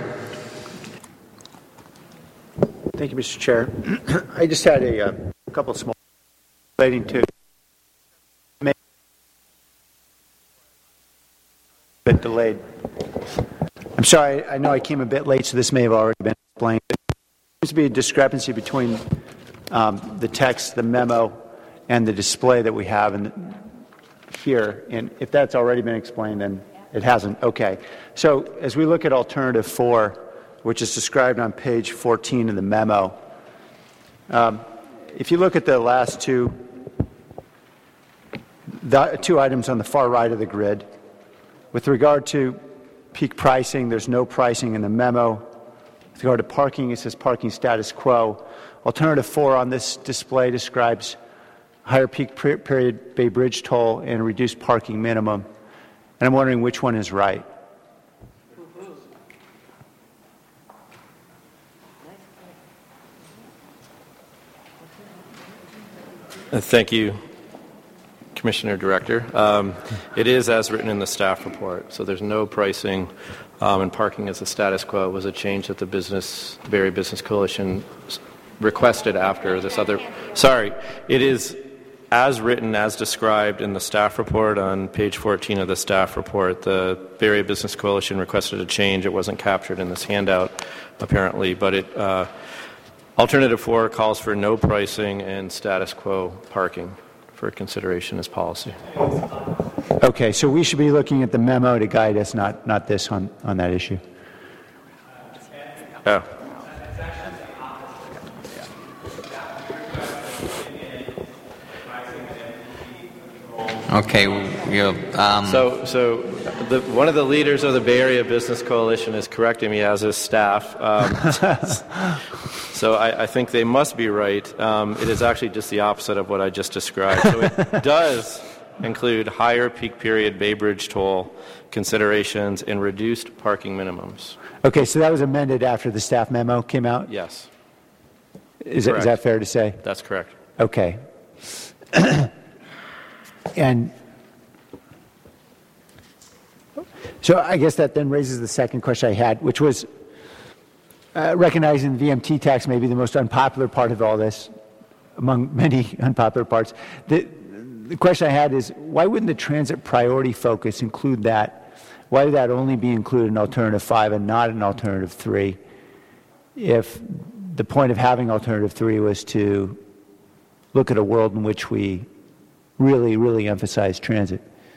Thank you, Mr. Chair. I just had a couple of small relating to bit delayed. I'm sorry, I know I came a bit late, so this may have already been explained. There seems to be a discrepancy between the text, the memo, and the display that we have here. And if that's already been explained, then it hasn't. Okay. So as we look at alternative 4, which is described on page 14 of the memo, if you look at the last two items on the far right of the grid, with regard to peak pricing, there's no pricing in the memo. With regard to parking, it says parking status quo. Alternative 4 on this display describes higher peak period Bay Bridge toll and reduced parking minimum. And I'm wondering which one is right. Thank you, Commissioner Director. It is as written in the staff report, so there's no pricing, and parking as the status quo was a change that the Bay Area Business Coalition requested after this other. Sorry, it is as written, as described in the staff report on page 14 of the staff report. The Bay Area Business Coalition requested a change. It wasn't captured in this handout, apparently, but it. Alternative 4 calls for no pricing and status quo parking for consideration as policy. Okay, so we should be looking at the memo to guide us, not this on that issue. Oh. Okay. So one of the leaders of the Bay Area Business Coalition is correcting me, as is staff. So I think they must be right. It is actually just the opposite of what I just described. So it does include higher peak period Bay Bridge toll considerations and reduced parking minimums. Okay, so that was amended after the staff memo came out? Yes. Is that fair to say? That's correct. Okay. And so I guess that then raises the second question I had, which was recognizing the VMT tax may be the most unpopular part of all this, among many unpopular parts. The question I had is, why wouldn't the transit priority focus include that? Why would that only be included in Alternative 5 and not in Alternative 3 if the point of having Alternative 3 was to look at a world in which we really, really emphasize transit?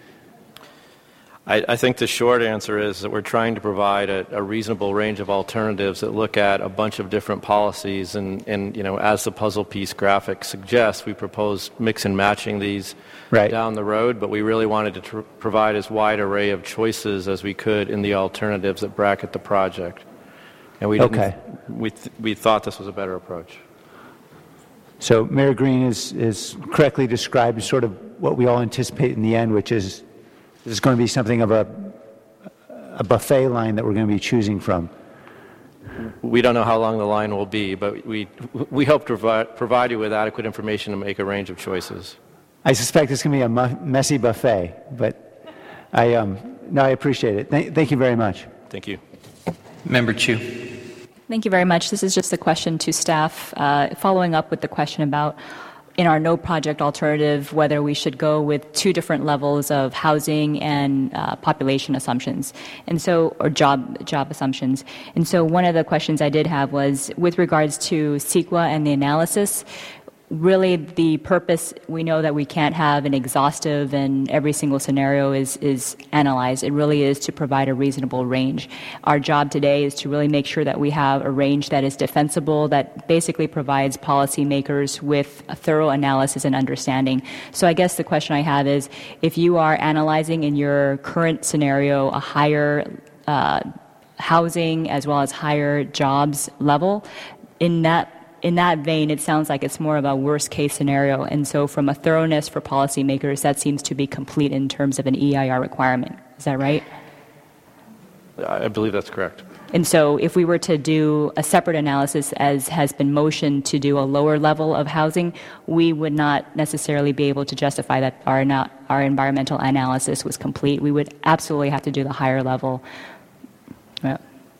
I think the short answer is that we're trying to provide a reasonable range of alternatives that look at a bunch of different policies, and as the puzzle piece graphic suggests, we propose mix and matching these down the road, but we really wanted to provide as wide array of choices as we could in the alternatives that bracket the project. And we thought this was a better approach. So Mayor Green is correctly described as sort of what we all anticipate in the end, which is there's going to be something of a buffet line that we're going to be choosing from. We don't know how long the line will be, but we hope to provide you with adequate information to make a range of choices. I suspect it's going to be a messy buffet, but I appreciate it. Thank you very much. Thank you. Member Chu. Thank you very much. This is just a question to staff, following up with the question about in our no project alternative, whether we should go with two different levels of housing and population assumptions, and so, or job assumptions. And so one of the questions I did have was with regards to CEQA and the analysis. Really, the purpose, we know that we can't have an exhaustive and every single scenario is analyzed. It really is to provide a reasonable range. Our job today is to really make sure that we have a range that is defensible, that basically provides policymakers with a thorough analysis and understanding. So I guess the question I have is, if you are analyzing in your current scenario a higher housing as well as higher jobs level, in that vein, it sounds like it's more of a worst-case scenario. And so from a thoroughness for policymakers, that seems to be complete in terms of an EIR requirement. Is that right? I believe that's correct. And so if we were to do a separate analysis, as has been motioned to do a lower level of housing, we would not necessarily be able to justify that our environmental analysis was complete. We would absolutely have to do the higher level. Yeah.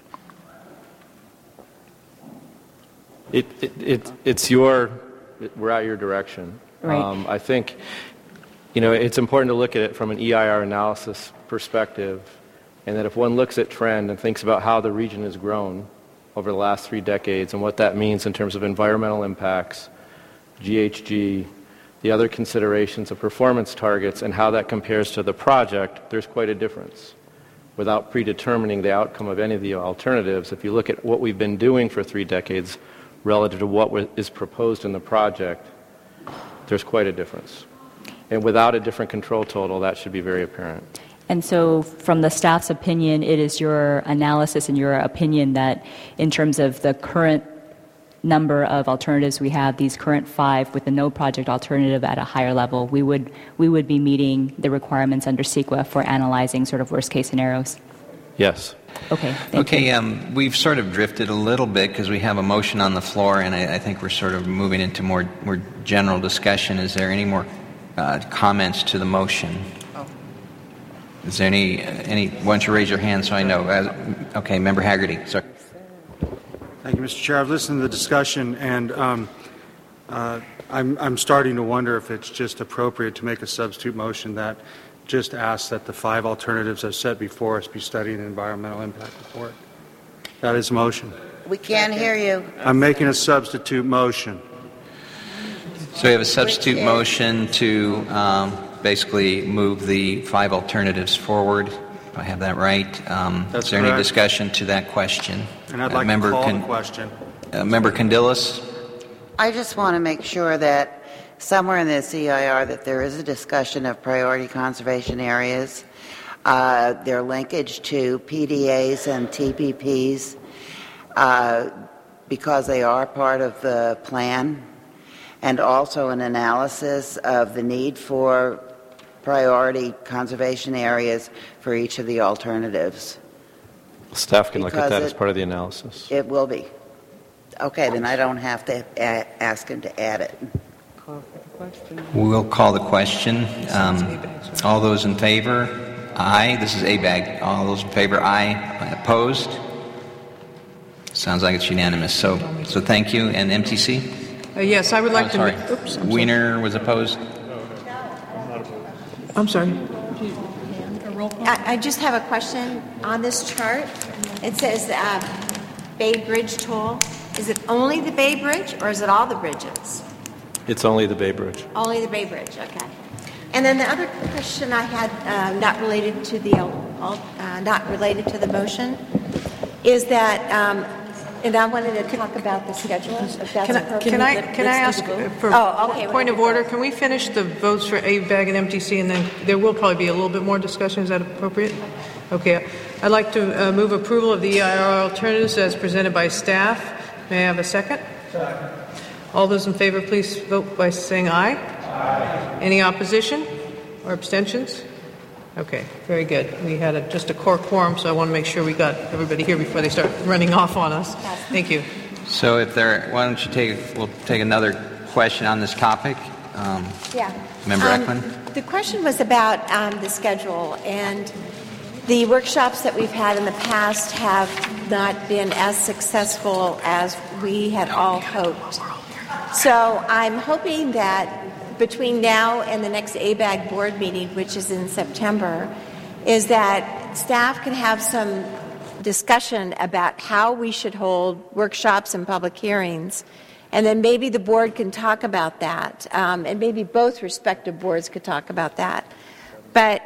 We're at your direction. Right. I think, it's important to look at it from an EIR analysis perspective. And that if one looks at trend and thinks about how the region has grown over the last 3 decades and what that means in terms of environmental impacts, GHG, the other considerations of performance targets, and how that compares to the project, there's quite a difference. Without predetermining the outcome of any of the alternatives, if you look at what we've been doing for 3 decades relative to what is proposed in the project, there's quite a difference. And without a different control total, that should be very apparent. And so, from the staff's opinion, it is your analysis and your opinion that in terms of the current number of alternatives we have, these current 5 with the no project alternative at a higher level, we would be meeting the requirements under CEQA for analyzing sort of worst case scenarios? Yes. Okay. We've sort of drifted a little bit because we have a motion on the floor, and I think we're sort of moving into more general discussion. Is there any more comments to the motion? Is there any? Why don't you raise your hand so I know? Okay, Member Haggerty. Sorry. Thank you, Mr. Chair. I've listened to the discussion, and I'm starting to wonder if it's just appropriate to make a substitute motion that just asks that the 5 alternatives as set before us be studied in an environmental impact report. That is a motion. We can't hear you. I'm making a substitute motion. So we have a substitute motion to basically move the 5 alternatives forward. If I have that right. That's is there correct. any discussion to that question? And I'd like to call the question. Member Condilis? I just want to make sure that somewhere in this EIR that there is a discussion of priority conservation areas, their linkage to PDAs and TPPs, because they are part of the plan, and also an analysis of the need for priority conservation areas for each of the alternatives. Staff can look at that as part of the analysis. It will be. Okay, then I don't have to ask him to add it. We'll call the question. All those in favor? Aye. This is ABAG. All those in favor? Aye. Opposed? Sounds like it's unanimous. So thank you. And MTC? Yes, I would like sorry. to... Oops, Wiener was opposed? I'm sorry. I just have a question on this chart. It says Bay Bridge toll. Is it only the Bay Bridge, or is it all the bridges? It's only the Bay Bridge. Only the Bay Bridge, okay. And then the other question I had, not related to the motion, is that, and I wanted to talk about the schedule. If that's appropriate. Can I ask for point of order? Can we finish the votes for ABAG and MTC, and then there will probably be a little bit more discussion? Is that appropriate? Okay. I'd like to move approval of the EIR alternatives as presented by staff. May I have a second? Second. All those in favor, please vote by saying aye. Aye. Any opposition or abstentions? Okay, very good. We had just a core quorum, so I want to make sure we got everybody here before they start running off on us. Thank you. So why don't you we'll take another question on this topic. Member Eklund? The question was about the schedule, and the workshops that we've had in the past have not been as successful as we had all hoped. So I'm hoping that between now and the next ABAG board meeting, which is in September, is that staff can have some discussion about how we should hold workshops and public hearings, and then maybe the board can talk about that, and maybe both respective boards could talk about that. But,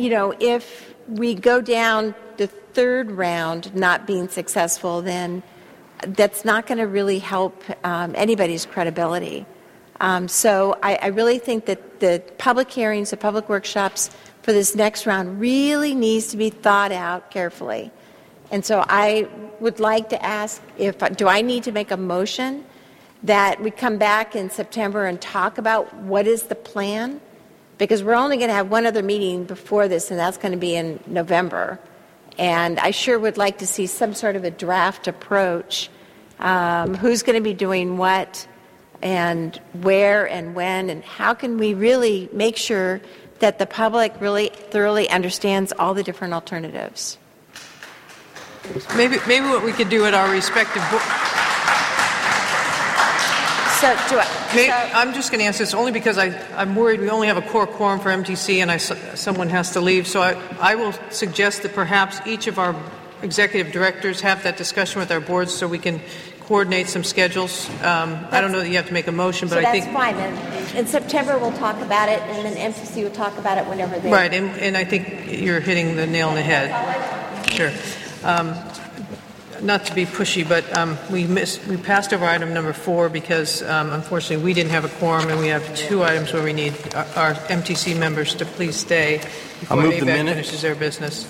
if we go down the third round not being successful, then that's not going to really help anybody's credibility. So I really think that the public hearings, the public workshops for this next round really needs to be thought out carefully. And so I would like to ask, do I need to make a motion that we come back in September and talk about what is the plan? Because we're only going to have one other meeting before this, and that's going to be in November. And I sure would like to see some sort of a draft approach. Who's going to be doing what, and where and when, and how can we really make sure that the public really thoroughly understands all the different alternatives? Maybe what we could do at our respective I'm just going to answer this only because I'm worried we only have a core quorum for MTC and someone has to leave. So I will suggest that perhaps each of our executive directors have that discussion with our boards so we can coordinate some schedules. I don't know that you have to make a motion, but I think... that's fine. In September, we'll talk about it, and then MTC will talk about it whenever they... Right, and I think you're hitting the nail on the head. Sure. Not to be pushy, but we passed over item number 4 because, unfortunately, we didn't have a quorum, and we have 2 items where we need our MTC members to please stay before ABAG finishes their business.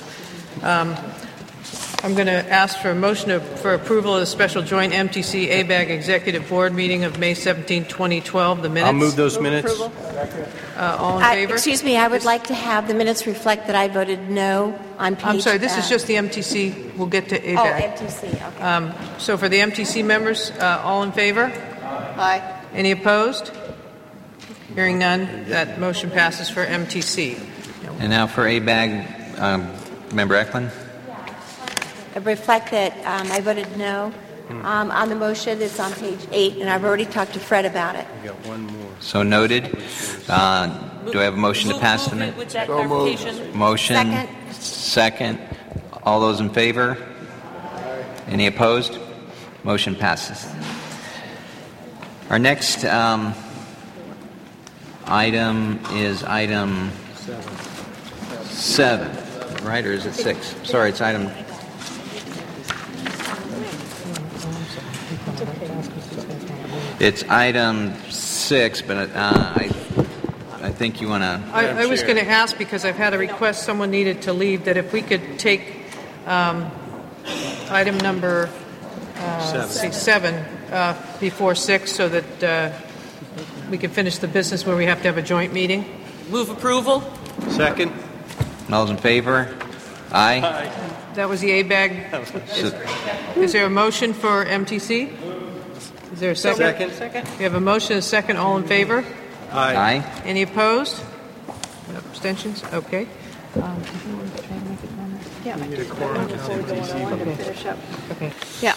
I'm going to ask for a motion for approval of the special joint MTC ABAG Executive Board meeting of May 17, 2012. The minutes. I'll move those minutes. All in favor? Excuse me, I would like to have the minutes reflect that I voted no on page... I'm sorry, this is just the MTC. We'll get to ABAG. Oh, MTC, okay. So for the MTC members, all in favor? Aye. Any opposed? Hearing none, that motion passes for MTC. And now for ABAG, Member Eklund. Reflect that I voted no on the motion. It's on page 8, and I've already talked to Fred about it. We got one more. So noted. Do I have a motion to pass the minute? With that clarification. Motion. Second. All those in favor? Any opposed? Motion passes. Our next item is item 7, right? Or is it 6? Sorry, it's item... It's item 6, but I think you want to... I was going to ask, because I've had a request, someone needed to leave, that if we could take item number 7 before 6 so that we can finish the business where we have to have a joint meeting. Move approval. Second. All those in favor? Aye. That was the ABAG. Is there a motion for MTC? Is there a second? Second. We have a motion and a second. All in favor? Aye. Any opposed? No abstentions? Okay. Yeah,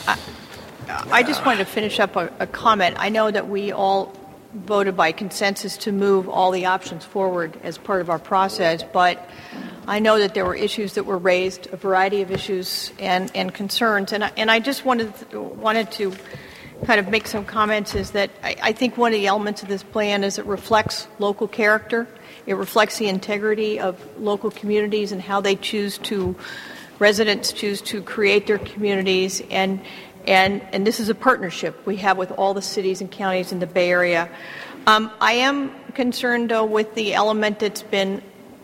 I just wanted to finish up a comment. I know that we all voted by consensus to move all the options forward as part of our process, but I know that there were issues that were raised, a variety of issues and concerns, and I just wanted to kind of make some comments. Is that I think one of the elements of this plan is it reflects local character. It reflects the integrity of local communities and how residents choose to create their communities, and this is a partnership we have with all the cities and counties in the Bay Area. I am concerned, though, with the element and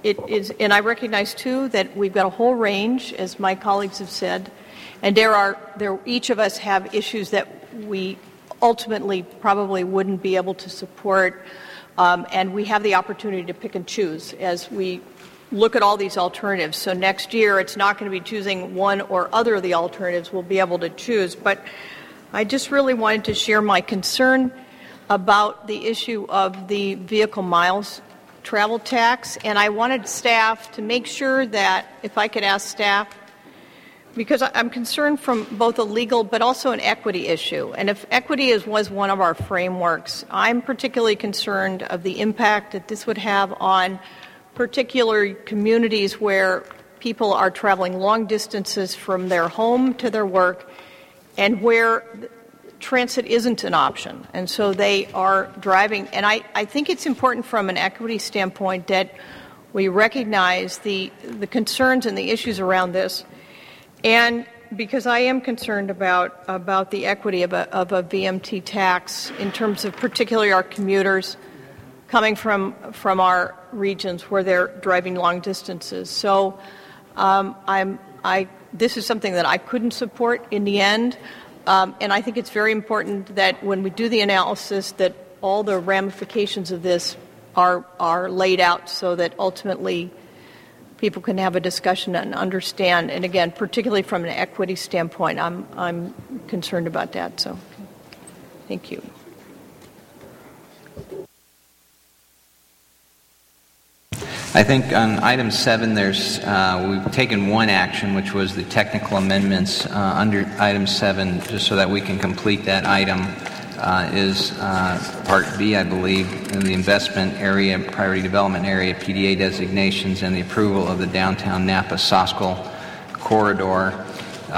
I recognize too that we've got a whole range, as my colleagues have said, and each of us have issues that we ultimately probably wouldn't be able to support, and we have the opportunity to pick and choose as we look at all these alternatives. So next year it's not going to be choosing one or other of the alternatives. We'll be able to choose. But I just really wanted to share my concern about the issue of the vehicle miles travel tax, and I wanted staff to make sure that, if I could ask staff, because I'm concerned from both a legal but also an equity issue. And if equity was one of our frameworks, I'm particularly concerned of the impact that this would have on particular communities where people are traveling long distances from their home to their work and where transit isn't an option. And so they are driving. And I think it's important from an equity standpoint that we recognize the concerns and the issues around this. And because I am concerned about the equity of a VMT tax in terms of particularly our commuters coming from our regions where they're driving long distances. So this is something that I couldn't support in the end. And I think it's very important that when we do the analysis that all the ramifications of this are laid out so that ultimately people can have a discussion and understand. And again, particularly from an equity standpoint, I'm concerned about that. So thank you. I think on item 7, we've taken one action, which was the technical amendments under item 7, just so that we can complete that item. is Part B, I believe, in the investment area, priority development area, PDA designations, and the approval of the downtown Napa Soskell corridor.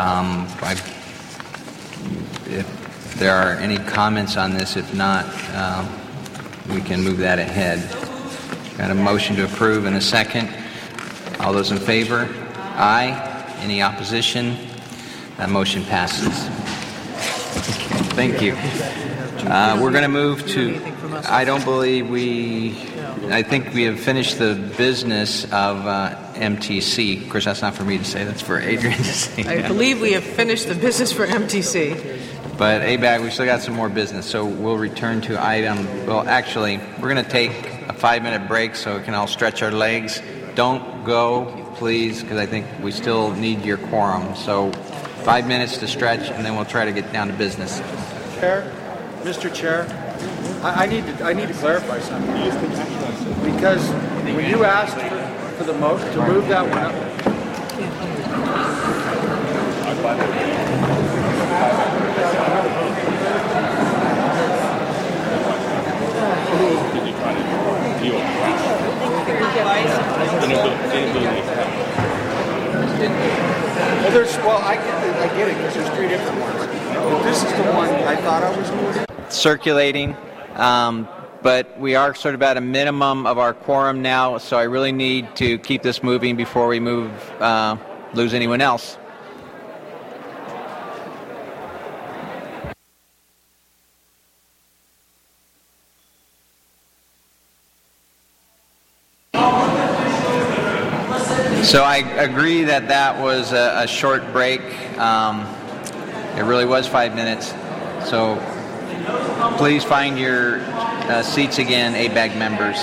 If there are any comments on this, if not, we can move that ahead. Got a motion to approve and a second. All those in favor? Aye. Any opposition? That motion passes. Thank you. We're going to move to, I don't believe I think we have finished the business of MTC. Of course, that's not for me to say, that's for Adrian to say. I believe we have finished the business for MTC. But ABAG, we still got some more business, so we'll return to well, actually, we're going to take a 5-minute break so we can all stretch our legs. Don't go, please, because I think we still need your quorum. So 5 minutes to stretch, and then we'll try to get down to business. Chair, Mr. Chair, I need to clarify something. Because when you asked for the motion to move that one up, I get it because there's 3 different ones. But this is the one I thought I was moving. Circulating, but we are sort of at a minimum of our quorum now, so I really need to keep this moving before we lose anyone else. So I agree that was a short break. It really was 5 minutes. So please find your seats again, ABAG members.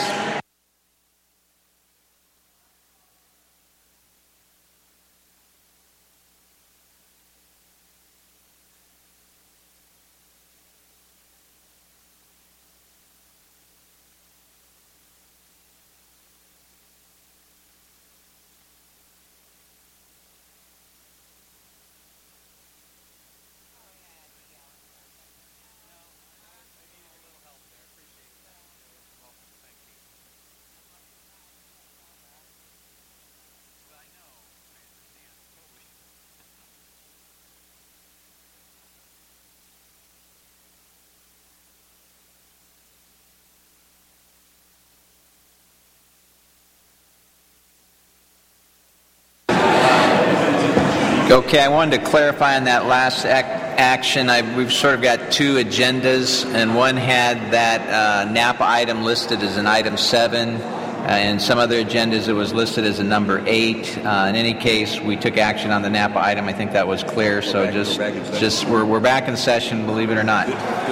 Okay, I wanted to clarify on that last action. We've sort of got 2 agendas, and one had that Napa item listed as an item 7, and some other agendas it was listed as a number 8. In any case, we took action on the Napa item. I think that was clear. So we're back in session, believe it or not.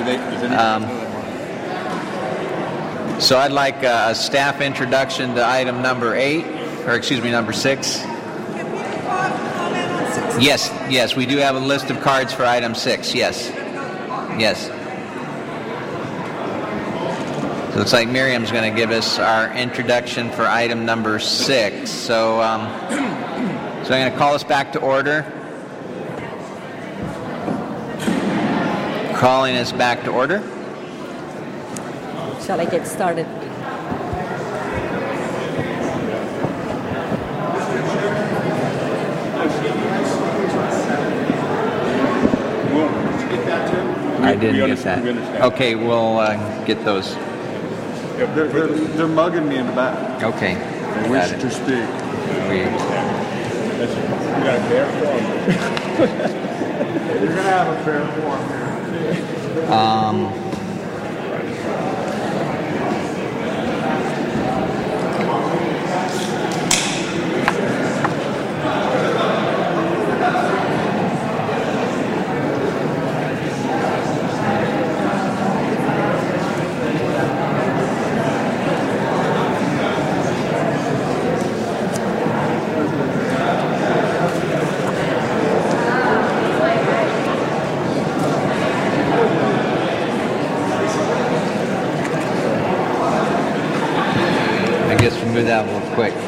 So I'd like a staff introduction to item number 8, or excuse me, number 6. Yes, we do have a list of cards for item 6, yes. So it looks like Miriam's going to give us our introduction for item number 6. So I'm going to call us back to order. Calling us back to order. Shall I get started? I didn't get that. Okay, we'll get those. They're mugging me in the back. Okay. They wish to speak. We got a fair form. You're going to have a fair form here. Move that a little quick.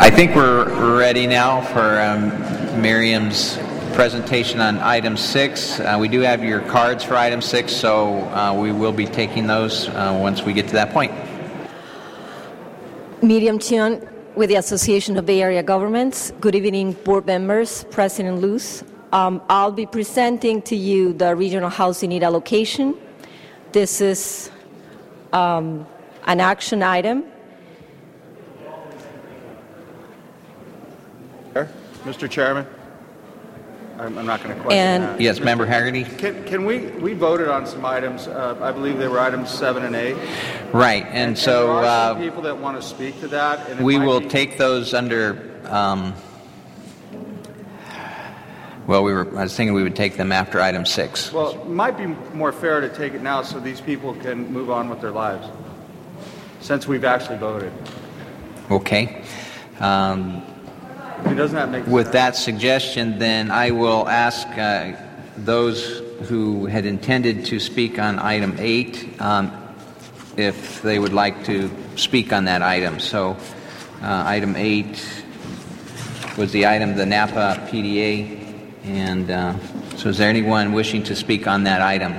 I think we're ready now for Miriam's presentation on item 6. We do have your cards for item 6, so we will be taking those once we get to that point. Miriam Chion with the Association of Bay Area Governments. Good evening, board members, President Luz. I'll be presenting to you the regional housing need allocation. This is an action item. Mr. Chairman, I'm not going to question that. Yes, Member Haggerty. Can we voted on some items? I believe they were items 7 and 8. Right, and so there are some people that want to speak to that. And we will take those under. Well, I was thinking we would take them after item 6. Well, it might be more fair to take it now so these people can move on with their lives, since we've actually voted. Okay. Doesn't that make sense? With that suggestion, then I will ask those who had intended to speak on item 8 if they would like to speak on that item. So item 8 was the item, the Napa PDA. And so is there anyone wishing to speak on that item?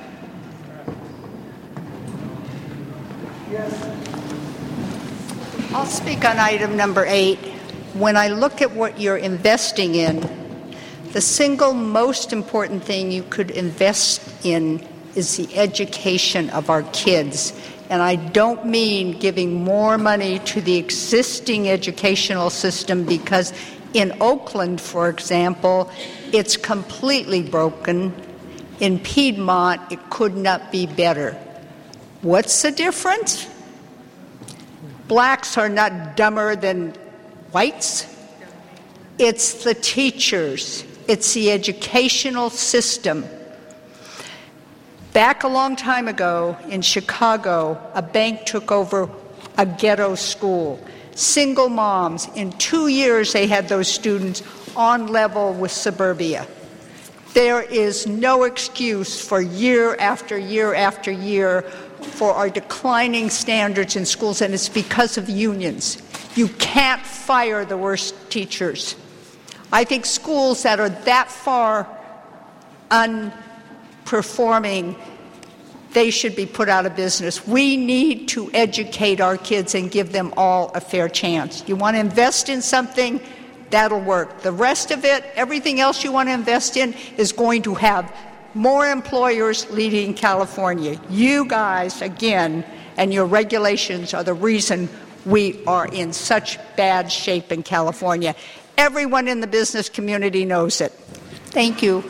I'll speak on item number 8. When I look at what you're investing in, the single most important thing you could invest in is the education of our kids. And I don't mean giving more money to the existing educational system, because in Oakland, for example, it's completely broken. In Piedmont, it could not be better. What's the difference? Blacks are not dumber than whites. It's the teachers. It's the educational system. Back a long time ago in Chicago, a bank took over a ghetto school. Single moms, in 2 years they had those students on level with suburbia. There is no excuse for year after year after year for our declining standards in schools, and it's because of unions. You can't fire the worst teachers. I think schools that are that far unperforming, they should be put out of business. We need to educate our kids and give them all a fair chance. You want to invest in something, that'll work. The rest of it, everything else you want to invest in, is going to have more employers leading California. You guys, again, and your regulations are the reason we are in such bad shape in California. Everyone in the business community knows it. Thank you.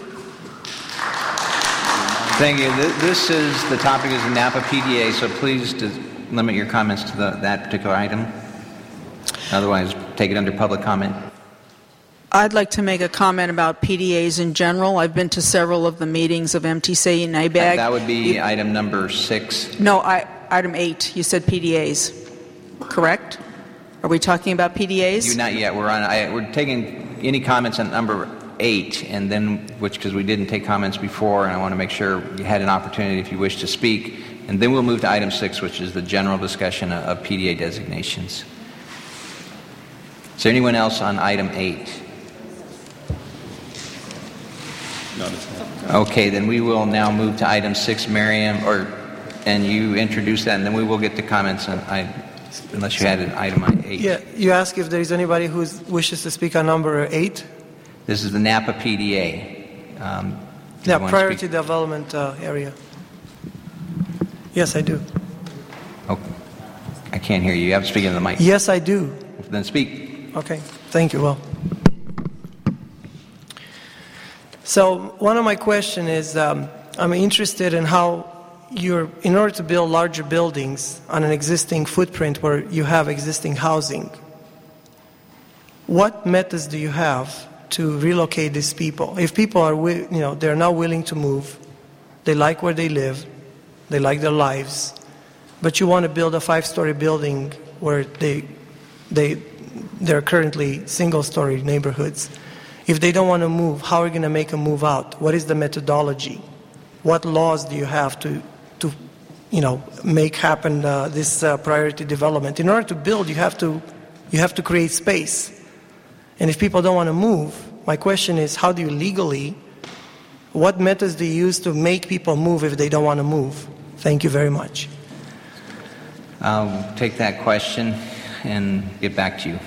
Thank you. This is, the topic is the Napa PDA, so please limit your comments to that particular item. Otherwise, take it under public comment. I'd like to make a comment about PDAs in general. I've been to several of the meetings of MTC and ABAG. That would be item number 6. No, item 8. You said PDAs, correct? Are we talking about PDAs? Not yet. We're taking any comments on number 8, and then because we didn't take comments before, and I want to make sure you had an opportunity if you wish to speak, and then we'll move to item 6, which is the general discussion of PDA designations. Is there anyone else on item 8? Okay, then we will now move to item 6, Miriam, and you introduce that, and then we will get to comments on unless you had an item on 8. Yeah, you ask if there is anybody who wishes to speak on number 8. This is the Napa PDA. Priority development area. Yes, I do. Oh, I can't hear you. You have to speak into the mic. Yes, I do. Then speak. Okay, thank you. Well, so one of my questions is, I'm interested in how in order to build larger buildings on an existing footprint where you have existing housing, what methods do you have to relocate these people? If people are, they're not willing to move, they like where they live, they like their lives, but you want to build a 5-story building where they're currently single-story neighborhoods. If they don't want to move, how are you going to make them move out? What is the methodology? What laws do you have to make happen this priority development? In order to build, you have to You have to create space. And if people don't want to move, my question is, how do you legally, what methods do you use to make people move if they don't want to move? Thank you very much. I'll take that question and get back to you.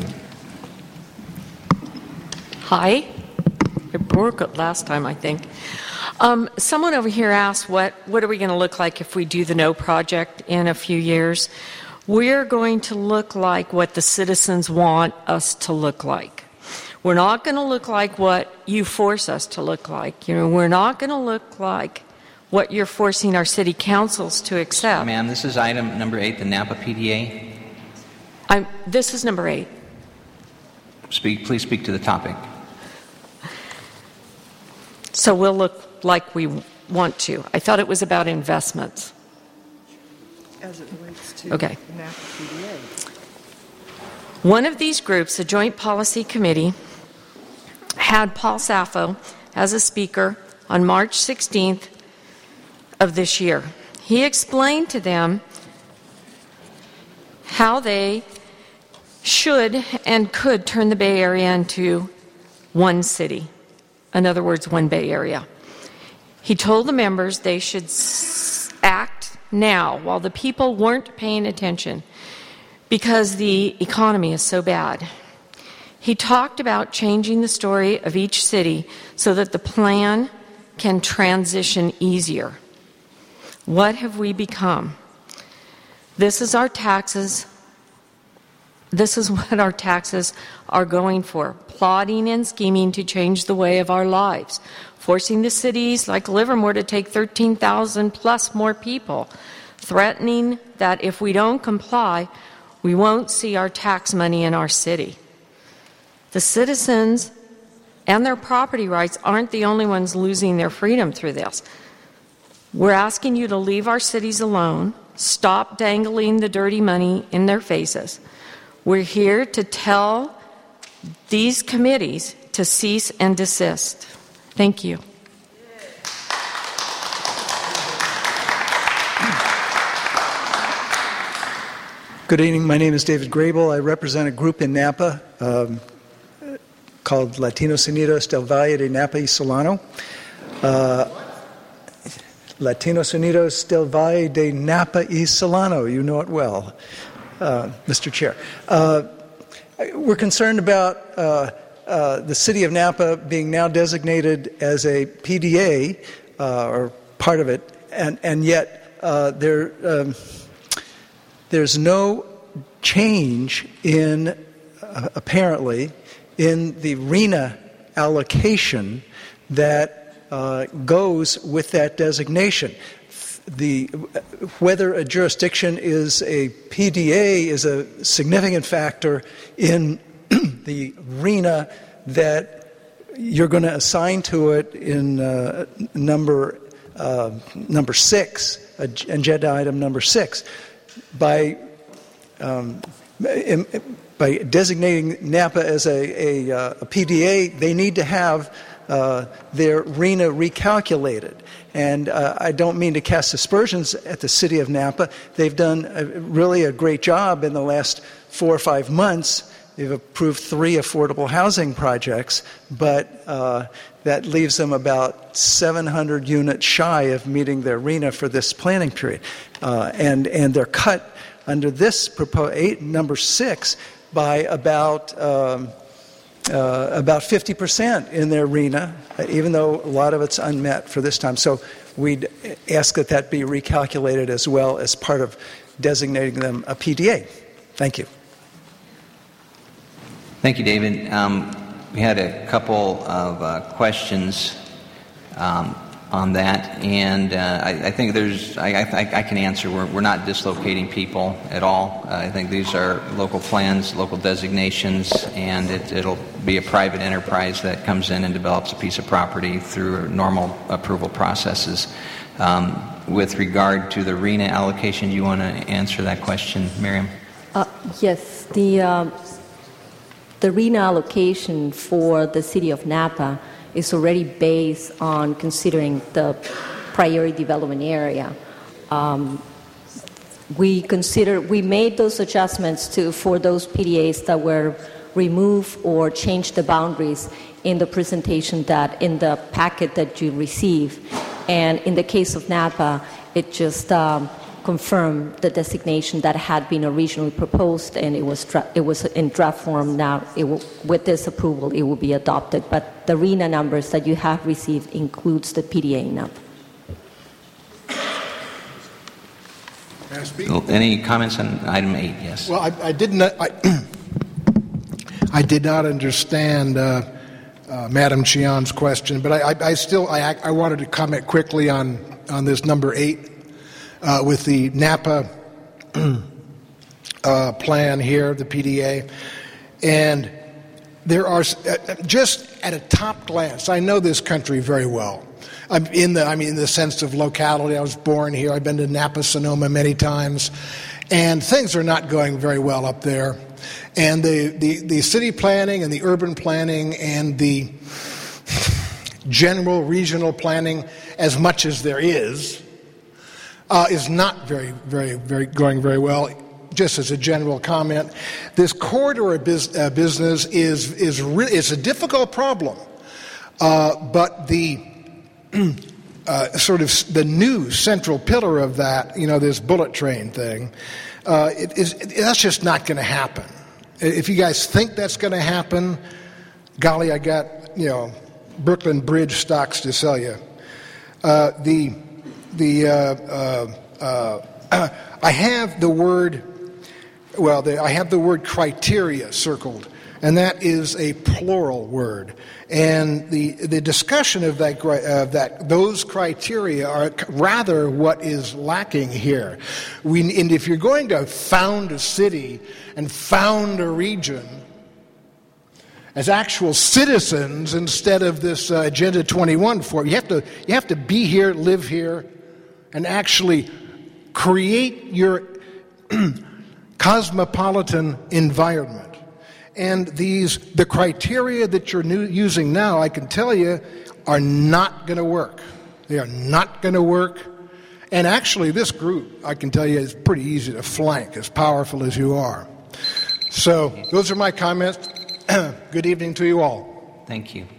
Hi. It broke last time, I think. Someone over here asked, what are we going to look like if we do the No project in a few years? We're going to look like what the citizens want us to look like. We're not going to look like what you force us to look like. We're not going to look like what you're forcing our city councils to accept. Ma'am, this is item number 8, the Napa PDA. This is number 8. Please speak to the topic. So we'll look like we want to. I thought it was about investments. As it relates to okay. Napa PDA. One of these groups, the Joint Policy Committee, had Paul Saffo as a speaker on March 16th of this year. He explained to them how they should and could turn the Bay Area into one city. In other words, one Bay Area. He told the members they should act now while the people weren't paying attention because the economy is so bad. He talked about changing the story of each city so that the plan can transition easier. What have we become? This is our taxes. This is what our taxes are going for, plotting and scheming to change the way of our lives, forcing the cities like Livermore to take 13,000 plus more people, threatening that if we don't comply, we won't see our tax money in our city. The citizens and their property rights aren't the only ones losing their freedom through this. We're asking you to leave our cities alone, stop dangling the dirty money in their faces. We're here to tell these committees to cease and desist. Thank you. Good evening. My name is David Grable. I represent a group in Napa called Latinos Unidos del Valle de Napa y Solano. Latinos Unidos del Valle de Napa y Solano. You know it well, Mr. Chair. We're concerned about the city of Napa being now designated as a PDA, or part of it, and yet there's no change in, apparently, in the RHNA allocation that goes with that designation. Whether a jurisdiction is a PDA is a significant factor in the RHNA that you're going to assign to it in number 6, agenda item number 6. By designating Napa as a PDA, they need to have their RHNA recalculated. And I don't mean to cast aspersions at the city of Napa. They've done really a great job in the last 4 or 5 months. They've approved 3 affordable housing projects, but that leaves them about 700 units shy of meeting their RHNA for this planning period. And they're cut under this number 6 by about 50% in their RHNA, even though a lot of it's unmet for this time. So we'd ask that be recalculated as well as part of designating them a PDA. Thank you. Thank you, David. We had a couple of questions on that, and I think I can answer. We're not dislocating people at all. I think these are local plans, local designations, and it'll be a private enterprise that comes in and develops a piece of property through normal approval processes. With regard to the RHNA allocation, do you want to answer that question, Miriam? Yes. The RHNA allocation for the city of Napa is already based on considering the priority development area. we made those adjustments for those PDAs that were removed or changed the boundaries in the presentation in the packet that you received. And in the case of Napa, it just confirmed the designation that had been originally proposed, and it was in draft form. Now, with this approval, it will be adopted. But the RENA numbers that you have received includes the PDA Napa. Any comments on item 8? Yes. Well, I did not. I did not understand Madam Chian's question, but I wanted to comment quickly on this number 8 with the Napa plan here, the PDA, and there are just at a top glance. I know this country very well. In the sense of locality. I was born here. I've been to Napa, Sonoma many times, and things are not going very well up there. And the city planning and the urban planning and the general regional planning, as much as there is not very, very, very going very well. Just as a general comment, this corridor business is a difficult problem, but the sort of the new central pillar of that, this bullet train thing, that's just not going to happen. If you guys think that's going to happen, golly, I got Brooklyn Bridge stocks to sell you. I have the word. I have the word criteria circled, and that is a plural word. And the discussion of those criteria are rather what is lacking here. And if you're going to found a city and found a region as actual citizens instead of this Agenda 21 form, you have to be here, live here, and actually create your cosmopolitan environment. And the criteria that you're using now, I can tell you, are not going to work. They are not going to work. And actually, this group, I can tell you, is pretty easy to flank, as powerful as you are. So those are my comments. Good evening to you all. Thank you.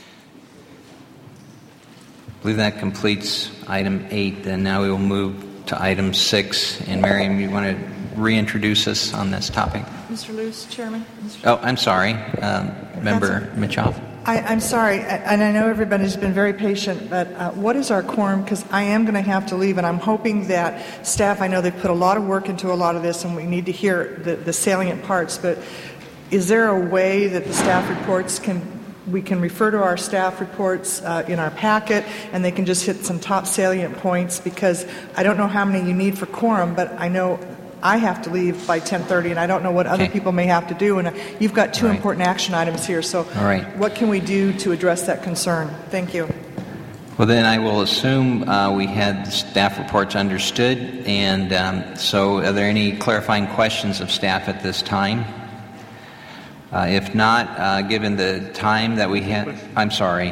I believe that completes item 8. Then now we will move to item 6. And Miriam, you want to reintroduce us on this topic? Mr. Luce, Chairman. Oh, I'm sorry. Member Mitchoff. I'm sorry, and I know everybody's been very patient, but what is our quorum? Because I am going to have to leave, and I'm hoping that staff, I know they've put a lot of work into a lot of this, and we need to hear the salient parts, but is there a way that the staff reports we can refer to our staff reports in our packet, and they can just hit some top salient points? Because I don't know how many you need for quorum, but I know I have to leave by 10:30, and I don't know what other people may have to do. And you've got two important action items here. So what can we do to address that concern? Thank you. Well, then I will assume we had staff reports understood. And so are there any clarifying questions of staff at this time? If not, given the time that we had, I'm sorry.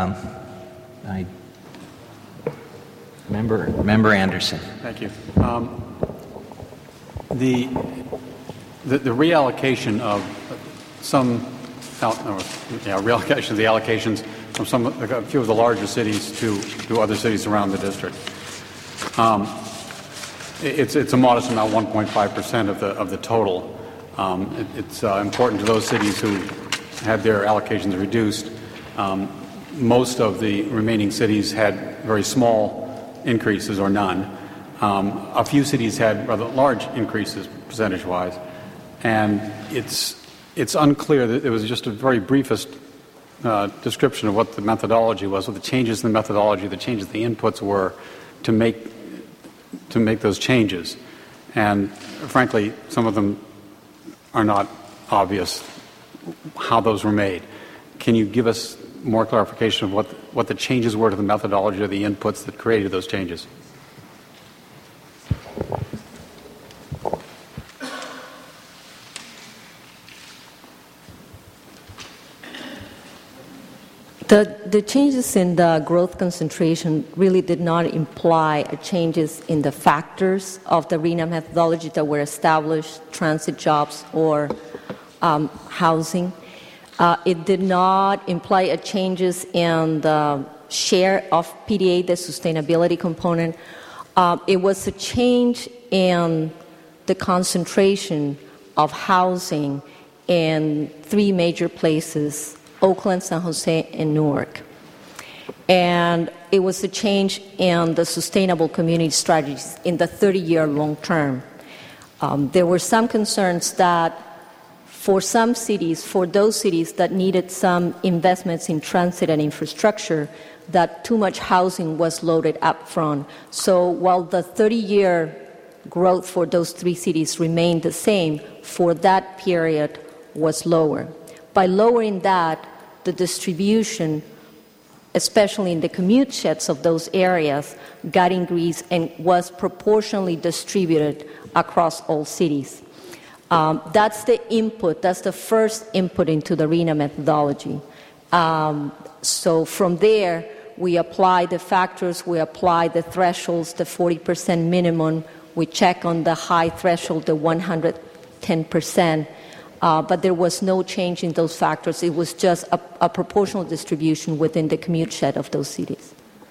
Member Anderson. Thank you. The reallocation of reallocation of the allocations from a few of the larger cities to other cities around the district. It's a modest amount, 1.5% of the total. It's important to those cities who had their allocations reduced. Most of the remaining cities had very small increases or none. A few cities had rather large increases percentage-wise, and it's unclear. That it was just a very briefest description of what the methodology was, what the changes in the methodology, the changes in the inputs were to make those changes. And frankly, some of them are not obvious how those were made. Can you give us more clarification of what the changes were to the methodology or the inputs that created those changes? The changes in the growth concentration really did not imply changes in the factors of the RHNA methodology that were established, transit, jobs, or housing. It did not imply changes in the share of PDA, the sustainability component. It was a change in the concentration of housing in three major places: Oakland, San Jose, and Newark. And it was a change in the sustainable community strategies in the 30-year long term. There were some concerns that for some cities, for those cities that needed some investments in transit and infrastructure, that too much housing was loaded up front. So while the 30-year growth for those three cities remained the same, for that period was lower. By lowering that, the distribution, especially in the commute sheds of those areas, got increased and was proportionally distributed across all cities. That's the input, that's the first input into the RHNA methodology. So from there, we apply the factors, we apply the thresholds, the 40% minimum, we check on the high threshold, the 110%, but there was no change in those factors. It was just a proportional distribution within the commute shed of those cities.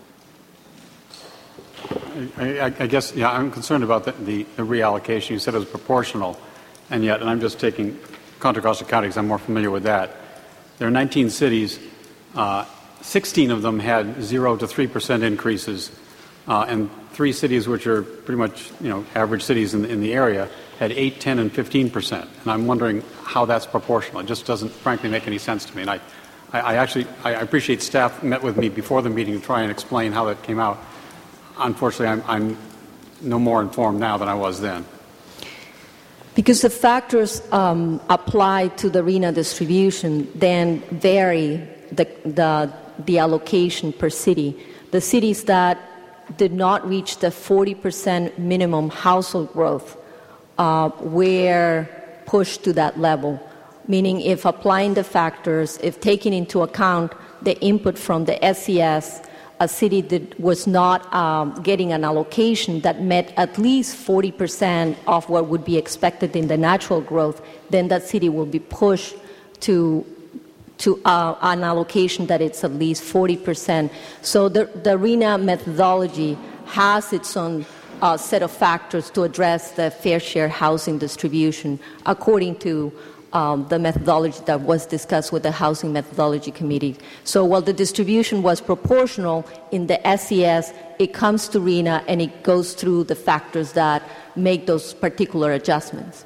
I guess, yeah, I'm concerned about the reallocation. You said it was proportional, and I'm just taking Contra Costa County because I'm more familiar with that. There are 19 cities. 16 of them had 0 to 3% increases, and 3 cities, which are pretty much average cities in the area, had 8, 10, and 15%. And I'm wondering how that's proportional. It just doesn't, frankly, make any sense to me. And I appreciate staff met with me before the meeting to try and explain how that came out. Unfortunately, I'm no more informed now than I was then. Because the factors applied to the RHNA distribution then vary the allocation per city. The cities that did not reach the 40% minimum household growth were pushed to that level, meaning if applying the factors, if taking into account the input from the SES, a city that was not getting an allocation that met at least 40% of what would be expected in the natural growth, then that city will be pushed to an allocation that it's at least 40%. So the RHNA methodology has its own set of factors to address the fair share housing distribution according to the methodology that was discussed with the Housing Methodology Committee. So while the distribution was proportional in the SES, it comes to RHNA and it goes through the factors that make those particular adjustments.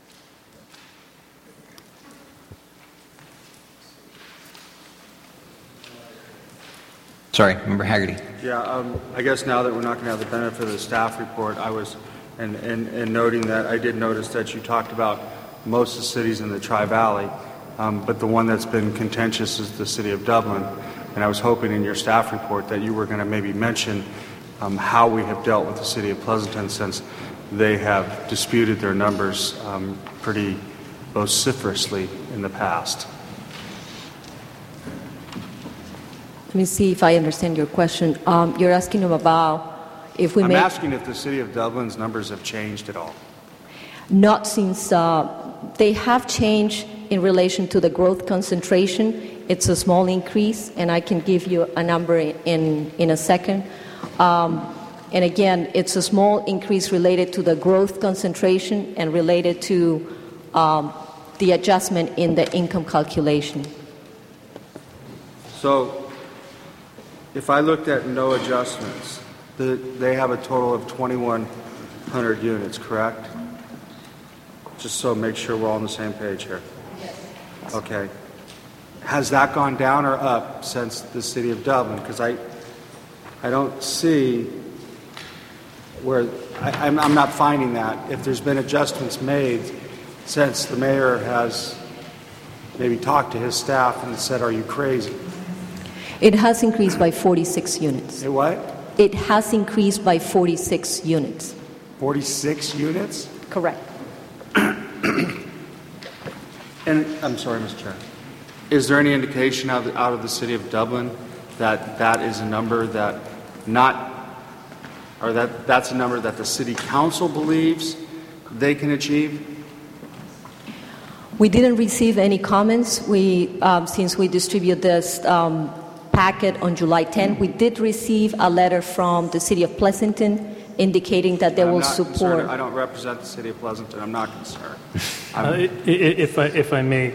Sorry, Member Haggerty. Yeah, I guess now that we're not going to have the benefit of the staff report, I was, and noting that I did notice that you talked about most of the cities in the Tri-Valley, but the one that's been contentious is the city of Dublin. And I was hoping in your staff report that you were going to maybe mention how we have dealt with the city of Pleasanton, since they have disputed their numbers pretty vociferously in the past. Let me see if I understand your question. You're asking about if we I'm asking if the city of Dublin's numbers have changed at all. Not since they have changed in relation to the growth concentration. It's a small increase, and I can give you a number in a second. And again, it's a small increase related to the growth concentration and related to the adjustment in the income calculation. So, if I looked at no adjustments, they have a total of 2,100 units, correct? Just so make sure we're all on the same page here. Yes. Okay. Has that gone down or up since the city of Dublin? Because I don't see where, I'm not finding that. If there's been adjustments made since the mayor has maybe talked to his staff and said, are you crazy? It has increased by 46 units. It what? It has increased by 46 units. 46 units? Correct. And I'm sorry, Mr. Chair. Is there any indication out of the city of Dublin that that is a number that that's a number that the city council believes they can achieve? We didn't receive any comments. Since we distributed this packet on July 10th, we did receive a letter from the city of Pleasanton indicating that they will support. I don't represent the city of Pleasanton. I'm not concerned. If I may,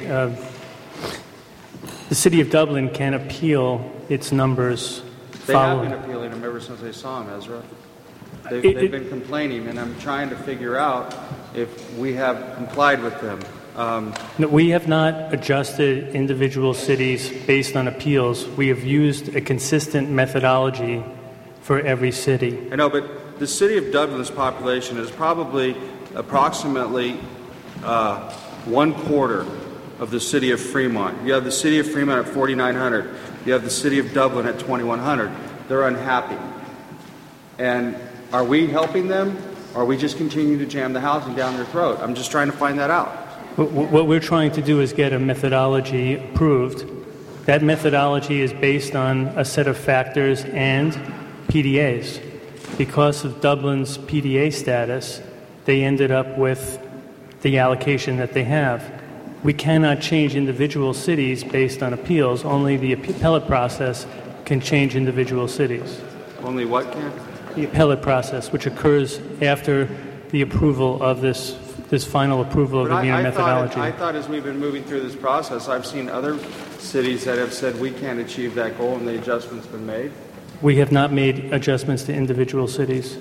the city of Dublin can appeal its numbers. They have been appealing them ever since they saw them, Ezra. They've been complaining, and I'm trying to figure out if we have complied with them. No, we have not adjusted individual cities based on appeals. We have used a consistent methodology for every city. I know, but the city of Dublin's population is probably approximately 1/4 of the city of Fremont. You have the city of Fremont at 4,900. You have the city of Dublin at 2,100. They're unhappy. And are we helping them, or are we just continuing to jam the housing down their throat? I'm just trying to find that out. What we're trying to do is get a methodology approved. That methodology is based on a set of factors and PDAs. Because of Dublin's PDA status, they ended up with the allocation that they have. We cannot change individual cities based on appeals. Only the appellate process can change individual cities. Only what can? The appellate process, which occurs after the approval of this final approval of the RHNA methodology. I thought as we've been moving through this process, I've seen other cities that have said we can't achieve that goal and the adjustment's been made. We have not made adjustments to individual cities.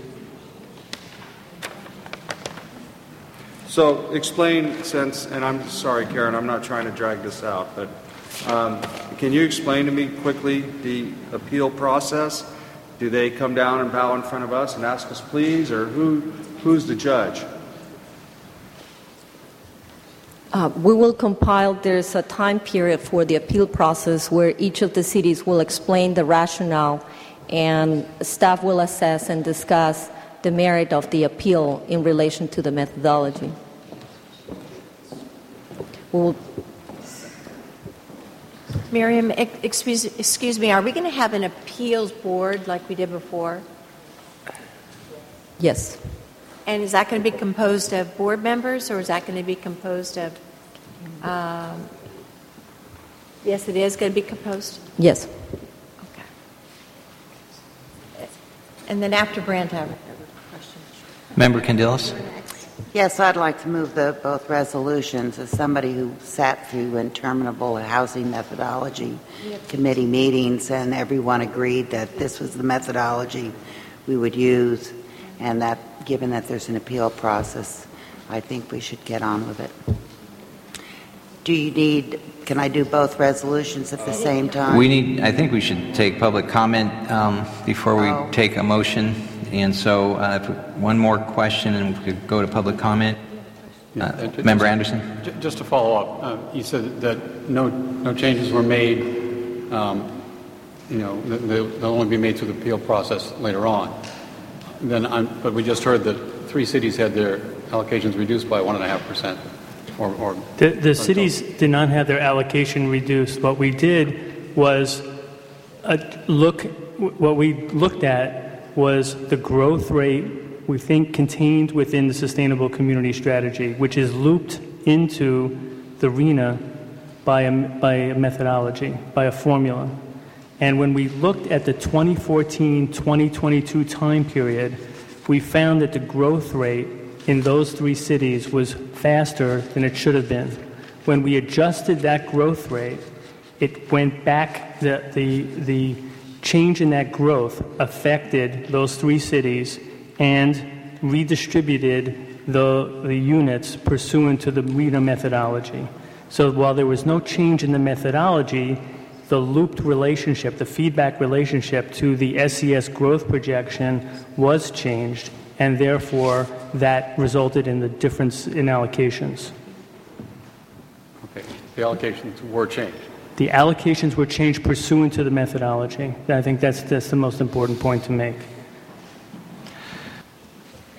So explain, and I'm sorry, Karen, I'm not trying to drag this out, but can you explain to me quickly the appeal process? Do they come down and bow in front of us and ask us please, or who's the judge? We will compile, there's a time period for the appeal process where each of the cities will explain the rationale, and staff will assess and discuss the merit of the appeal in relation to the methodology. Miriam, excuse me, are we going to have an appeals board like we did before? Yes. And is that going to be composed of board members, or is that going to be composed of... yes, it is going to be composed? Yes. Okay. And then after Brandt, I have a question. Member Candelas? Yes, I'd like to move both resolutions. As somebody who sat through interminable housing methodology committee meetings, and everyone agreed that this was the methodology we would use, and that given that there's an appeal process, I think we should get on with it. Can I do both resolutions at the same time? I think we should take public comment before we take a motion. And so one more question and we could go to public comment. Member Anderson? Just to follow up, you said that no changes were made. They'll only be made through the appeal process later on. But we just heard that 3 cities had their allocations reduced by 1.5%. The cities did not have their allocation reduced. What we did was what we looked at was the growth rate we think contained within the Sustainable Community Strategy, which is looped into the RHNA by a methodology, by a formula. And when we looked at the 2014-2022 time period, we found that the growth rate in those 3 cities was faster than it should have been. When we adjusted that growth rate, it went back, the change in that growth affected those 3 cities and redistributed the units pursuant to the RHNA methodology. So while there was no change in the methodology, the looped relationship, the feedback relationship to the SES growth projection was changed, and therefore that resulted in the difference in allocations. Okay, the allocations were changed. The allocations were changed pursuant to the methodology. I think that's the most important point to make.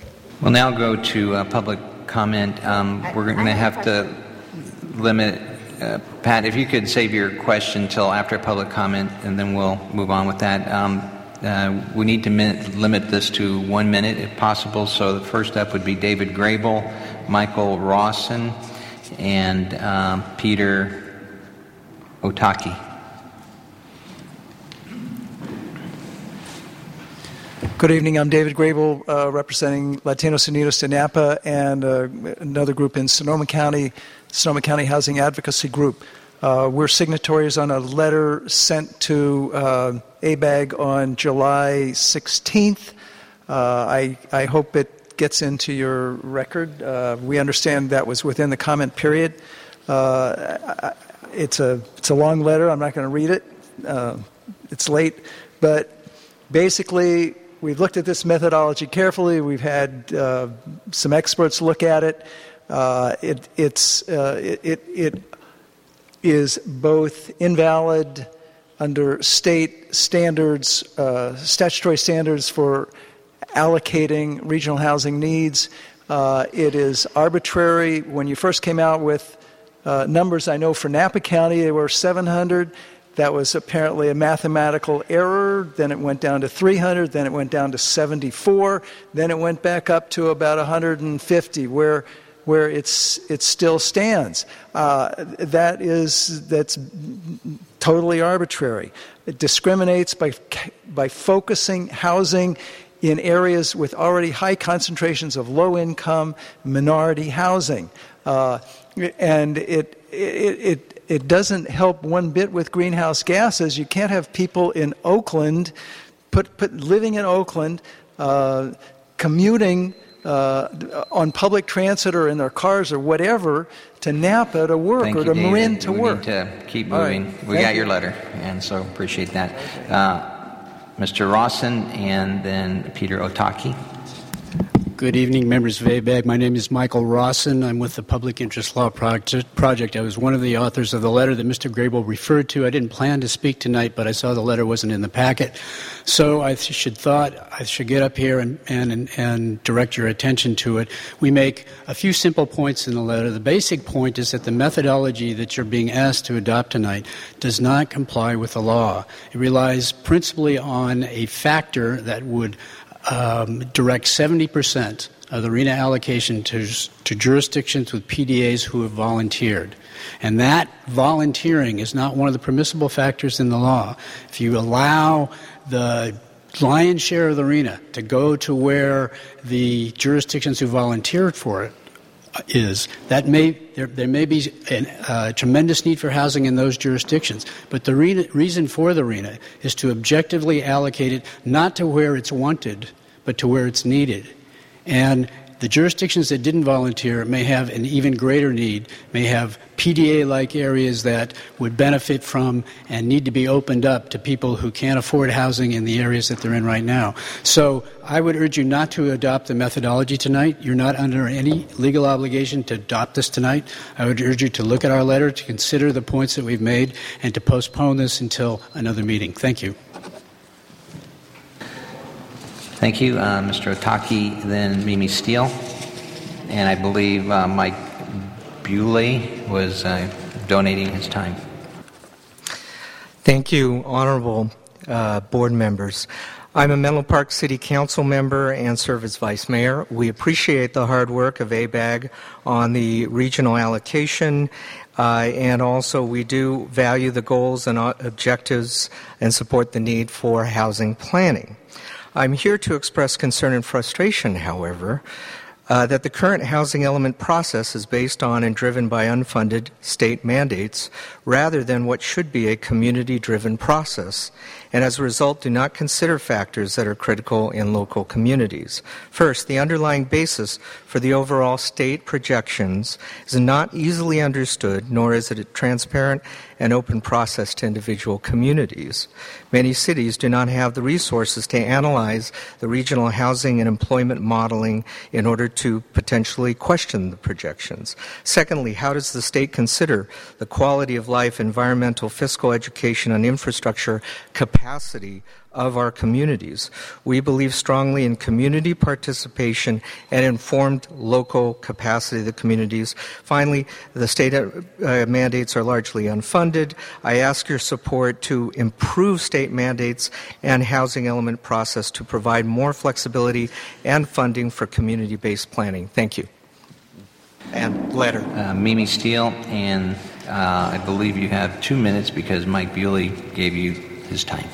We'll now go to public comment. We're going to have to limit Pat, if you could save your question till after public comment, and then we'll move on with that. We need to limit this to 1 minute if possible. So the first up would be David Grable, Michael Rawson, and Peter Otaki. Good evening. I'm David Grable, representing Latinos Unidos de Napa and another group in Sonoma County Housing Advocacy Group. We're signatories on a letter sent to ABAG on July 16th. I hope it gets into your record. We understand that was within the comment period. It's a long letter. I'm not going to read it. It's late. But basically, we've looked at this methodology carefully. We've had some experts look at it. It is both invalid under state standards, statutory standards for allocating regional housing needs. It is arbitrary. When you first came out with numbers, I know for Napa County, they were 700. That was apparently a mathematical error. Then it went down to 300. Then it went down to 74. Then it went back up to about 150, where it still stands. That's totally arbitrary. It discriminates by focusing housing in areas with already high concentrations of low-income minority housing, and it doesn't help one bit with greenhouse gases. You can't have people in Oakland, living in Oakland, commuting on public transit or in their cars or whatever to Napa to work. Thank or you, to Marin to work. We need to keep moving. Right. We got your letter, and so appreciate that. Mr. Rawson and then Peter Otaki. Good evening, members of ABAG. My name is Michael Rawson. I'm with the Public Interest Law Project. I was one of the authors of the letter that Mr. Grable referred to. I didn't plan to speak tonight, but I saw the letter wasn't in the packet. So I should get up here and direct your attention to it. We make a few simple points in the letter. The basic point is that the methodology that you're being asked to adopt tonight does not comply with the law. It relies principally on a factor that would direct 70% of the RHNA allocation to jurisdictions with PDAs who have volunteered. And that volunteering is not one of the permissible factors in the law. If you allow the lion's share of the RHNA to go to where the jurisdictions who volunteered for it is, there may be a tremendous need for housing in those jurisdictions. But the reason for the RHNA is to objectively allocate it not to where it's wanted, but to where it's needed. And the jurisdictions that didn't volunteer may have an even greater need, may have PDA-like areas that would benefit from and need to be opened up to people who can't afford housing in the areas that they're in right now. So I would urge you not to adopt the methodology tonight. You're not under any legal obligation to adopt this tonight. I would urge you to look at our letter, to consider the points that we've made, and to postpone this until another meeting. Thank you. Thank you, Mr. Otaki, then Mimi Steele. And I believe Mike Bewley was donating his time. Thank you, honorable board members. I'm a Menlo Park City Council member and serve as vice mayor. We appreciate the hard work of ABAG on the regional allocation, and also we do value the goals and objectives and support the need for housing planning. I'm here to express concern and frustration, however, that the current housing element process is based on and driven by unfunded state mandates rather than what should be a community-driven process, and as a result do not consider factors that are critical in local communities. First, the underlying basis for the overall state projections is not easily understood, nor is it a transparent and open process to individual communities. Many cities do not have the resources to analyze the regional housing and employment modeling in order to potentially question the projections. Secondly, how does the state consider the quality of life, environmental, fiscal, education, and infrastructure capacity of our communities. We believe strongly in community participation and informed local capacity of the communities. Finally, the state mandates are largely unfunded. I ask your support to improve state mandates and housing element process to provide more flexibility and funding for community-based planning. Thank you. And letter. Mimi Steele, and I believe you have 2 minutes because Mike Bewley gave you his time.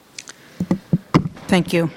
Thank you.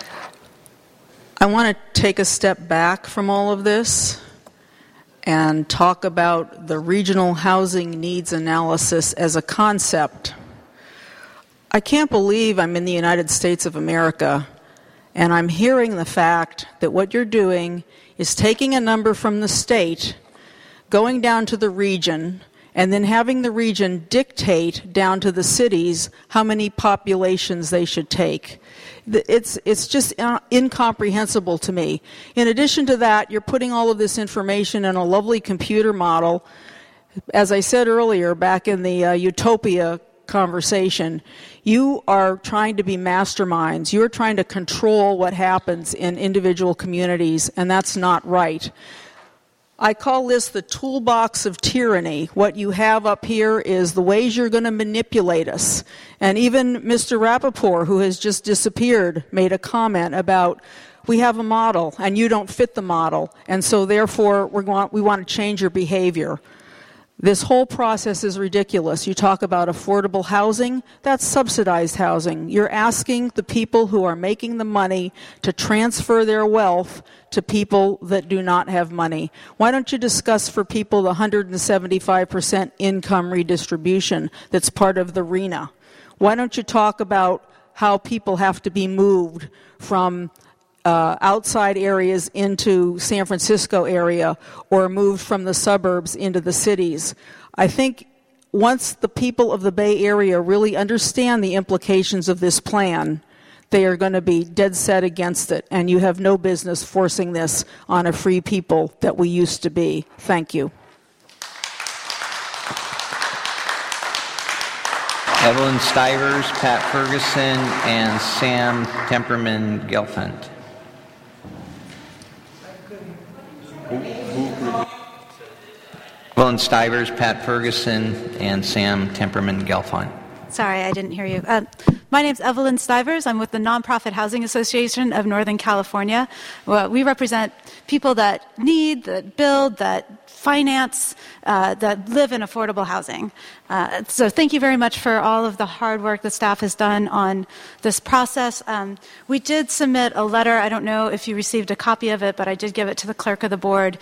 I want to take a step back from all of this and talk about the regional housing needs analysis as a concept. I can't believe I'm in the United States of America and I'm hearing the fact that what you're doing is taking a number from the state, going down to the region, and then having the region dictate down to the cities how many populations they should take. It's just incomprehensible to me. In addition to that, you're putting all of this information in a lovely computer model. As I said earlier, back in the Utopia conversation, you are trying to be masterminds. You're trying to control what happens in individual communities, and that's not right. I call this the toolbox of tyranny. What you have up here is the ways you're going to manipulate us. And even Mr. Rappaport, who has just disappeared, made a comment about, we have a model and you don't fit the model, and so therefore we want to change your behavior. This whole process is ridiculous. You talk about affordable housing, that's subsidized housing. You're asking the people who are making the money to transfer their wealth to people that do not have money. Why don't you discuss for people the 175% income redistribution that's part of the RHNA? Why don't you talk about how people have to be moved from outside areas into San Francisco area or moved from the suburbs into the cities? I think once the people of the Bay Area really understand the implications of this plan, they are going to be dead set against it, and you have no business forcing this on a free people that we used to be. Thank you. Evelyn Stivers, Pat Ferguson, and Sam Temperman-Gelfand. Evelyn Stivers, Pat Ferguson, and Sam Temperman-Gelfand. Sorry, I didn't hear you. My name's Evelyn Stivers. I'm with the Nonprofit Housing Association of Northern California. Well, we represent people that need, that build, that finance, that live in affordable housing. So thank you very much for all of the hard work the staff has done on this process. We did submit a letter. I don't know if you received a copy of it, but I did give it to the clerk of the board.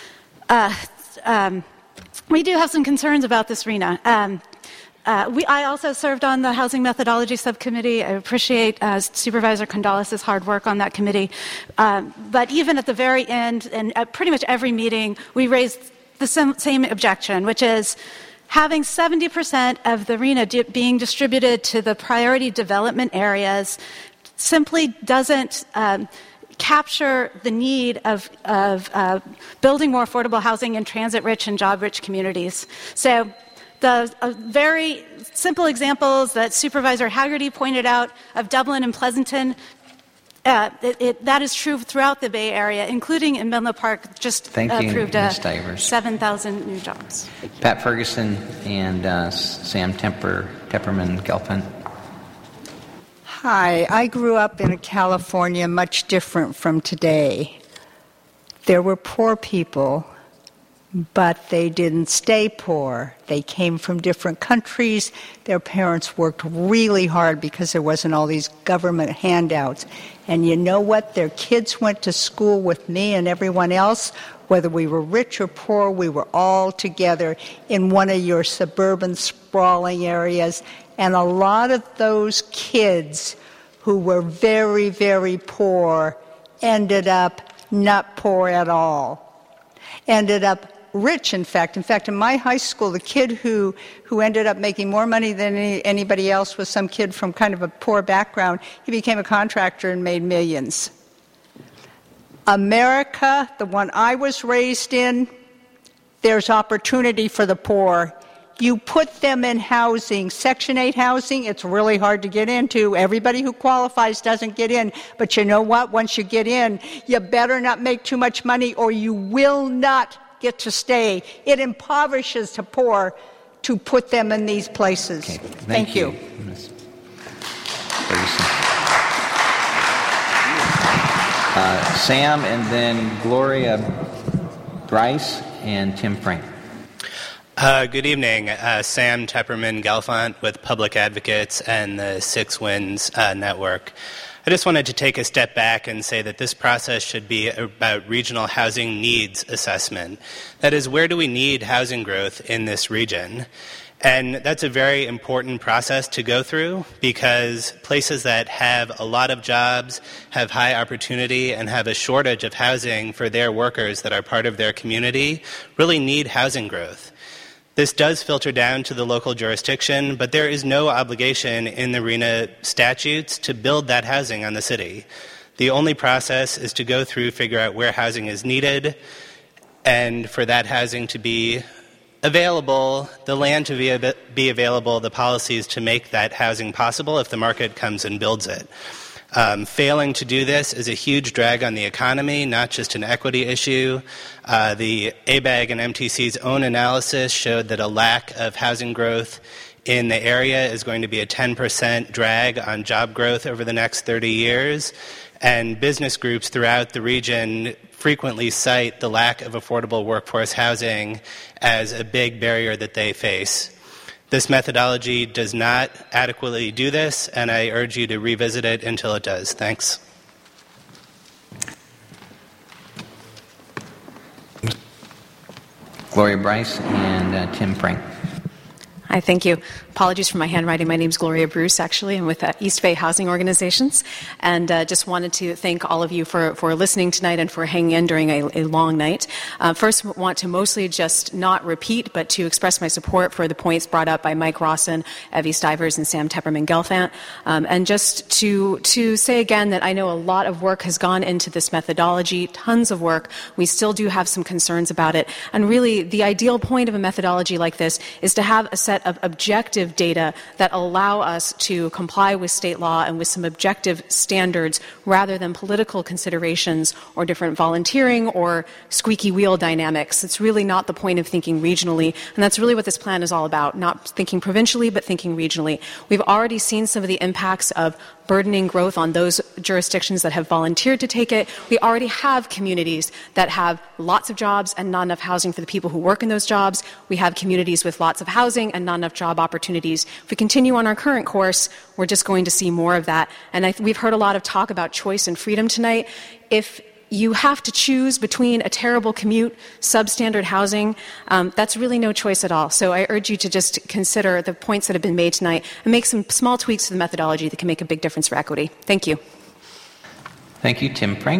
We do have some concerns about this RHNA. I also served on the Housing Methodology Subcommittee. I appreciate Supervisor Condolis' hard work on that committee. But even at the very end, and at pretty much every meeting, we raised the same objection, which is having 70% of the RHNA being distributed to the priority development areas simply doesn't capture the need of building more affordable housing in transit-rich and job-rich communities. So the very simple examples that Supervisor Haggerty pointed out of Dublin and Pleasanton, that is true throughout the Bay Area, including in Menlo Park, just approved 7,000 new jobs. Pat Ferguson and Sam Temperman-Gelfand. Hi, I grew up in a California much different from today. There were poor people, but they didn't stay poor. They came from different countries. Their parents worked really hard because there wasn't all these government handouts. And you know what? Their kids went to school with me and everyone else. Whether we were rich or poor, we were all together in one of your suburban sprawling areas. And a lot of those kids who were very, very poor ended up not poor at all. Ended up rich, in fact. In fact, in my high school, the kid who ended up making more money than anybody else was some kid from kind of a poor background. He became a contractor and made millions. America, the one I was raised in, there's opportunity for the poor. You put them in housing. Section 8 housing, it's really hard to get into. Everybody who qualifies doesn't get in. But you know what? Once you get in, you better not make too much money or you will not get to stay. It impoverishes the poor to put them in these places. Okay. Thank you. Ms. Sam, and then Gloria Bryce and Tim Frank. Good evening. Sam Tepperman Gelfand with Public Advocates and the Six Winds Network. I just wanted to take a step back and say that this process should be about regional housing needs assessment. That is, where do we need housing growth in this region? And that's a very important process to go through because places that have a lot of jobs, have high opportunity, and have a shortage of housing for their workers that are part of their community really need housing growth. This does filter down to the local jurisdiction, but there is no obligation in the RHNA statutes to build that housing on the city. The only process is to go through, figure out where housing is needed, and for that housing to be available, the land to be available, the policies to make that housing possible if the market comes and builds it. Failing to do this is a huge drag on the economy, not just an equity issue. The ABAG and MTC's own analysis showed that a lack of housing growth in the area is going to be a 10% drag on job growth over the next 30 years. And business groups throughout the region frequently cite the lack of affordable workforce housing as a big barrier that they face. This methodology does not adequately do this, and I urge you to revisit it until it does. Thanks. Gloria Bryce and Tim Frank. Hi, thank you. Apologies for my handwriting. My name is Gloria Bruce, actually. I'm with East Bay Housing Organizations, and just wanted to thank all of you for listening tonight and for hanging in during a long night. First, want to mostly just not repeat, but to express my support for the points brought up by Mike Rawson, Evie Stivers, and Sam Tepperman Gelfand, and just to say again that I know a lot of work has gone into this methodology, tons of work. We still do have some concerns about it, and really the ideal point of a methodology like this is to have a set of objective data that allow us to comply with state law and with some objective standards rather than political considerations or different volunteering or squeaky wheel dynamics. It's really not the point of thinking regionally, and that's really what this plan is all about, not thinking provincially but thinking regionally. We've already seen some of the impacts of burdening growth on those jurisdictions that have volunteered to take it. We already have communities that have lots of jobs and not enough housing for the people who work in those jobs. We have communities with lots of housing and not enough job opportunities. If we continue on our current course, we're just going to see more of that. And we've heard a lot of talk about choice and freedom tonight. If you have to choose between a terrible commute, substandard housing, that's really no choice at all. So I urge you to just consider the points that have been made tonight and make some small tweaks to the methodology that can make a big difference for equity. Thank you. Thank you, Tim Frank.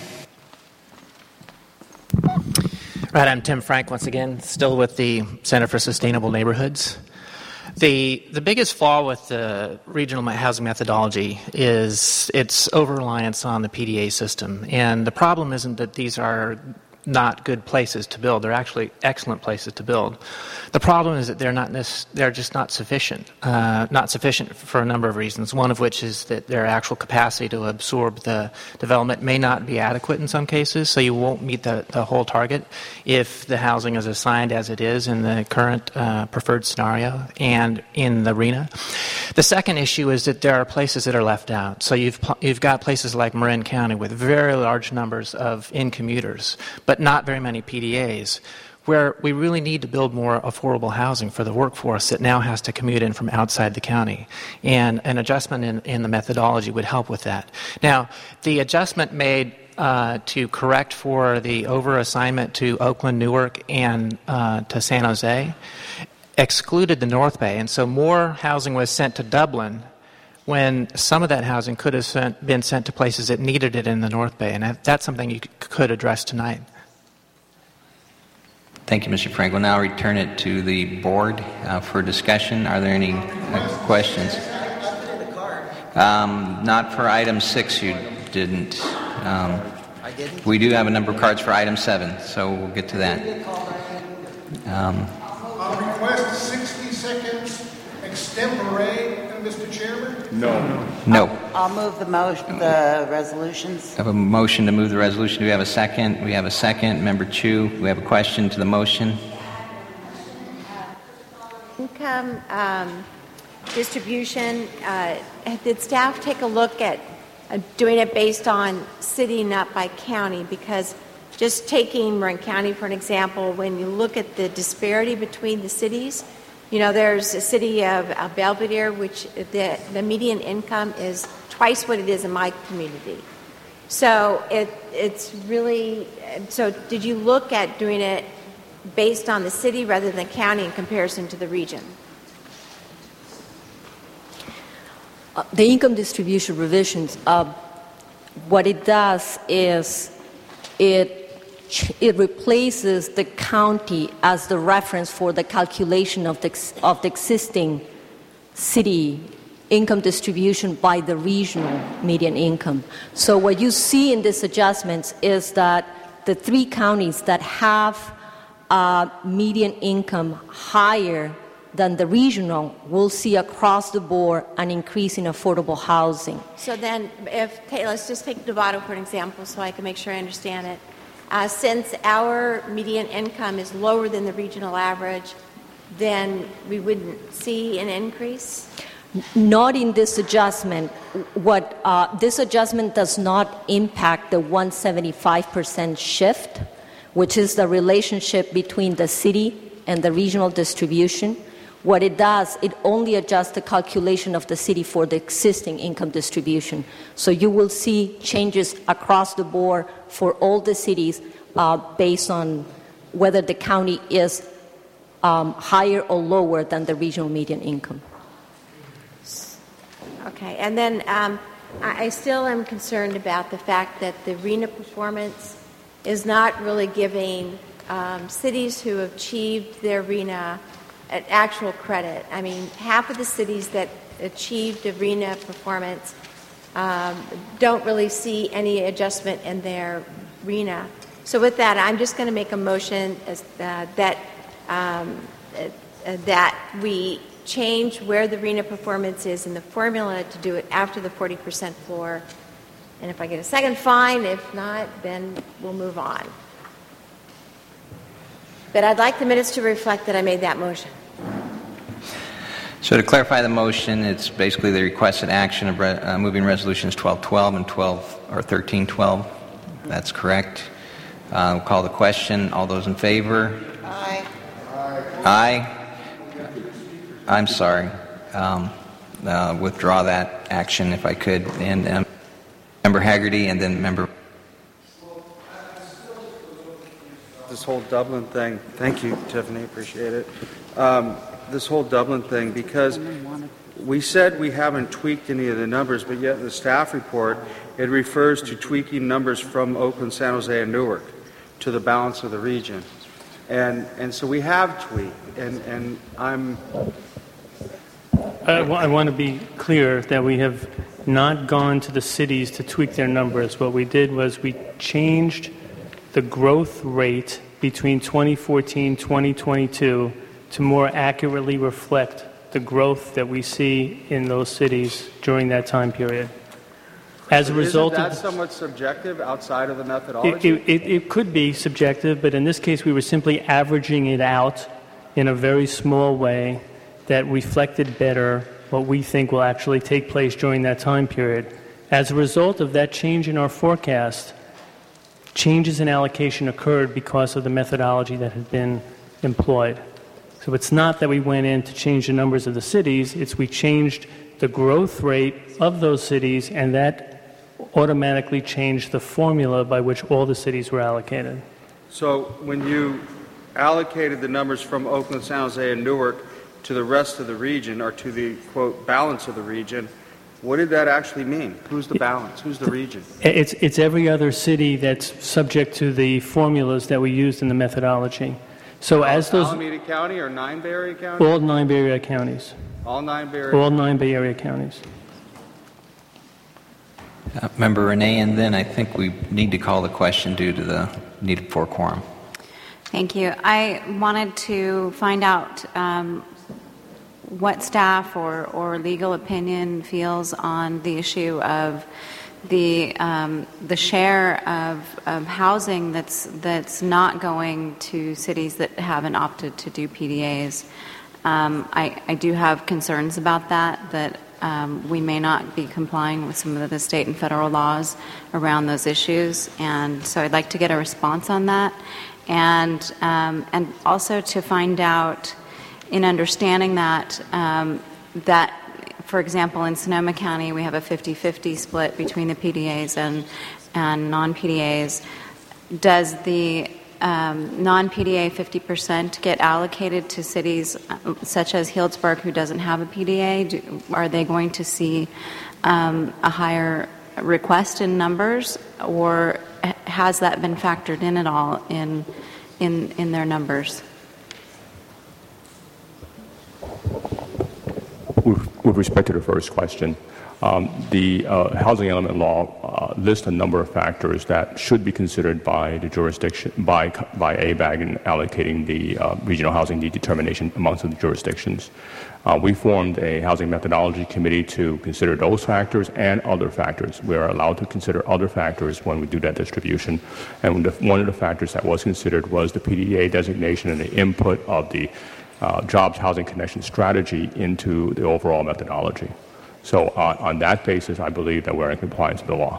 Right, I'm Tim Frank once again, still with the Center for Sustainable Neighborhoods. The biggest flaw with the regional housing methodology is its over-reliance on the PDA system. And the problem isn't that these are not good places to build. They're actually excellent places to build. The problem is that they're just not sufficient. Not sufficient for a number of reasons, one of which is that their actual capacity to absorb the development may not be adequate in some cases, so you won't meet the whole target if the housing is assigned as it is in the current preferred scenario and in the RHNA. The second issue is that there are places that are left out. So you've got places like Marin County with very large numbers of in-commuters, but not very many PDAs, where we really need to build more affordable housing for the workforce that now has to commute in from outside the county. And an adjustment in the methodology would help with that. Now, the adjustment made to correct for the over-assignment to Oakland, Newark, and to San Jose excluded the North Bay, and so more housing was sent to Dublin when some of that housing could have been sent to places that needed it in the North Bay, and that's something you could address tonight. Thank you, Mr. Frank. We'll now return it to the board for discussion. Are there any questions? Not for item 6, you didn't. We do have a number of cards for item 7, so we'll get to that. Request 6 extempore, Mr. Chairman? No. I'll move the resolutions. I have a motion to move the resolution. Do we have a second? We have a second. Member Chu, we have a question to the motion. Income distribution, did staff take a look at doing it based on city, not by county? Because just taking Marin County for an example, when you look at the disparity between the cities, there's a city of Belvedere, which the median income is twice what it is in my community. So it's really, so did you look at doing it based on the city rather than the county in comparison to the region? The income distribution revisions, what it does is it replaces the county as the reference for the calculation of the existing city income distribution by the regional median income. So what you see in these adjustments is that the 3 counties that have median income higher than the regional will see across the board an increase in affordable housing. So then, let's just take Novato for an example so I can make sure I understand it. Since our median income is lower than the regional average, then we wouldn't see an increase? Not in this adjustment. This adjustment does not impact the 175% shift, which is the relationship between the city and the regional distribution. What it does, it only adjusts the calculation of the city for the existing income distribution. So you will see changes across the board for all the cities based on whether the county is higher or lower than the regional median income. Okay, and then I still am concerned about the fact that the RHNA performance is not really giving cities who have achieved their RHNA an actual credit. I mean, half of the cities that achieved a RHNA performance don't really see any adjustment in their RHNA. So with that, I'm just going to make a motion that we change where the RHNA performance is in the formula to do it after the 40% floor. And if I get a second, fine. If not, then we'll move on. But I'd like the minutes to reflect that I made that motion. So to clarify the motion, it's basically the requested action of moving resolutions 1212 and 1312. That's correct. We'll call the question. All those in favor? Aye. Aye. I'm sorry. Withdraw that action if I could. And Member Haggerty and then Member... This whole Dublin thing. Thank you, Tiffany. Appreciate it. This whole Dublin thing, because we said we haven't tweaked any of the numbers, but yet in the staff report, it refers to tweaking numbers from Oakland, San Jose, and Newark to the balance of the region. And so we have tweaked, and I'm... I want to be clear that we have not gone to the cities to tweak their numbers. What we did was we changed the growth rate between 2014 2022 to more accurately reflect the growth that we see in those cities during that time period. As a result, isn't that somewhat subjective outside of the methodology? It could be subjective, but in this case, we were simply averaging it out in a very small way that reflected better what we think will actually take place during that time period. As a result of that change in our forecast, changes in allocation occurred because of the methodology that had been employed. So it's not that we went in to change the numbers of the cities, it's we changed the growth rate of those cities, and that automatically changed the formula by which all the cities were allocated. So when you allocated the numbers from Oakland, San Jose, and Newark to the rest of the region, or to the, quote, balance of the region, what did that actually mean? Who's the balance? Who's the region? It's every other city that's subject to the formulas that we used in the methodology. So as those... Alameda County or 9 Bay Area counties? All 9 Bay Area counties. All 9 Bay Area All 9 Bay Area counties. Member Renee, and then I think we need to call the question due to the need for quorum. Thank you. I wanted to find out what staff or legal opinion feels on the issue of the share of housing that's not going to cities that haven't opted to do PDAs. I do have concerns about that we may not be complying with some of the state and federal laws around those issues, and so I'd like to get a response on that, and also to find out, in understanding that that, for example, in Sonoma County we have a 50-50 split between the PDAs and non-PDAs. Does the non-PDA 50% get allocated to cities such as Healdsburg who doesn't have a PDA? Are they going to see a higher request in numbers, or has that been factored in at all in their numbers? With respect to the first question, the housing element law lists a number of factors that should be considered by the jurisdiction, by ABAG in allocating the regional housing need determination amongst the jurisdictions. We formed a housing methodology committee to consider those factors and other factors. We are allowed to consider other factors when we do that distribution. And one of the factors that was considered was the PDA designation and the input of the Jobs Housing Connection strategy into the overall methodology. So on that basis, I believe that we're in compliance with the law.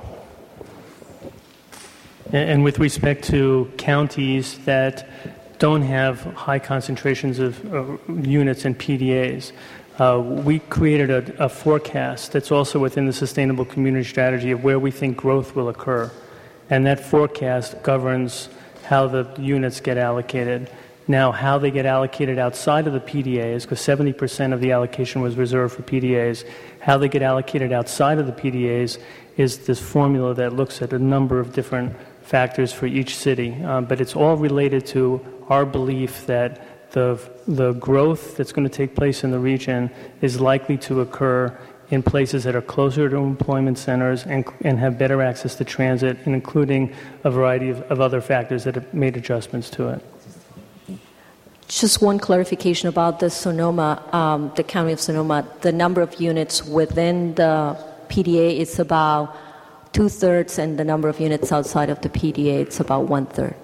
And with respect to counties that don't have high concentrations of units and PDAs, we created a forecast that's also within the Sustainable Community Strategy of where we think growth will occur. And that forecast governs how the units get allocated. Now, how they get allocated outside of the PDAs, because 70% of the allocation was reserved for PDAs, how they get allocated outside of the PDAs is this formula that looks at a number of different factors for each city. But it's all related to our belief that the growth that's going to take place in the region is likely to occur in places that are closer to employment centers and have better access to transit, and including a variety of other factors that have made adjustments to it. Just one clarification about the Sonoma, the County of Sonoma. The number of units within the PDA is about 2/3, and the number of units outside of the PDA, it's about 1/3.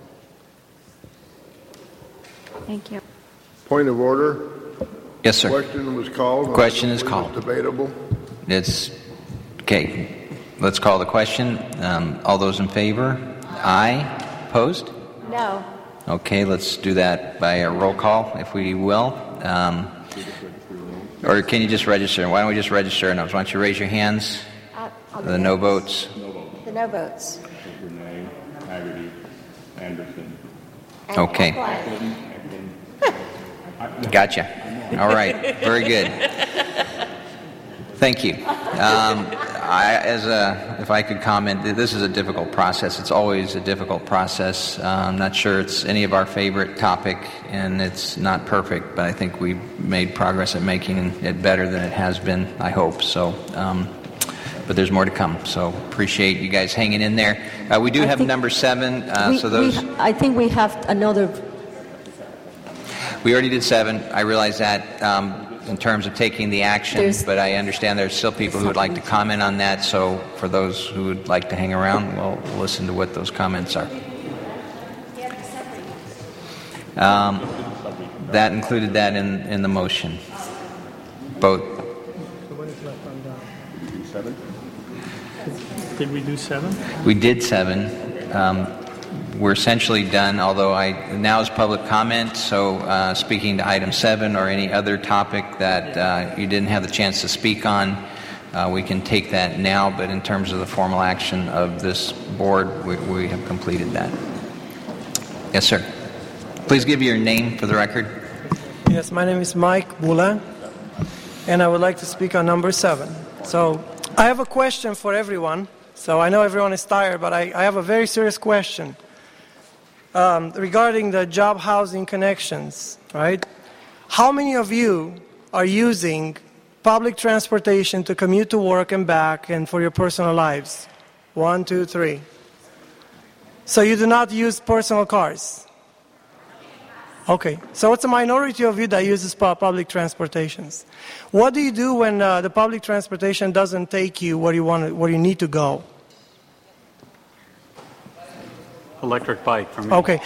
Thank you. Point of order. Yes, sir. Question was called. Question is called. Debatable. It's okay. Let's call the question. All those in favor? Aye. Opposed? No. Okay, let's do that by a roll call, if we will. Or can you just register? Why don't we just register? Why don't you raise your hands? The no votes. The no votes. Renee, Haggerty, Anderson. Okay. Gotcha. All right. Very good. Thank you. If I could comment, this is a difficult process. It's always a difficult process. I'm not sure it's any of our favorite topic, and it's not perfect, but I think we've made progress at making it better than it has been, I hope. So, but there's more to come. So appreciate you guys hanging in there. We do have number 7. I think we have another. We already did 7. I realize that. In terms of taking the action, but I understand there's still people who would like to comment on that, so for those who would like to hang around, we'll listen to what those comments are. That included that in the motion. Both. Did we do 7? We did 7. We're essentially done, although now is public comment, so speaking to item 7 or any other topic that you didn't have the chance to speak on, we can take that now, but in terms of the formal action of this board, we have completed that. Yes, sir. Please give your name for the record. Yes, my name is Mike Bula, and I would like to speak on number 7. So I have a question for everyone. So I know everyone is tired, but I have a very serious question. Regarding the job housing connections, right? How many of you are using public transportation to commute to work and back and for your personal lives? 1, 2, 3. So you do not use personal cars? Okay, so it's a minority of you that uses public transportations. What do you do when the public transportation doesn't take you where you need to go? Electric bike for me. Okay.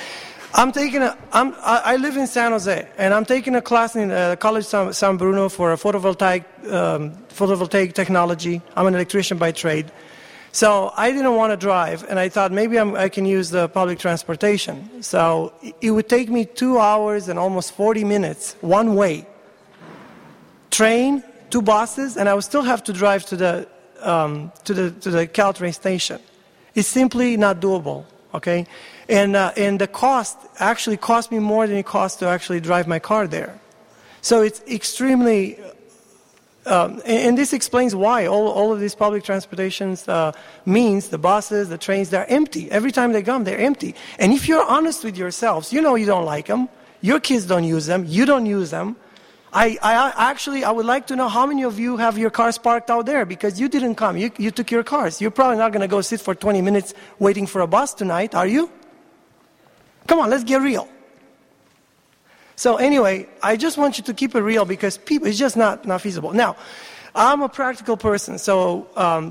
I live in San Jose, and I'm taking a class in College San Bruno for a photovoltaic technology. I'm an electrician by trade. So I didn't want to drive, and I thought maybe I can use the public transportation. So it would take me 2 hours and almost 40 minutes one way. Train, 2 buses, and I would still have to drive to the Caltrain station. It's simply not doable. Okay, and the cost actually cost me more than it costs to actually drive my car there. So it's extremely, and this explains why all of these public transportations means the buses, the trains, they're empty. Every time they come, they're empty. And if you're honest with yourselves, you know you don't like them. Your kids don't use them. You don't use them. I would like to know how many of you have your cars parked out there because you didn't come. You took your cars. You're probably not going to go sit for 20 minutes waiting for a bus tonight, are you? Come on, let's get real. So anyway, I just want you to keep it real because it's just not feasible. Now, I'm a practical person, so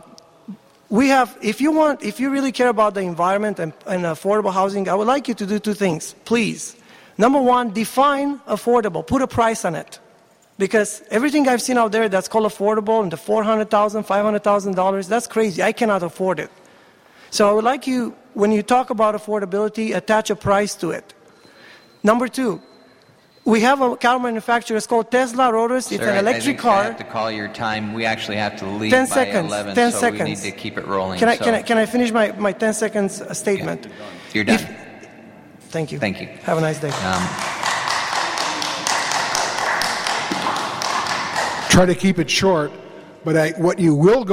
if you really care about the environment and affordable housing, I would like you to do 2 things, please. Number 1, define affordable. Put a price on it. Because everything I've seen out there that's called affordable, and the $400,000, $500,000, that's crazy. I cannot afford it. So I would like you, when you talk about affordability, attach a price to it. Number 2, we have a car manufacturer. It's called Tesla Rotus. It's an electric car. I have to call your time. We actually have to leave 10 by seconds, 11, 10 so seconds. we need to keep it rolling. Can I finish my 10 seconds statement? You're done. Thank you. Thank you. Have a nice day. Try to keep it short, but what you will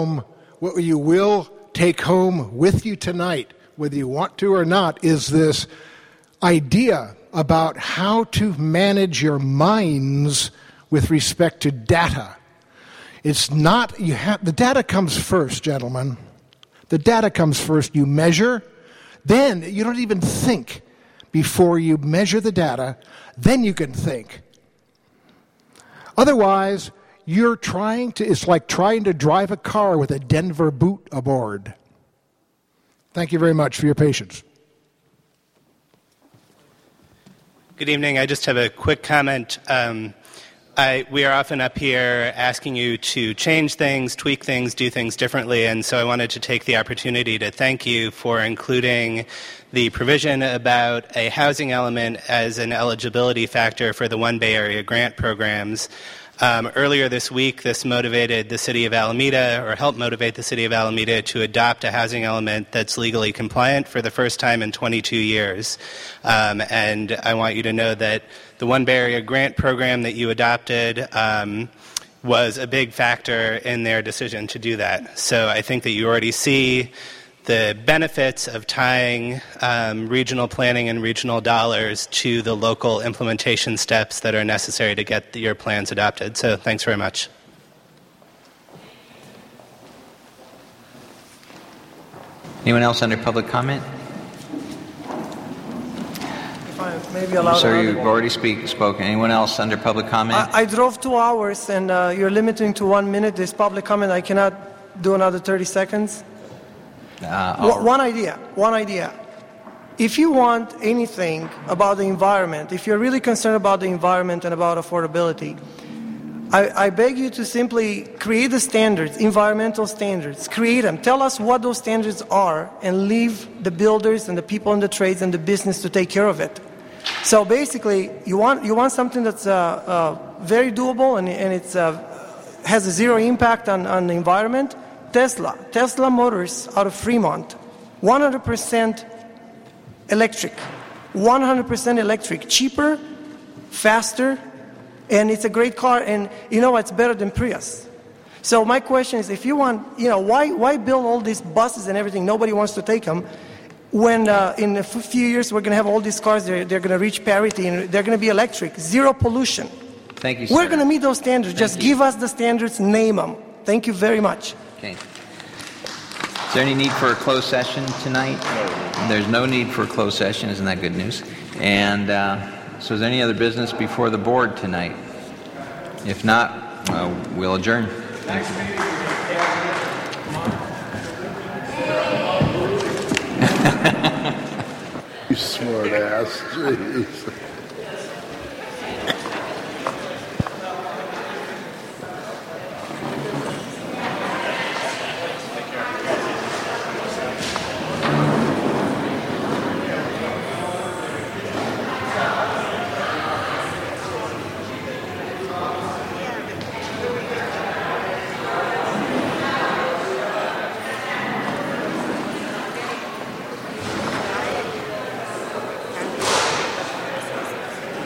take home with you tonight, whether you want to or not, is this idea about how to manage your minds with respect to data. It's not, the data comes first, gentlemen. The data comes first. You measure, then you don't even think before you measure the data, then you can think. Otherwise, it's like trying to drive a car with a Denver boot aboard. Thank you very much for your patience. Good evening. I just have a quick comment. We are often up here asking you to change things, tweak things, do things differently, and so I wanted to take the opportunity to thank you for including the provision about a housing element as an eligibility factor for the One Bay Area grant programs. Earlier this week, this motivated the City of Alameda, or helped motivate the City of Alameda to adopt a housing element that's legally compliant for the first time in 22 years. And I want you to know that the One Bay Area grant program that you adopted was a big factor in their decision to do that. So I think that you already see the benefits of tying regional planning and regional dollars to the local implementation steps that are necessary to get your plans adopted. So thanks very much. Anyone else under public comment? If I maybe allow Sir, you've already spoken. Anyone else under public comment? I drove 2 hours, and you're limiting to 1 minute. This public comment, I cannot do another 30 seconds. One idea. If you want anything about the environment, if you're really concerned about the environment and about affordability, I beg you to simply create the standards, environmental standards. Create them. Tell us what those standards are and leave the builders and the people in the trades and the business to take care of it. So basically, you want something that's very doable and it's has a zero impact on the environment. Tesla Motors out of Fremont, 100% electric, cheaper, faster, and it's a great car, and it's better than Prius. So my question is, if you want, why build all these buses and everything? Nobody wants to take them. When in a few years we're going to have all these cars, they're going to reach parity, and they're going to be electric, zero pollution. Thank you, sir. We're going to meet those standards. Just give us the standards, name them. Thank you very much. Okay. Is there any need for a closed session tonight? No. There's no need for a closed session. Isn't that good news? And So is there any other business before the board tonight? If not, we'll adjourn. Thank you. You smart ass. Jeez.